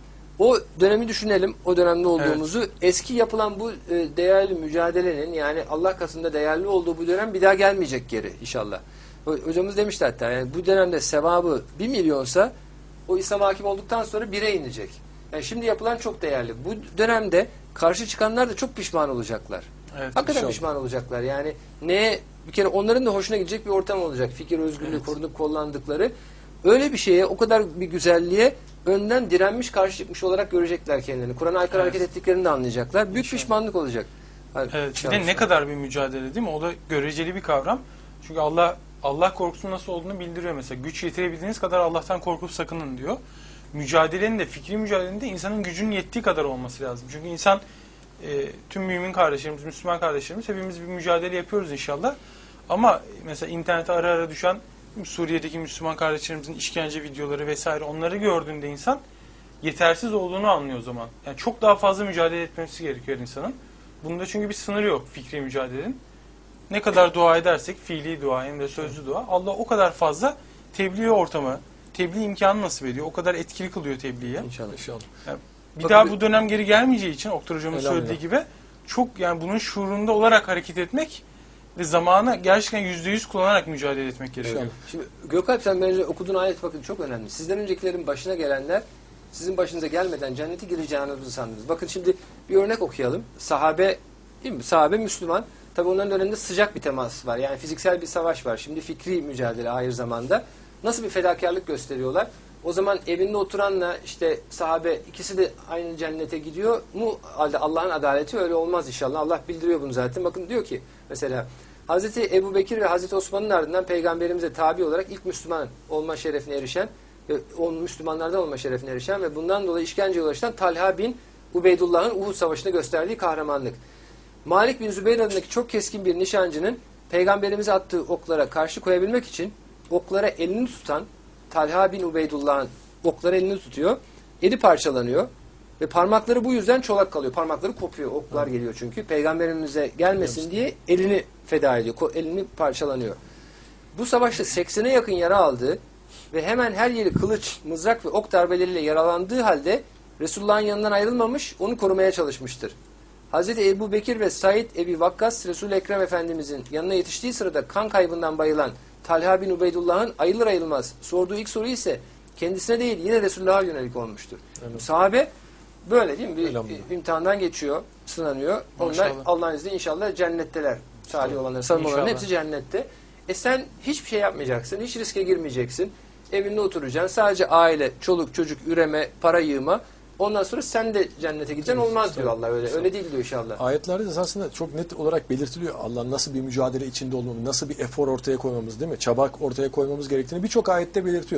O dönemi düşünelim, o dönemde olduğumuzu. Evet. Eski yapılan bu e, değerli mücadelenin, yani Allah katında değerli olduğu bu dönem bir daha gelmeyecek geri inşallah. Hocamız demişti hatta, yani bu dönemde sevabı bir milyonsa o İslam hakim olduktan sonra bire inecek. Yani şimdi yapılan çok değerli. Bu dönemde karşı çıkanlar da çok pişman olacaklar. Evet, Hakikaten inşallah. pişman olacaklar. Yani neye, bir kere onların da hoşuna gidecek bir ortam olacak. Fikir özgürlüğü Evet. korunup kollandıkları. Öyle bir şeye, o kadar bir güzelliğe önden direnmiş, karşı çıkmış olarak görecekler kendilerini. Kur'an'a aykırı Evet. hareket ettiklerini de anlayacaklar. Büyük İnşallah. pişmanlık olacak. Hadi, Evet, bir inşallah. de ne kadar bir mücadele değil mi? O da göreceli bir kavram. Çünkü Allah Allah korkusunun nasıl olduğunu bildiriyor mesela. Güç yetirebildiğiniz kadar Allah'tan korkup sakının diyor. Mücadelenin de, fikri mücadelenin de insanın gücünün yettiği kadar olması lazım. Çünkü insan, e, tüm mümin kardeşlerimiz, Müslüman kardeşlerimiz hepimiz bir mücadele yapıyoruz inşallah. Ama mesela internete ara ara düşen Suriye'deki Müslüman kardeşlerimizin işkence videoları vesaire, onları gördüğünde insan yetersiz olduğunu anlıyor o zaman. Yani çok daha fazla mücadele etmesi gerekiyor insanın. Bunda çünkü bir sınırı yok fikri mücadelenin. Ne kadar dua edersek, fiili dua hem de sözlü dua, Allah o kadar fazla tebliğ ortamı, tebliğ imkanı nasip ediyor. O kadar etkili kılıyor tebliği. İnşallah. İnşallah. Bir Bakın daha bir- bu dönem geri gelmeyeceği için Oktay Hocam'ın Elhamdülillah. söylediği gibi çok yani bunun şuurunda olarak hareket etmek ve zamanı gerçekten yüzde yüz kullanarak mücadele etmek gerekiyor. İnşallah. Şimdi Gökalp sen bence okuduğun ayet bakın çok önemli. Sizden öncekilerin başına gelenler sizin başınıza gelmeden cennete gireceğinizi sandınız. Bakın şimdi bir örnek okuyalım. Sahabe değil mi? Sahabe Müslüman. Tabii onların döneminde sıcak bir temas var. Yani fiziksel bir savaş var. Şimdi fikri mücadele ahir zamanda. Nasıl bir fedakarlık gösteriyorlar? O zaman evinde oturanla işte sahabe ikisi de aynı cennete gidiyor mu? Allah'ın adaleti öyle olmaz inşallah. Allah bildiriyor bunu zaten. Bakın diyor ki mesela Hazreti Ebu Bekir ve Hazreti Osman'ın ardından peygamberimize tabi olarak ilk Müslüman olma şerefine erişen, o Müslümanlardan olma şerefine erişen ve bundan dolayı işkenceye ulaşan Talha bin Ubeydullah'ın Uhud Savaşı'nda gösterdiği kahramanlık. Malik bin Zübeyir adındaki çok keskin bir nişancının peygamberimize attığı oklara karşı koyabilmek için oklara elini tutan Talha bin Ubeydullah'ın oklara elini tutuyor. Eli parçalanıyor ve parmakları bu yüzden çolak kalıyor. Parmakları kopuyor. Oklar geliyor çünkü. Peygamberimize gelmesin diye elini feda ediyor. Elini parçalanıyor. Bu savaşta seksene yakın yara aldığı ve hemen her yeri kılıç, mızrak ve ok darbeleriyle yaralandığı halde Resulullah'ın yanından ayrılmamış, onu korumaya çalışmıştır. Hazreti Ebu Bekir ve Said Ebi Vakkas, Resul-i Ekrem Efendimizin yanına yetiştiği sırada kan kaybından bayılan Talha bin Ubeydullah'ın ayılır ayılmaz sorduğu ilk soru ise kendisine değil yine Resulullah'a yönelik olmuştur. Evet. Sahabe böyle değil mi? Bir imtihandan geçiyor, sınanıyor. Onlar Maşallah. Allah'ın izniyle inşallah cennetteler. Salih olanlar, samimi olanların hepsi cennette. E sen hiçbir şey yapmayacaksın, hiç riske girmeyeceksin. Evinde oturacaksın. Sadece aile, çoluk, çocuk, üreme, para yığma. Ondan sonra sen de cennete gideceksin. Olmaz diyor Allah öyle. Öyle değil diyor inşallah. Ayetlerde esasında çok net olarak belirtiliyor. Allah'ın nasıl bir mücadele içinde olmamız, nasıl bir efor ortaya koymamız değil mi? Çaba ortaya koymamız gerektiğini birçok ayette belirtiyor.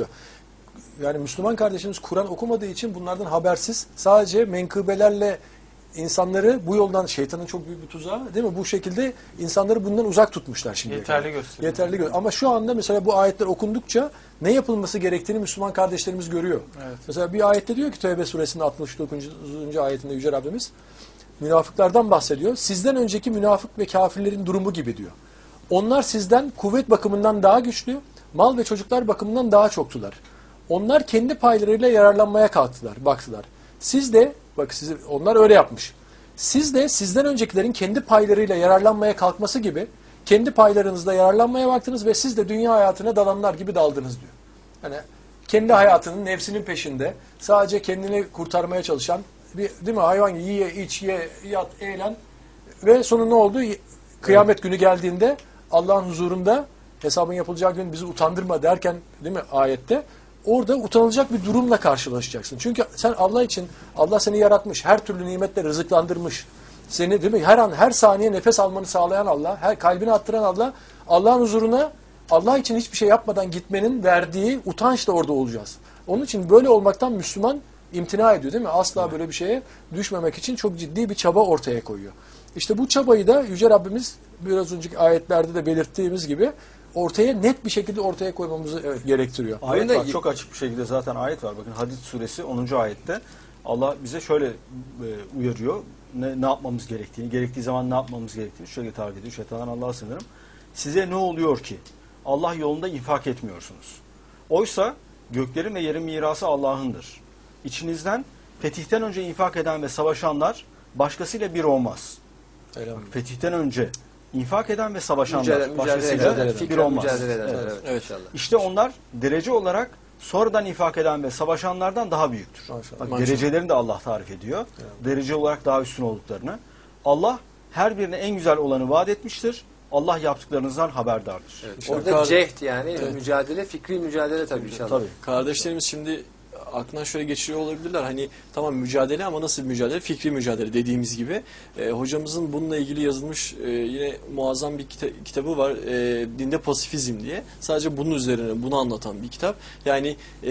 Yani Müslüman kardeşimiz Kur'an okumadığı için bunlardan habersiz. Sadece menkıbelerle insanları bu yoldan, şeytanın çok büyük bir tuzağı değil mi? Bu şekilde insanları bundan uzak tutmuşlar şimdi. Yeterli gösteriyor. Yeterli gö- Ama şu anda mesela bu ayetler okundukça ne yapılması gerektiğini Müslüman kardeşlerimiz görüyor. Evet. Mesela bir ayette diyor ki Tevbe suresinin altmış dokuzuncu ayetinde Yüce Rabbimiz münafıklardan bahsediyor. Sizden önceki münafık ve kafirlerin durumu gibi diyor. Onlar sizden kuvvet bakımından daha güçlü, mal ve çocuklar bakımından daha çoktular. Onlar kendi paylarıyla yararlanmaya kalktılar, baktılar. Siz de, bak sizi, onlar öyle yapmış. Siz de sizden öncekilerin kendi paylarıyla yararlanmaya kalkması gibi kendi paylarınızla yararlanmaya baktınız ve siz de dünya hayatına dalanlar gibi daldınız diyor. Yani kendi hayatının, nefsinin peşinde sadece kendini kurtarmaya çalışan bir, değil mi, hayvan gibi yiye, iç, ye, yat, eğlen ve sonu ne oldu? Kıyamet günü geldiğinde Allah'ın huzurunda hesabın yapılacağı gün bizi utandırma derken değil mi ayette? Orada utanılacak bir durumla karşılaşacaksın. Çünkü sen Allah için, Allah seni yaratmış, her türlü nimetle rızıklandırmış. Seni değil mi? Her an, her saniye nefes almanı sağlayan Allah, her kalbini attıran Allah, Allah'ın huzuruna Allah için hiçbir şey yapmadan gitmenin verdiği utançla orada olacağız. Onun için böyle olmaktan Müslüman imtina ediyor değil mi? Asla böyle bir şeye düşmemek için çok ciddi bir çaba ortaya koyuyor. İşte bu çabayı da Yüce Rabbimiz biraz önceki ayetlerde de belirttiğimiz gibi ortaya net bir şekilde ortaya koymamızı evet, gerektiriyor. Ayet var. Çok açık bir şekilde zaten ayet var. Bakın Hadid suresi onuncu ayette Allah bize şöyle e, uyarıyor. Ne, ne yapmamız gerektiğini, gerektiği zaman ne yapmamız gerektiğini şöyle tarif ediyor. Şeytandan Allah'a sığınırım. Size ne oluyor ki? Allah yolunda infak etmiyorsunuz. Oysa göklerin ve yerin mirası Allah'ındır. İçinizden fetihten önce infak eden ve savaşanlar başkasıyla bir olmaz. Fetihten önce infak eden ve savaşanlar Mücadele, başkasıyla mücadele bir olmaz. Mücadele eden, Evet. evet, Evet. inşallah. İşte onlar derece olarak sonradan infak eden ve savaşanlardan daha büyüktür. Maşallah. Bak, Maşallah. derecelerini de Allah tarif ediyor. Evet. Derece olarak daha üstün olduklarını. Allah her birine en güzel olanı vaat etmiştir. Allah yaptıklarınızdan haberdardır. Evet. Orada cehd yani evet. mücadele, fikri mücadele tabii inşallah. Tabii. Kardeşlerimiz şimdi aklından şöyle geçiriyor olabilirler. Hani tamam mücadele ama nasıl bir mücadele? Fikri mücadele dediğimiz gibi. E, hocamızın bununla ilgili yazılmış e, yine muazzam bir kita- kitabı var. E, Dinde Pasifizm diye. Sadece bunun üzerine bunu anlatan bir kitap. Yani e,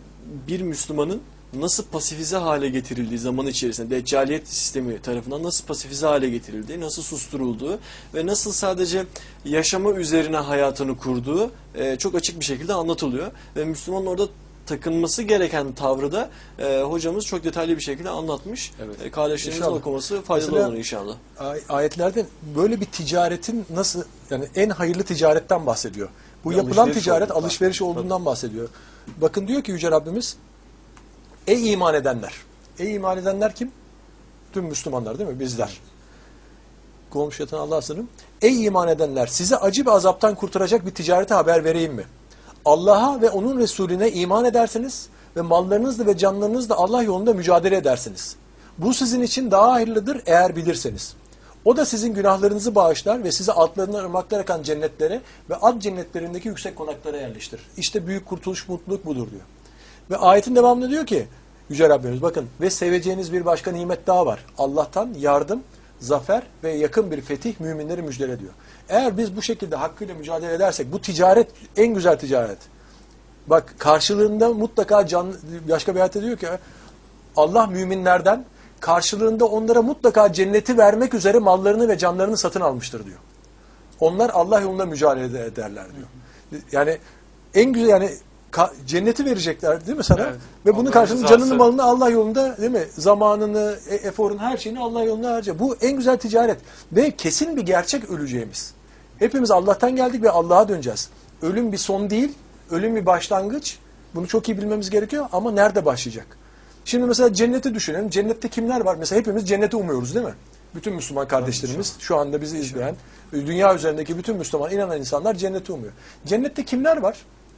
bir Müslümanın nasıl pasifize hale getirildiği zaman içerisinde deccaliyet sistemi tarafından nasıl pasifize hale getirildiği, nasıl susturulduğu ve nasıl sadece yaşama üzerine hayatını kurduğu e, çok açık bir şekilde anlatılıyor. Ve Müslümanın orada takınması gereken tavrı da e, hocamız çok detaylı bir şekilde anlatmış. Evet. E, kardeşlerimizin İnşallah. okuması faydalı Mesela- olur inşallah. Ay- Ayetlerde böyle bir ticaretin nasıl, yani en hayırlı ticaretten bahsediyor. Bu Bir yapılan alışveriş ticaret olduğundan. alışveriş olduğundan bahsediyor. Bakın diyor ki Yüce Rabbimiz, ey iman edenler. Ey iman edenler kim? Tüm Müslümanlar değil mi? Bizler. Komşu yatan Allah'a sığınırım. Ey iman edenler, size acı bir azaptan kurtaracak bir ticarete haber vereyim mi? Allah'a ve onun Resulüne iman edersiniz ve mallarınızla ve canlarınızla Allah yolunda mücadele edersiniz. Bu sizin için daha hayırlıdır eğer bilirseniz. O da sizin günahlarınızı bağışlar ve sizi altlarından ırmaklar akan cennetlere ve ad cennetlerindeki yüksek konaklara yerleştirir. İşte büyük kurtuluş, mutluluk budur diyor. Ve ayetin devamında diyor ki Yüce Rabbimiz, bakın, ve seveceğiniz bir başka nimet daha var. Allah'tan yardım, zafer ve yakın bir fetih müminleri müjdele diyor. Eğer biz bu şekilde hakkıyla mücadele edersek, bu ticaret en güzel ticaret. Bak, karşılığında mutlaka can, başka bir ayette diyor ki Allah müminlerden karşılığında onlara mutlaka cenneti vermek üzere mallarını ve canlarını satın almıştır diyor. Onlar Allah yolunda mücadele ederler diyor. Yani en güzel, yani ka- cenneti verecekler değil mi sana? Evet. Ve bunun Allah'ın karşılığında rızası. canını malını Allah yolunda, değil mi? Zamanını, e- eforun, her şeyini Allah yolunda harca. Bu en güzel ticaret. Ve kesin bir gerçek öleceğimiz. Hepimiz Allah'tan geldik ve Allah'a döneceğiz. Ölüm bir son değil, ölüm bir başlangıç. Bunu çok iyi bilmemiz gerekiyor ama nerede başlayacak? Şimdi mesela cenneti düşünelim. Cennette kimler var? Mesela hepimiz cenneti umuyoruz değil mi? Bütün Müslüman kardeşlerimiz, şu anda bizi izleyen, dünya üzerindeki bütün Müslüman inanan insanlar cenneti umuyor. Cennette kimler var?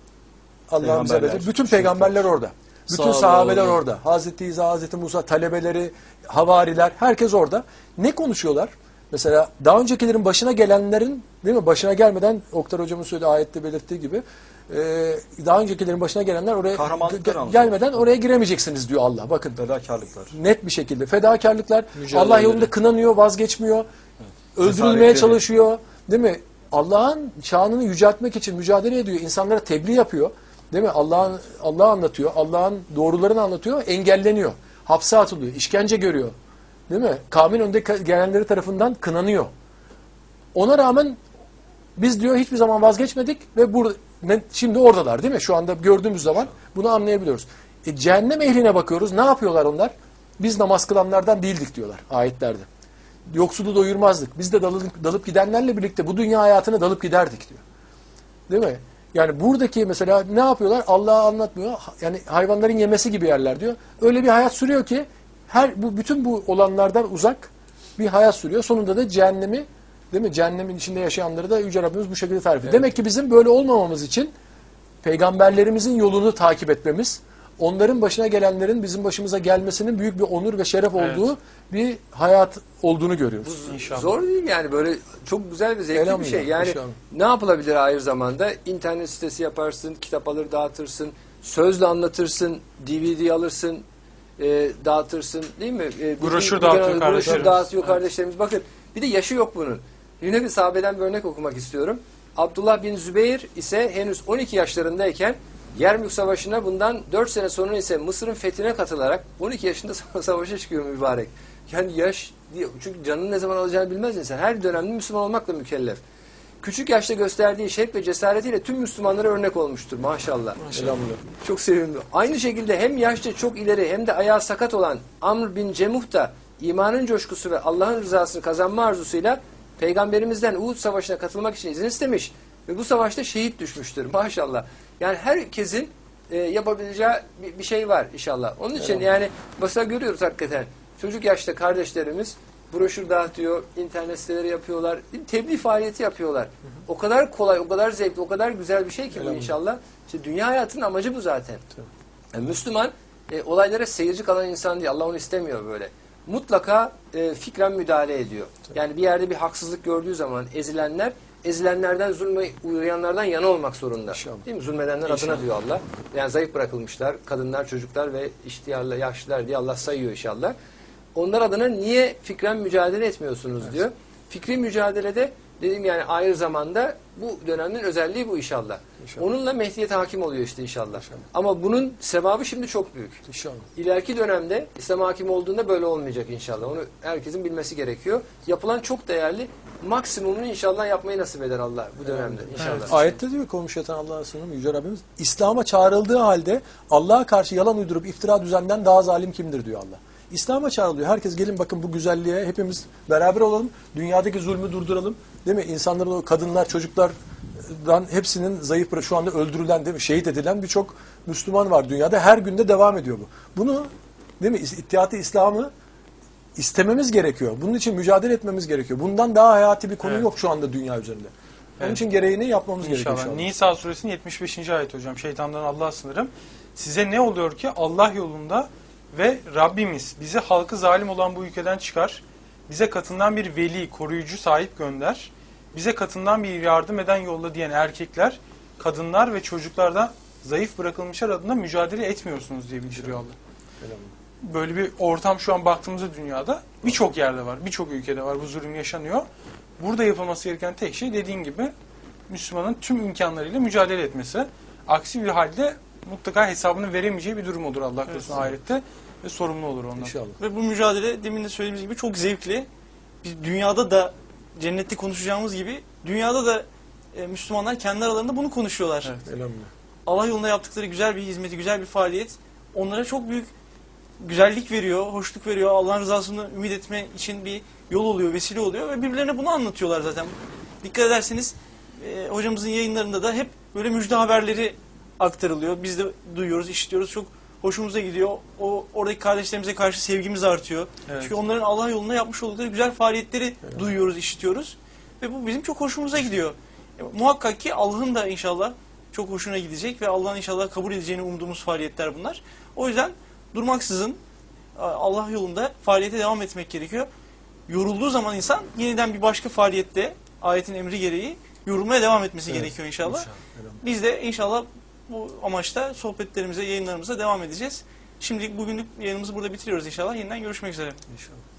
Allah'ın bize Peygamberler, verdiği. Bütün peygamberler orada. Bütün Sahabe sahabeler orada. orada. Hazreti İsa, Hazreti Musa, talebeleri, havariler, herkes orada. Ne konuşuyorlar? Mesela daha öncekilerin başına gelenlerin, değil mi? Başına gelmeden, Oktar hocamın söylediği ayette belirttiği gibi, e, daha öncekilerin başına gelenler oraya Kahramanlıkları ge- anlatıyor. gelmeden oraya giremeyeceksiniz diyor Allah. Bakın. Fedakarlıklar. Net bir şekilde. Fedakarlıklar, Mücadeleleri. Allah yolunda kınanıyor, vazgeçmiyor. Öldürülmeye Cesaretleri. çalışıyor. Değil mi? Allah'ın şanını yüceltmek için mücadele ediyor. İnsanlara tebliğ yapıyor. Değil mi? Allah'ın Allah'ı anlatıyor. Allah'ın doğrularını anlatıyor. Engelleniyor. Hapse atılıyor. İşkence görüyor. Değil mi? Kavmin önünde gelenleri tarafından kınanıyor. Ona rağmen biz diyor hiçbir zaman vazgeçmedik ve burada şimdi oradalar değil mi? Şu anda gördüğümüz zaman bunu anlayabiliyoruz. E, cehennem ehline bakıyoruz. Ne yapıyorlar onlar? Biz namaz kılanlardan değildik diyorlar ayetlerde. Yoksulu doyurmazdık. Biz de dalıp, dalıp gidenlerle birlikte bu dünya hayatına dalıp giderdik diyor. Değil mi? Yani buradaki mesela ne yapıyorlar? Allah'ı anlatmıyor. Yani hayvanların yemesi gibi yerler diyor. Öyle bir hayat sürüyor ki her bu bütün bu olanlardan uzak bir hayat sürüyor. Sonunda da cehennemi, değil mi? Cehennemin içinde yaşayanları da Yüce Rabbimiz bu şekilde tarif ediyor. Evet. Demek ki bizim böyle olmamamız için peygamberlerimizin yolunu takip etmemiz, onların başına gelenlerin bizim başımıza gelmesinin büyük bir onur ve şeref olduğu Evet. bir hayat olduğunu görüyoruz. İnşallah. Zor değil yani, böyle çok güzel ve zevkli bir Elhamdülillah, şey. Yani inşallah. ne yapılabilir ahir zamanda? İnternet sitesi yaparsın, kitap alır dağıtırsın, sözle anlatırsın, D V D alırsın, e, dağıtırsın, değil mi? E, Broşür bir- dağıtıyor bir- broşür kardeşlerimiz. dağıtıyor Evet. kardeşlerimiz. Bakın bir de yaşı yok bunun. Yine bir sahabeden bir örnek okumak istiyorum. Abdullah bin Zübeyir ise henüz on iki yaşlarındayken Yermük Savaşı'na bundan dört sene sonra ise Mısır'ın fethine katılarak on iki yaşında savaşa çıkıyor mübarek. Yani yaş, çünkü canını ne zaman alacağını bilmez insan. Her dönemde Müslüman olmakla mükellef. Küçük yaşta gösterdiği şevk ve cesaretiyle tüm Müslümanlara örnek olmuştur maşallah. Elhamdülillah. Çok sevimli. Aynı şekilde hem yaşça çok ileri hem de ayağı sakat olan Amr bin Cemuh da imanın coşkusu ve Allah'ın rızasını kazanma arzusuyla Peygamberimizden Uhud Savaşı'na katılmak için izin istemiş ve bu savaşta şehit düşmüştür maşallah. Yani herkesin e, yapabileceği bir, bir şey var inşallah. Onun için yani mesela görüyoruz hakikaten çocuk yaşta kardeşlerimiz broşür dağıtıyor, internet siteleri yapıyorlar, tebliğ faaliyeti yapıyorlar. O kadar kolay, o kadar zevkli, o kadar güzel bir şey ki bu inşallah. İşte dünya hayatının amacı bu zaten. Yani Müslüman e, olaylara seyirci kalan insan değil. Allah onu istemiyor böyle. Mutlaka e, fikren müdahale ediyor. Yani bir yerde bir haksızlık gördüğü zaman ezilenler, ezilenlerden, zulme uğrayanlardan yana olmak zorunda. İnşallah. Değil mi? Zulmedenler adına diyor Allah. Yani zayıf bırakılmışlar, kadınlar, çocuklar ve ihtiyarlar, yaşlılar diye Allah sayıyor inşallah. Onlar adına niye fikren mücadele etmiyorsunuz diyor. fikri mücadelede dediğim yani ayrı zamanda bu dönemin özelliği bu inşallah. İnşallah. Onunla mehdiyet hakim oluyor işte inşallah. inşallah. Ama bunun sevabı şimdi çok büyük. İnşallah. İleriki dönemde İslam hakim olduğunda böyle olmayacak inşallah. Onu herkesin bilmesi gerekiyor. Yapılan çok değerli, maksimumunu inşallah yapmayı nasip eder Allah bu dönemde inşallah. Evet. Ayette diyor ki olmuş yatan Allah'a sınırım Yüce Rabbimiz, İslam'a çağrıldığı halde Allah'a karşı yalan uydurup iftira düzenden daha zalim kimdir diyor Allah. İslam'a çağrılıyor. Herkes gelin bakın bu güzelliğe hepimiz beraber olalım. Dünyadaki zulmü durduralım. Değil mi? İnsanların o kadınlar, çocuklardan hepsinin zayıf, şu anda öldürülen, değil mi? Şehit edilen birçok Müslüman var dünyada. Her günde devam ediyor bu. Bunu, değil mi? İttihat-ı İslam'ı istememiz gerekiyor. Bunun için mücadele etmemiz gerekiyor. Bundan daha hayati bir konu Evet. yok şu anda dünya üzerinde. Onun Evet. için gereğini yapmamız İnşallah. gerekiyor inşallah. Nisa suresinin yetmiş beşinci ayet hocam. Şeytandan Allah'a sınırım. Size ne oluyor ki Allah yolunda ve Rabbimiz bizi halkı zalim olan bu ülkeden çıkar. Bize katından bir veli, koruyucu sahip gönder. Bize katından bir yardım eden yolla diyen erkekler, kadınlar ve çocuklardan zayıf bırakılmışlar adına mücadele etmiyorsunuz diye bildiriyor Allah. Böyle bir ortam şu an baktığımızda dünyada birçok yerde var, birçok ülkede var, bu zulüm yaşanıyor. Burada yapılması gereken tek şey dediğin gibi Müslümanın tüm imkanlarıyla mücadele etmesi. Aksi bir halde mutlaka hesabını veremeyeceği bir durum olur Allah korusun ahirette ve sorumlu olur ondan. İnşallah. Ve bu mücadele demin de söylediğimiz gibi çok zevkli. Biz dünyada da cennette konuşacağımız gibi dünyada da e, Müslümanlar kendi aralarında bunu konuşuyorlar. Evet. Elhamdülillah. Allah yolunda yaptıkları güzel bir hizmeti, güzel bir faaliyet onlara çok büyük güzellik veriyor, hoşluk veriyor. Allah'ın rızasını ümit etme için bir yol oluyor, vesile oluyor ve birbirlerine bunu anlatıyorlar zaten. Dikkat ederseniz e, hocamızın yayınlarında da hep böyle müjde haberleri aktarılıyor. Biz de duyuyoruz, işitiyoruz. Çok hoşumuza gidiyor. O oradaki kardeşlerimize karşı sevgimiz artıyor. Evet. Çünkü onların Allah yolunda yapmış oldukları güzel faaliyetleri duyuyoruz, işitiyoruz. Ve bu bizim çok hoşumuza gidiyor. E, muhakkak ki Allah'ın da inşallah çok hoşuna gidecek ve Allah'ın inşallah kabul edeceğini umduğumuz faaliyetler bunlar. O yüzden durmaksızın Allah yolunda faaliyete devam etmek gerekiyor. Yorulduğu zaman insan yeniden bir başka faaliyette ayetin emri gereği yorulmaya devam etmesi Evet, gerekiyor inşallah. inşallah. Biz de inşallah bu amaçta sohbetlerimize, yayınlarımıza devam edeceğiz. Şimdilik bugünlük yayınımızı burada bitiriyoruz inşallah. Yeniden görüşmek üzere. İnşallah.